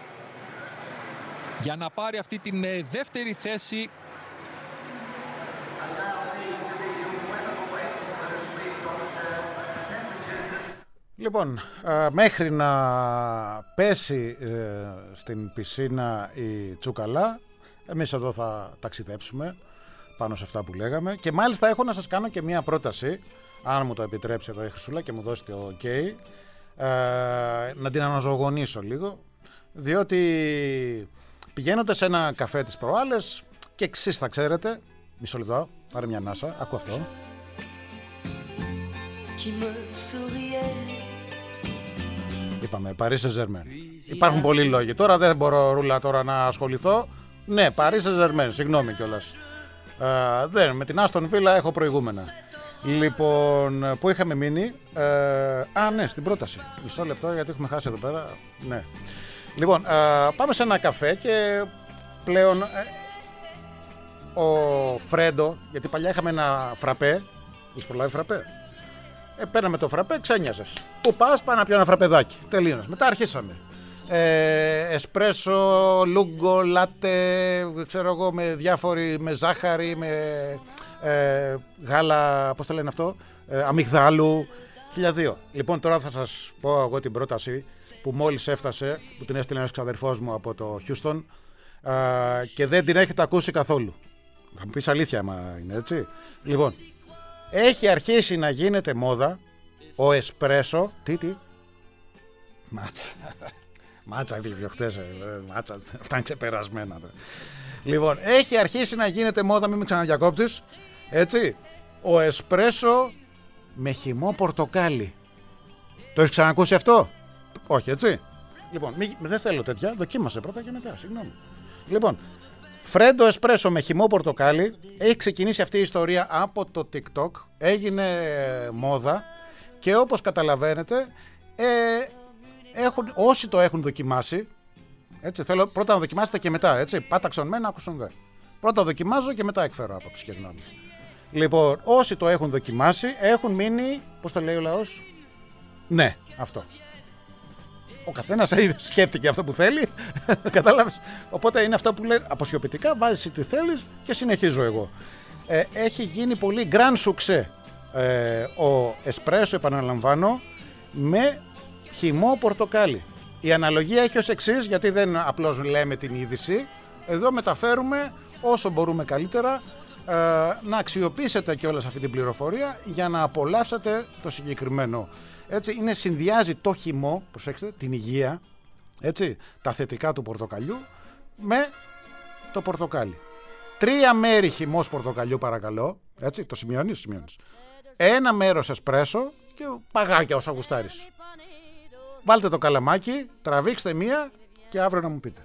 για να πάρει αυτή την δεύτερη θέση. Λοιπόν, ε, μέχρι να πέσει ε, στην πισίνα η Τσουκαλά, εμείς εδώ θα ταξιδέψουμε πάνω σε αυτά που λέγαμε. Και μάλιστα έχω να σας κάνω και μία πρόταση, αν μου το επιτρέψει εδώ η Χρυσούλα και μου δώσει το ok, ε, να την αναζωογονήσω λίγο, διότι πηγαίνοντας σε ένα καφέ τις προάλλες και εξής θα ξέρετε, μισό λεπτό, πάρε μια ανάσα, ακούω αυτό. Είπαμε, Paris Saint-Germain. Υπάρχουν πολλοί λόγοι. Τώρα δεν μπορώ, Ρούλα, τώρα να ασχοληθώ. Ναι, Paris Saint-Germain, συγγνώμη κιόλας. Ε, δεν, με την Άστον Βίλα έχω προηγούμενα. Λοιπόν, που είχαμε μείνει. Ε, α, ναι, στην πρόταση. Μισό λεπτό, γιατί έχουμε χάσει εδώ πέρα. Ναι. Λοιπόν, ε, πάμε σε ένα καφέ και πλέον ε, ο Φρέντο, γιατί παλιά είχαμε ένα φραπέ. Έχεις προλάβει φραπέ? Ε, παίρναμε το φραπέ, ξένιαζες. Πού πας, πάει να πιω ένα φραπεδάκι. Τελείωνες. Μετά αρχίσαμε. Ε, εσπρέσο, λούγκο, λάτε, ξέρω εγώ, με διάφοροι, με ζάχαρη, με ε, γάλα, πώς το λένε αυτό, ε, αμυγδάλου, χίλια δύο. Λοιπόν, τώρα θα σας πω εγώ την πρόταση που μόλις έφτασε, που την έστειλε ένας ξαδερφός μου από το Χιούστον ε, και δεν την έχετε ακούσει καθόλου. Θα μου πεις αλήθεια, άμα είναι έτσι. Λοιπόν, έχει αρχίσει να γίνεται μόδα ο εσπρέσο. Τι, τι. Μάτσα. Μάτσα έπιε χτες. Μάτσα. Αυτά είναι ξεπερασμένα. Λοιπόν, έχει αρχίσει να γίνεται μόδα, μην με ξαναδιακόπτεις. Έτσι. Ο εσπρέσο με χυμό πορτοκάλι. Το έχεις ξανακούσει αυτό? Όχι, έτσι. Λοιπόν, μη, δεν θέλω τέτοια. Δοκίμασε πρώτα και μετά. Συγγνώμη. Λοιπόν, Φρέντο εσπρέσο με χυμό πορτοκάλι. Έχει ξεκινήσει αυτή η ιστορία από το TikTok. Έγινε μόδα. Και όπως καταλαβαίνετε, ε, έχουν, όσοι το έχουν δοκιμάσει, έτσι, θέλω πρώτα να δοκιμάσετε και μετά, έτσι, πάταξον μένα, άκουσον δε. Πρώτα δοκιμάζω και μετά εκφέρω άποψη και γνώμη. Λοιπόν, όσοι το έχουν δοκιμάσει, έχουν μείνει, πώς το λέει ο λαός? Ναι, αυτό. Ο καθένας σκέφτηκε αυτό που θέλει, κατάλαβες. Οπότε είναι αυτό που λέει αποσιωπητικά, βάζεις τι θέλεις και συνεχίζω εγώ. Ε, έχει γίνει πολύ grand succès ε, ο εσπρέσο, επαναλαμβάνω, με χυμό πορτοκάλι. Η αναλογία έχει ως εξής, γιατί δεν απλώς λέμε την είδηση, εδώ μεταφέρουμε όσο μπορούμε καλύτερα, ε, να αξιοποιήσετε και όλη αυτή την πληροφορία για να απολαύσετε το συγκεκριμένο. Έτσι, είναι, συνδυάζει το χυμό, προσέξτε, την υγεία, έτσι, τα θετικά του πορτοκαλιού με το πορτοκάλι. Τρία μέρη χυμός πορτοκαλιού παρακαλώ, έτσι, το σημειώνεις, σημειώνεις. Ένα μέρος εσπρέσο και παγάκια όσα γουστάρεις. Βάλτε το καλαμάκι, τραβήξτε μία και αύριο να μου πείτε.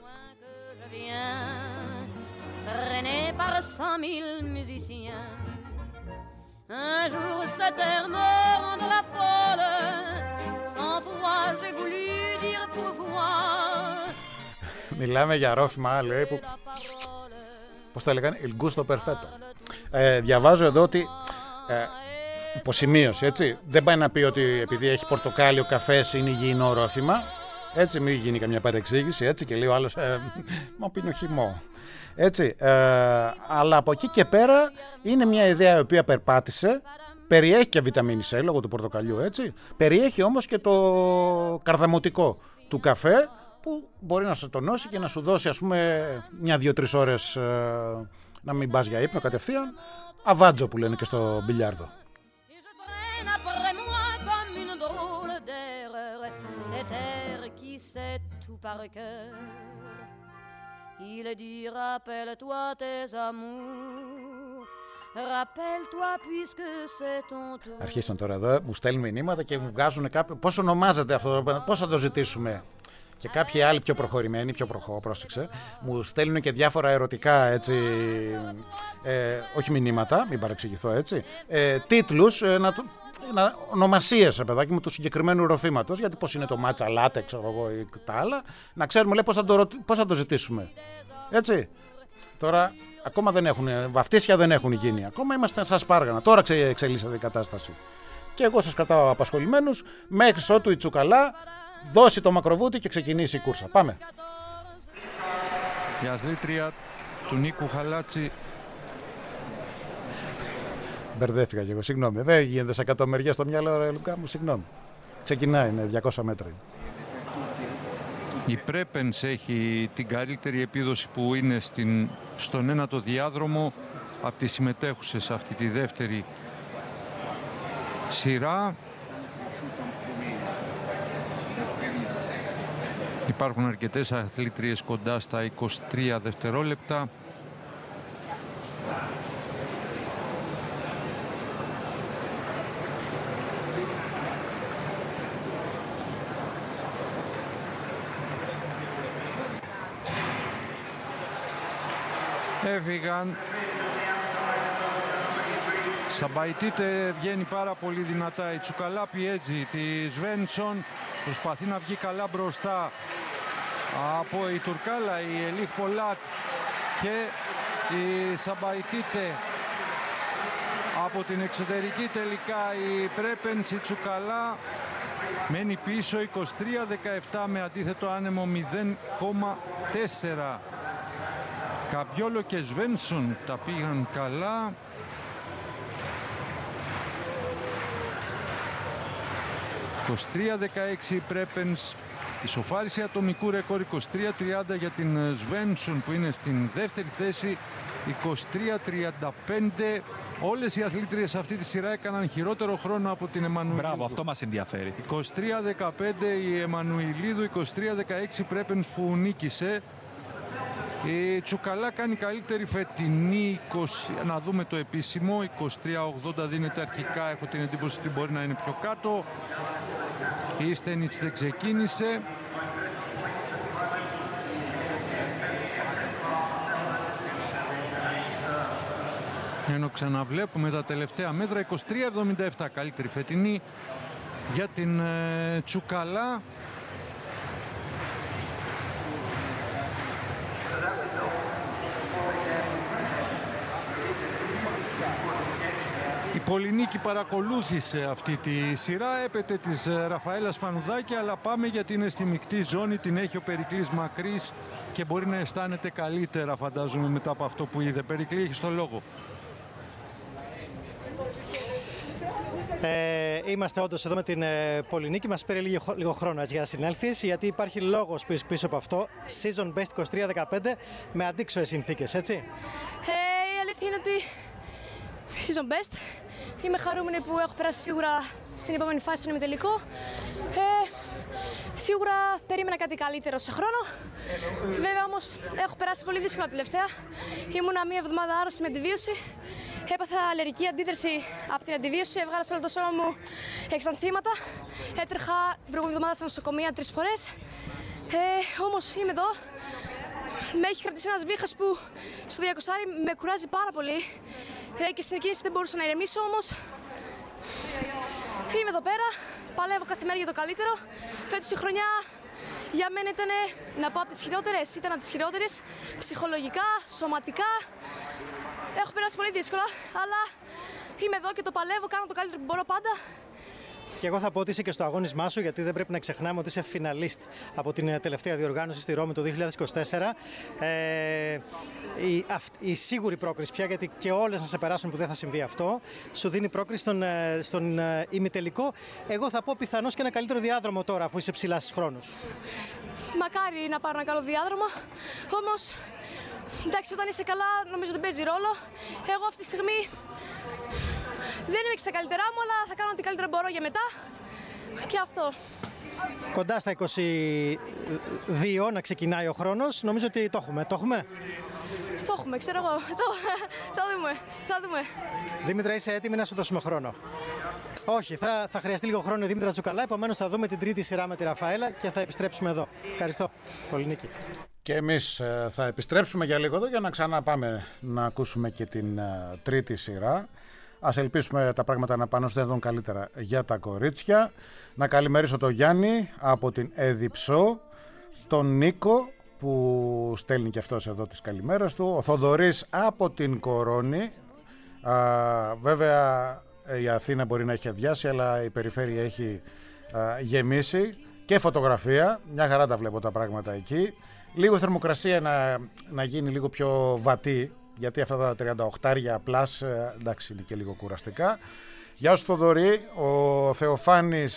Un jour sa terre me rend la folle, sans foi j'ai voulu dire pourquoi. Μιλάμε για ρόφημα, λέει, που πώς το έλεγαν, il gusto perfetto. Ε, διαβάζω εδώ ότι, ε, υποσημείωση, έτσι, δεν πάει να πει ότι επειδή έχει πορτοκάλι ο καφές είναι υγιεινό ρόφημα, έτσι, μην γίνει καμιά παρεξήγηση, έτσι, και λέει ο άλλος, ε, μα πίνω χυμό. Έτσι, ε, αλλά από εκεί και πέρα είναι μια ιδέα η οποία περπάτησε, περιέχει και βιταμίνη C λόγω του πορτοκαλιού, έτσι, περιέχει όμως και το καρδαμωτικό του καφέ που μπορεί να σε τονώσει και να σου δώσει, ας πούμε, μια-δύο-τρεις ώρες ε, να μην πας για ύπνο κατευθείαν, αβάτζο που λένε και στο μπιλιάρδο. Il dit rappelle-toi tes amours, rappelle-toi puisque c'est ton tour. Αρχίσαν τώρα εδώ, μου στέλνουν μηνύματα και μου βγάζουν κάποιο. Πώς ονομάζεται αυτό, πώς θα το ζητήσουμε. Και κάποιοι άλλοι πιο προχωρημένοι, πιο προχώ, πρόσεξε, μου στέλνουν και διάφορα ερωτικά, έτσι, ε, όχι μηνύματα, μην παρεξηγηθώ, έτσι, ε, τίτλους, ε, να, να, ονομασίες, παιδάκι μου, του συγκεκριμένου ροφήματος, γιατί πώς είναι το μάτσα λάτε, ξέρω εγώ, ή τα άλλα, να ξέρουμε, λέει, πώς θα το, πώς θα το ζητήσουμε, έτσι. Τώρα, ακόμα δεν έχουν, βαφτίσια δεν έχουν γίνει, ακόμα είμαστε σαν σπάργανα, τώρα εξελίσσεται η κατάσταση. Και εγώ σας κρατάω απασχολημένους, μέχρι ότου η Τσουκαλά δώσει το μακροβούτι και ξεκινήσει η κούρσα. Πάμε. Η αθλήτρια του Νίκου Χαλάτση. Μπερδεύτηκα και εγώ, συγγνώμη. Δεν γίνεται σε εκατομμυρία στο μυαλό, ρε Λουκά μου, συγγνώμη. Ξεκινάει, είναι διακόσια μέτρα. Η Πρέπενς έχει την καλύτερη επίδοση που είναι στην, στον ένατο διάδρομο από τις συμμετέχουσες σε αυτή τη δεύτερη σειρά. Υπάρχουν αρκετές αθλήτριες κοντά στα είκοσι τρία δευτερόλεπτα. Έφυγαν. Σαμπαϊτίτε βγαίνει πάρα πολύ δυνατά. Η Τσουκαλά πιέζει τη Σβένσον. Προσπαθεί να βγει καλά μπροστά από η Τουρκάλα, η Ελίχ Πολάκ και η Σαμπαϊτίτε. Από την εξωτερική τελικά η Πρέπενς, η Τσουκαλά μένει πίσω είκοσι τρία δεκαεπτά με αντίθετο άνεμο μηδέν κόμμα τέσσερα. Καμπιόλο και Σβένσον τα πήγαν καλά. είκοσι τρία δεκαέξι η Πρέπενς, ισοφάριση ατομικού ρεκόρ είκοσι τρία τριάντα για την Σβένσον που είναι στην δεύτερη θέση, είκοσι τρία τριάντα πέντε. Όλες οι αθλήτριες αυτή τη σειρά έκαναν χειρότερο χρόνο από την Εμμανουηλίδου. Μπράβο, αυτό μας ενδιαφέρει. είκοσι τρία δεκαπέντε η Εμμανουηλίδου, είκοσι τρία δεκαέξι η Πρέπενς που νίκησε. Η Τσουκαλά κάνει καλύτερη φετινή, είκοσι, να δούμε το επίσημο, είκοσι τρία ογδόντα δίνεται αρχικά, έχω την εντύπωση ότι μπορεί να είναι πιο κάτω. Η Στένιτς δεν ξεκίνησε. Ενώ ξαναβλέπουμε τα τελευταία μέτρα, είκοσι τρία εβδομήντα επτά καλύτερη φετινή για την ε, Τσουκαλά. Η Πολυνίκη παρακολούθησε αυτή τη σειρά, έπεται της Ραφαέλας Πανουδάκη, αλλά πάμε γιατί είναι στη μεικτή ζώνη, την έχει ο Περικλής μακρύς και μπορεί να αισθάνεται καλύτερα, φαντάζομαι, μετά από αυτό που είδε. Περικλή, έχεις το λόγο. Ε, είμαστε όντως εδώ με την ε, Πολυνίκη. Μας πήρε λίγο, λίγο χρόνο έτσι, για να συνέλθεις, γιατί υπάρχει λόγος πίσω, πίσω από αυτό. Season Best είκοσι τρία δεκαπέντε με αντίξωες συνθήκες, έτσι. Ε, η αλήθεια είναι ότι Season Best. Είμαι χαρούμενη που έχω περάσει σίγουρα στην επόμενη φάση στον ημιτελικό. Ε, σίγουρα περίμενα κάτι καλύτερο σε χρόνο. Βέβαια όμως έχω περάσει πολύ δύσκολα τελευταία. Ήμουνα μία εβδομάδα άρρωστη με αντιβίωση. Έπαθα αλλεργική αντίδραση από την αντιβίωση. Έβγαλα σε όλο το σώμα μου εξανθήματα. Έτρεχα την προηγούμενη εβδομάδα στα νοσοκομεία τρεις φορές. Ε, όμως είμαι εδώ. Με έχει κρατήσει ένας βήχας που στο διακοσάρι με κουράζει πάρα πολύ. Ε, και στην εκκίνηση δεν μπορούσα να ηρεμήσω, όμως είμαι εδώ πέρα. Παλεύω κάθε μέρα για το καλύτερο. Φέτος η χρονιά Για μένα ήταν, να πω, από τις χειρότερες. Ήταν από τις χειρότερες ψυχολογικά, σωματικά. Έχω περάσει πολύ δύσκολα, αλλά είμαι εδώ και το παλεύω, κάνω το καλύτερο που μπορώ πάντα. Και εγώ θα πω ότι είσαι και στο αγώνισμά σου, γιατί δεν πρέπει να ξεχνάμε ότι είσαι φιναλίστ από την τελευταία διοργάνωση στη Ρώμη το δύο χιλιάδες είκοσι τέσσερα. Ε, η, αυ, η σίγουρη πρόκριση πια, γιατί και όλες να σε περάσουν που δεν θα συμβεί αυτό, σου δίνει πρόκριση στον, στον ημιτελικό. Εγώ θα πω πιθανώς και ένα καλύτερο διάδρομο τώρα, αφού είσαι ψηλά στους χρόνους. Μακάρι να πάρω ένα καλό διάδρομο, όμως εντάξει, όταν είσαι καλά νομίζω δεν παίζει ρόλο. Εγώ αυτή τη στιγμή δεν είμαι και στα καλύτερά μου, αλλά θα κάνω ό,τι καλύτερο μπορώ για μετά. Και αυτό. Κοντά στα είκοσι δύο να ξεκινάει ο χρόνος. Νομίζω ότι το έχουμε. Το έχουμε. Το έχουμε, ξέρω εγώ. Το, θα δούμε. Θα δούμε. Δήμητρα, είσαι έτοιμη να σου δώσουμε χρόνο? Όχι, θα, θα χρειαστεί λίγο χρόνο η Δήμητρα Τσουκαλά. Επομένως θα δούμε την τρίτη σειρά με τη Ραφαέλα και θα επιστρέψουμε εδώ. Ευχαριστώ. Πολύ Νίκη. Και εμείς ε, θα επιστρέψουμε για λίγο εδώ για να ξαναπάμε να ακούσουμε και την ε, τρίτη σειρά. Ας ελπίσουμε τα πράγματα να πάνε όσο δυνατόν καλύτερα για τα κορίτσια. Να καλημερίσω τον Γιάννη από την Εδιψό, τον Νίκο που στέλνει και αυτός εδώ τις καλημέρες του, ο Θοδωρής από την Κορώνη. Α, βέβαια η Αθήνα μπορεί να έχει αδειάσει, αλλά η περιφέρεια έχει α, γεμίσει, και φωτογραφία, μια χαρά τα βλέπω τα πράγματα εκεί. Λίγο θερμοκρασία να, να γίνει λίγο πιο βατή, γιατί αυτά τα τριάντα οκτώ πλάς, εντάξει, είναι και λίγο κουραστικά. Γεια σου Θοδωρή, ο Θεοφάνης,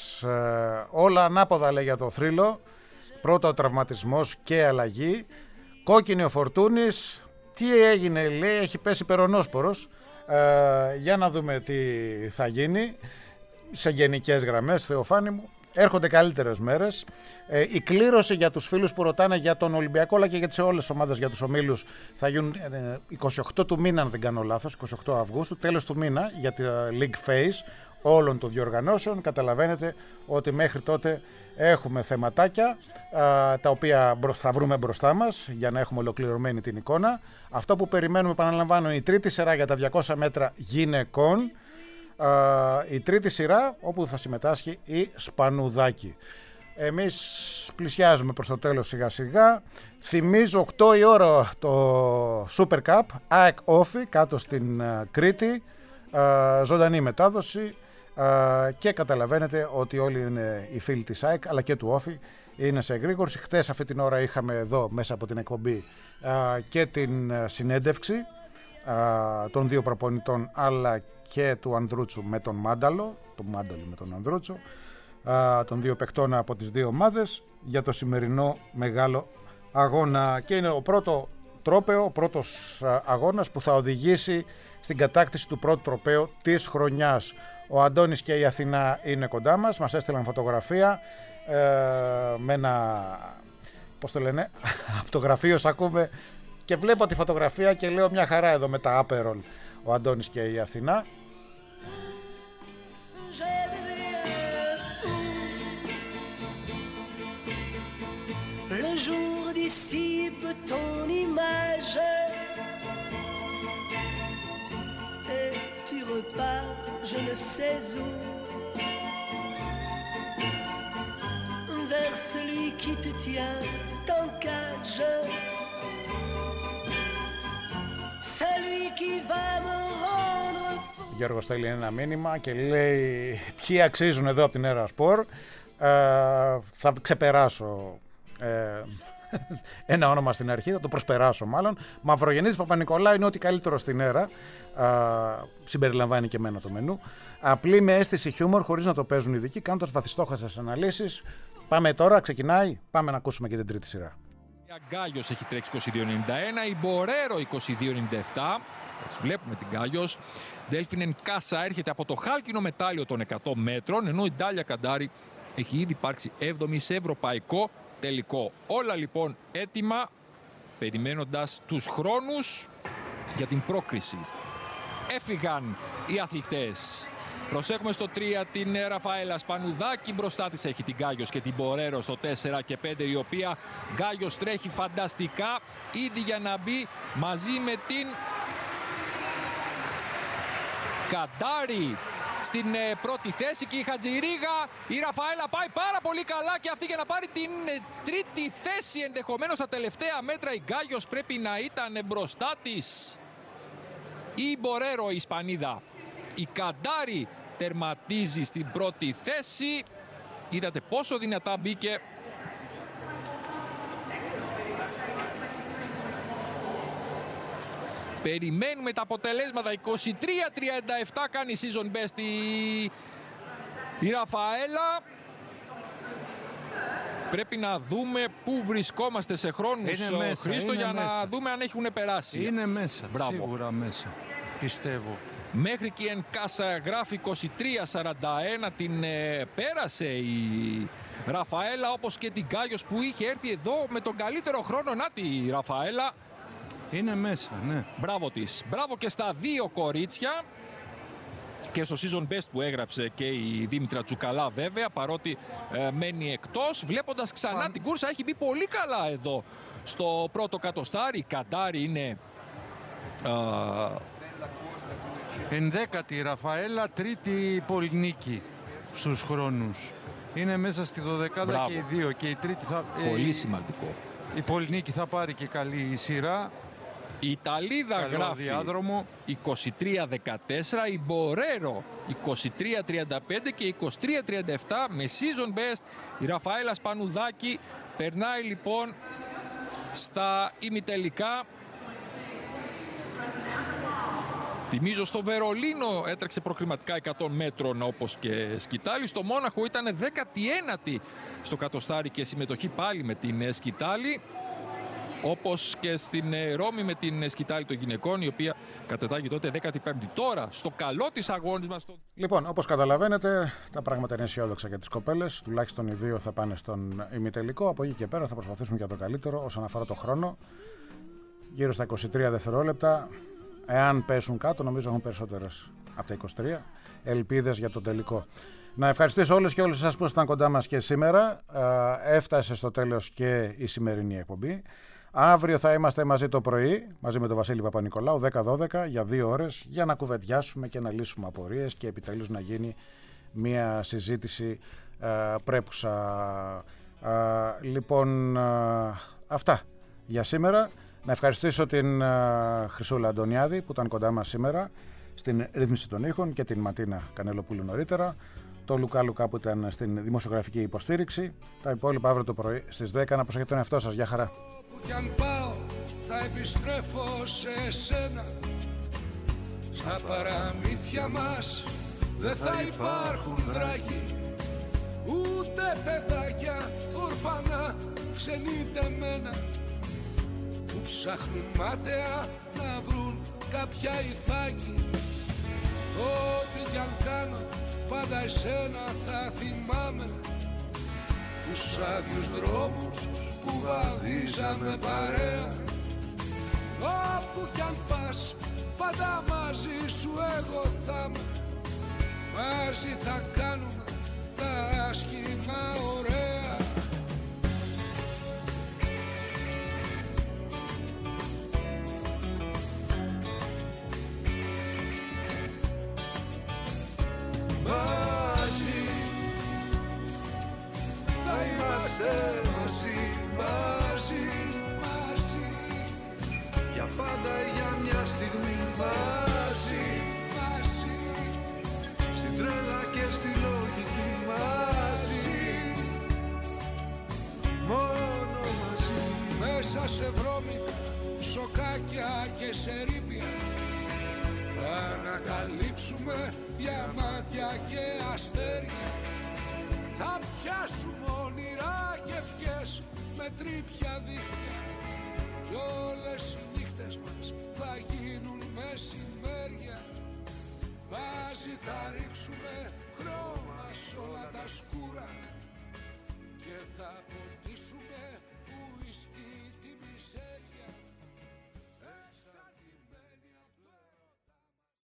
ε, όλα ανάποδα λέει για το θρύλο. Πρώτα ο τραυματισμός και αλλαγή. Κόκκινη ο Φορτούνης, τι έγινε λέει, έχει πέσει περονόσπορος. Ε, για να δούμε τι θα γίνει. Σε γενικές γραμμές, Θεοφάνη μου, έρχονται καλύτερες μέρες. Ε, η κλήρωση για τους φίλους που ρωτάνε για τον Ολυμπιακό, αλλά και για τις όλες τις ομάδες, για τους ομίλους, θα γίνουν ε, είκοσι οκτώ του μήνα, αν δεν κάνω λάθος, είκοσι οκτώ Αυγούστου, τέλος του μήνα, για τη League Phase όλων των διοργανώσεων. Καταλαβαίνετε ότι μέχρι τότε έχουμε θεματάκια α, τα οποία θα βρούμε μπροστά μας για να έχουμε ολοκληρωμένη την εικόνα. Αυτό που περιμένουμε, επαναλαμβάνω, είναι η τρίτη σειρά για τα διακόσια μέτρα γυναικών. Uh, η τρίτη σειρά όπου θα συμμετάσχει η Σπανουδάκη. Εμείς πλησιάζουμε προς το τέλος σιγά σιγά. Θυμίζω οκτώ η ώρα το Super Cup ΑΕΚ Όφη κάτω στην uh, Κρήτη, uh, ζωντανή μετάδοση, uh, και καταλαβαίνετε ότι όλοι είναι οι φίλοι της ΑΕΚ αλλά και του Όφη είναι σε εγρήγορση. Χθες αυτή την ώρα είχαμε εδώ μέσα από την εκπομπή uh, και την uh, συνέντευξη uh, των δύο προπονητών αλλά και του Ανδρούτσου με τον Μάνταλο, τον Μάνταλο με τον Ανδρούτσο, α, των δύο παικτών από τις δύο ομάδες για το σημερινό μεγάλο αγώνα. Και είναι ο πρώτο τρόπαιο, ο πρώτος α, αγώνας που θα οδηγήσει στην κατάκτηση του πρώτου τροπαίου της χρονιάς. Ο Αντώνης και η Αθηνά είναι κοντά μας, μας έστειλαν φωτογραφία ε, με ένα, πώς το λένε, από το γραφείο σ' ακούμε και βλέπω τη φωτογραφία και λέω μια χαρά εδώ με τα άπερολ. Ο Αντώνης και η Αθηνά. Le jour dissipe ton image et tu repars je ne sais où vers celui qui te tient en cage, celui qui va me rendre fou. Γιώργος στέλνει ένα μήνυμα και λέει ποιοι αξίζουν εδώ από την Έρα Σπορ. Ε, θα ξεπεράσω ε, ένα όνομα στην αρχή, θα το προσπεράσω μάλλον. Μαυρογεννήτης Παπα-Νικολάου είναι ό,τι καλύτερο στην Έρα. Ε, συμπεριλαμβάνει και εμένα το μενού. Απλή με αίσθηση χιούμορ, χωρίς να το παίζουν ειδικοί, κάνοντας βαθιστόχαστες αναλύσεις. Πάμε τώρα, ξεκινάει. Πάμε να ακούσουμε και την τρίτη σειρά. Η Γκάγιος έχει τρέξει είκοσι δύο ενενήντα ένα, η Μπορέρο είκοσι δύο ενενήντα επτά. Έτσι βλέπουμε την Γκάγιος. Ντέλφινεν Κάσα έρχεται από το χάλκινο μετάλλιο των εκατό μέτρων, ενώ η Ντάλια Καντάρη έχει ήδη υπάρξει έβδομη σε ευρωπαϊκό τελικό. Όλα λοιπόν έτοιμα, περιμένοντας τους χρόνους για την πρόκριση. Έφυγαν οι αθλητές. Προσέχουμε στο τρία την Ραφαέλα Σπανουδάκη, μπροστά της έχει την Γκάγιος και την Μπορέρο στο τέσσερα και πέντε, η οποία Γκάγιος τρέχει φανταστικά ήδη για να μπει μαζί με την Καντάρη. στην ε, πρώτη θέση και η Χατζηρίγα. Η Ραφαέλα πάει πάρα πολύ καλά και αυτή για να πάρει την ε, τρίτη θέση. Ενδεχομένως στα τελευταία μέτρα η Γκάγιος πρέπει να ήταν μπροστά της. Η Μπορέρο, η Ισπανίδα. Η Καντάρη τερματίζει στην πρώτη θέση. Είδατε πόσο δυνατά μπήκε. Περιμένουμε τα αποτελέσματα. είκοσι τρία τριάντα επτά κάνει season best η, η Ραφαέλα. Πρέπει να δούμε πού βρισκόμαστε σε χρόνους, Χρήστο, για μέσα. Να δούμε αν έχουν περάσει. Είναι μέσα, Μπράβο. Σίγουρα μέσα, πιστεύω. Μέχρι και εν Κάσα γράφει είκοσι τρία σαράντα ένα, την ε, πέρασε η Ραφαέλα, όπως και την Γκάγιος που είχε έρθει εδώ με τον καλύτερο χρόνο. Να τη Ραφαέλα. Είναι μέσα, ναι. Μπράβο της. Μπράβο και στα δύο κορίτσια. Και στο season best που έγραψε και η Δήμητρα Τσουκαλά βέβαια, παρότι ε, μένει εκτός. Βλέποντας ξανά την κούρσα, έχει μπει πολύ καλά εδώ στο πρώτο κατοστάρι. Η Καντάρη είναι... Ε, Ενδέκατη η Ραφαέλα, τρίτη η Πολυνίκη στους χρόνους. Είναι μέσα στη δωδεκάδα. Μπράβο. Και οι δύο. Και η τρίτη θα... Πολύ ε, σημαντικό. Η Πολυνίκη θα πάρει και καλή σειρά. Η Ιταλίδα καλό γράφει διάδρομο. είκοσι τρία δεκατέσσερα, η Μπορέρο είκοσι τρία τριάντα πέντε και είκοσι τρία τριάντα επτά με season best. Η Ραφαέλα Σπανουδάκη περνάει λοιπόν στα ημιτελικά. Θυμίζω στο Βερολίνο έτρεξε προκριματικά εκατό μέτρων όπως και σκητάλη. Στο Μόναχο ήταν δέκατη ένατη στο κατοστάρι και συμμετοχή πάλι με την σκητάλη. Όπως και στην Ρώμη με την σκητάλη των γυναικών, η οποία κατετάγει τότε δέκατη πέμπτη. Τώρα, στο καλό της αγώνισμα... Στο... Λοιπόν, όπως καταλαβαίνετε, τα πράγματα είναι αισιόδοξα για τις κοπέλες. Τουλάχιστον οι δύο θα πάνε στον ημιτελικό. Από εκεί και πέρα θα προσπαθήσουν για το καλύτερο όσον αφορά το χρόνο. Γύρω στα είκοσι τρία δευτερόλεπτα. Εάν πέσουν κάτω, νομίζω έχουν περισσότερες από τα είκοσι τρία. Ελπίδες για το τελικό. Να ευχαριστήσω όλους και όλους εσάς που ήσασταν κοντά μας και σήμερα. Ε, έφτασε στο τέλος και η σημερινή εκπομπή. Αύριο θα είμαστε μαζί το πρωί, μαζί με τον Βασίλη Παπα-Νικολάου, δέκα δώδεκα, για δύο ώρες, για να κουβεντιάσουμε και να λύσουμε απορίες και επιτέλους να γίνει μια συζήτηση ε, πρέπουσα. Ε, λοιπόν, ε, αυτά για σήμερα. Να ευχαριστήσω την ε, Χρυσούλα Αντωνιάδη που ήταν κοντά μας σήμερα στην ρύθμιση των ήχων και την Ματίνα Κανελοπούλου νωρίτερα. Το Λουκά Λουκά που ήταν στην δημοσιογραφική υποστήριξη. Τα υπόλοιπα αύριο το πρωί στις δέκα. Να προσέχετε τον εαυτό σας. Γεια χαρά. Κι αν πάω θα επιστρέφω σε σένα. Στα παραμύθια μας δεν θα υπάρχουν δράκοι, ούτε παιδάκια ορφανά ξενιτεμένα που ψάχνουν μάταια να βρουν κάποια ηθάκη. Ό,τι κι αν κάνω πάντα εσένα θα θυμάμαι, τους άδειους δρόμους που βαδίζαμε παρέα. Όπου κι αν πας πάντα μαζί σου εγώ θα είμαι. Μαζί θα κάνουμε τα άσχημα ωραία. Μαζί θα είμαστε μαζί, μαζί, μαζί, για πάντα για μια στιγμή μαζί, μαζί, στην τρέλα και στη λογική μαζί, μόνο μαζί. Μέσα σε βρώμικα, σοκάκια και σε ρήπια θα ανακαλύψουμε διαμάτια και αστέρια. Θα πιάσουμε όνειρα και ευχές με τρίπια δίχτυα κι όλες οι νύχτες μας θα γίνουν μεσημέρια. Μαζί θα ρίξουμε χρώμα σ' όλα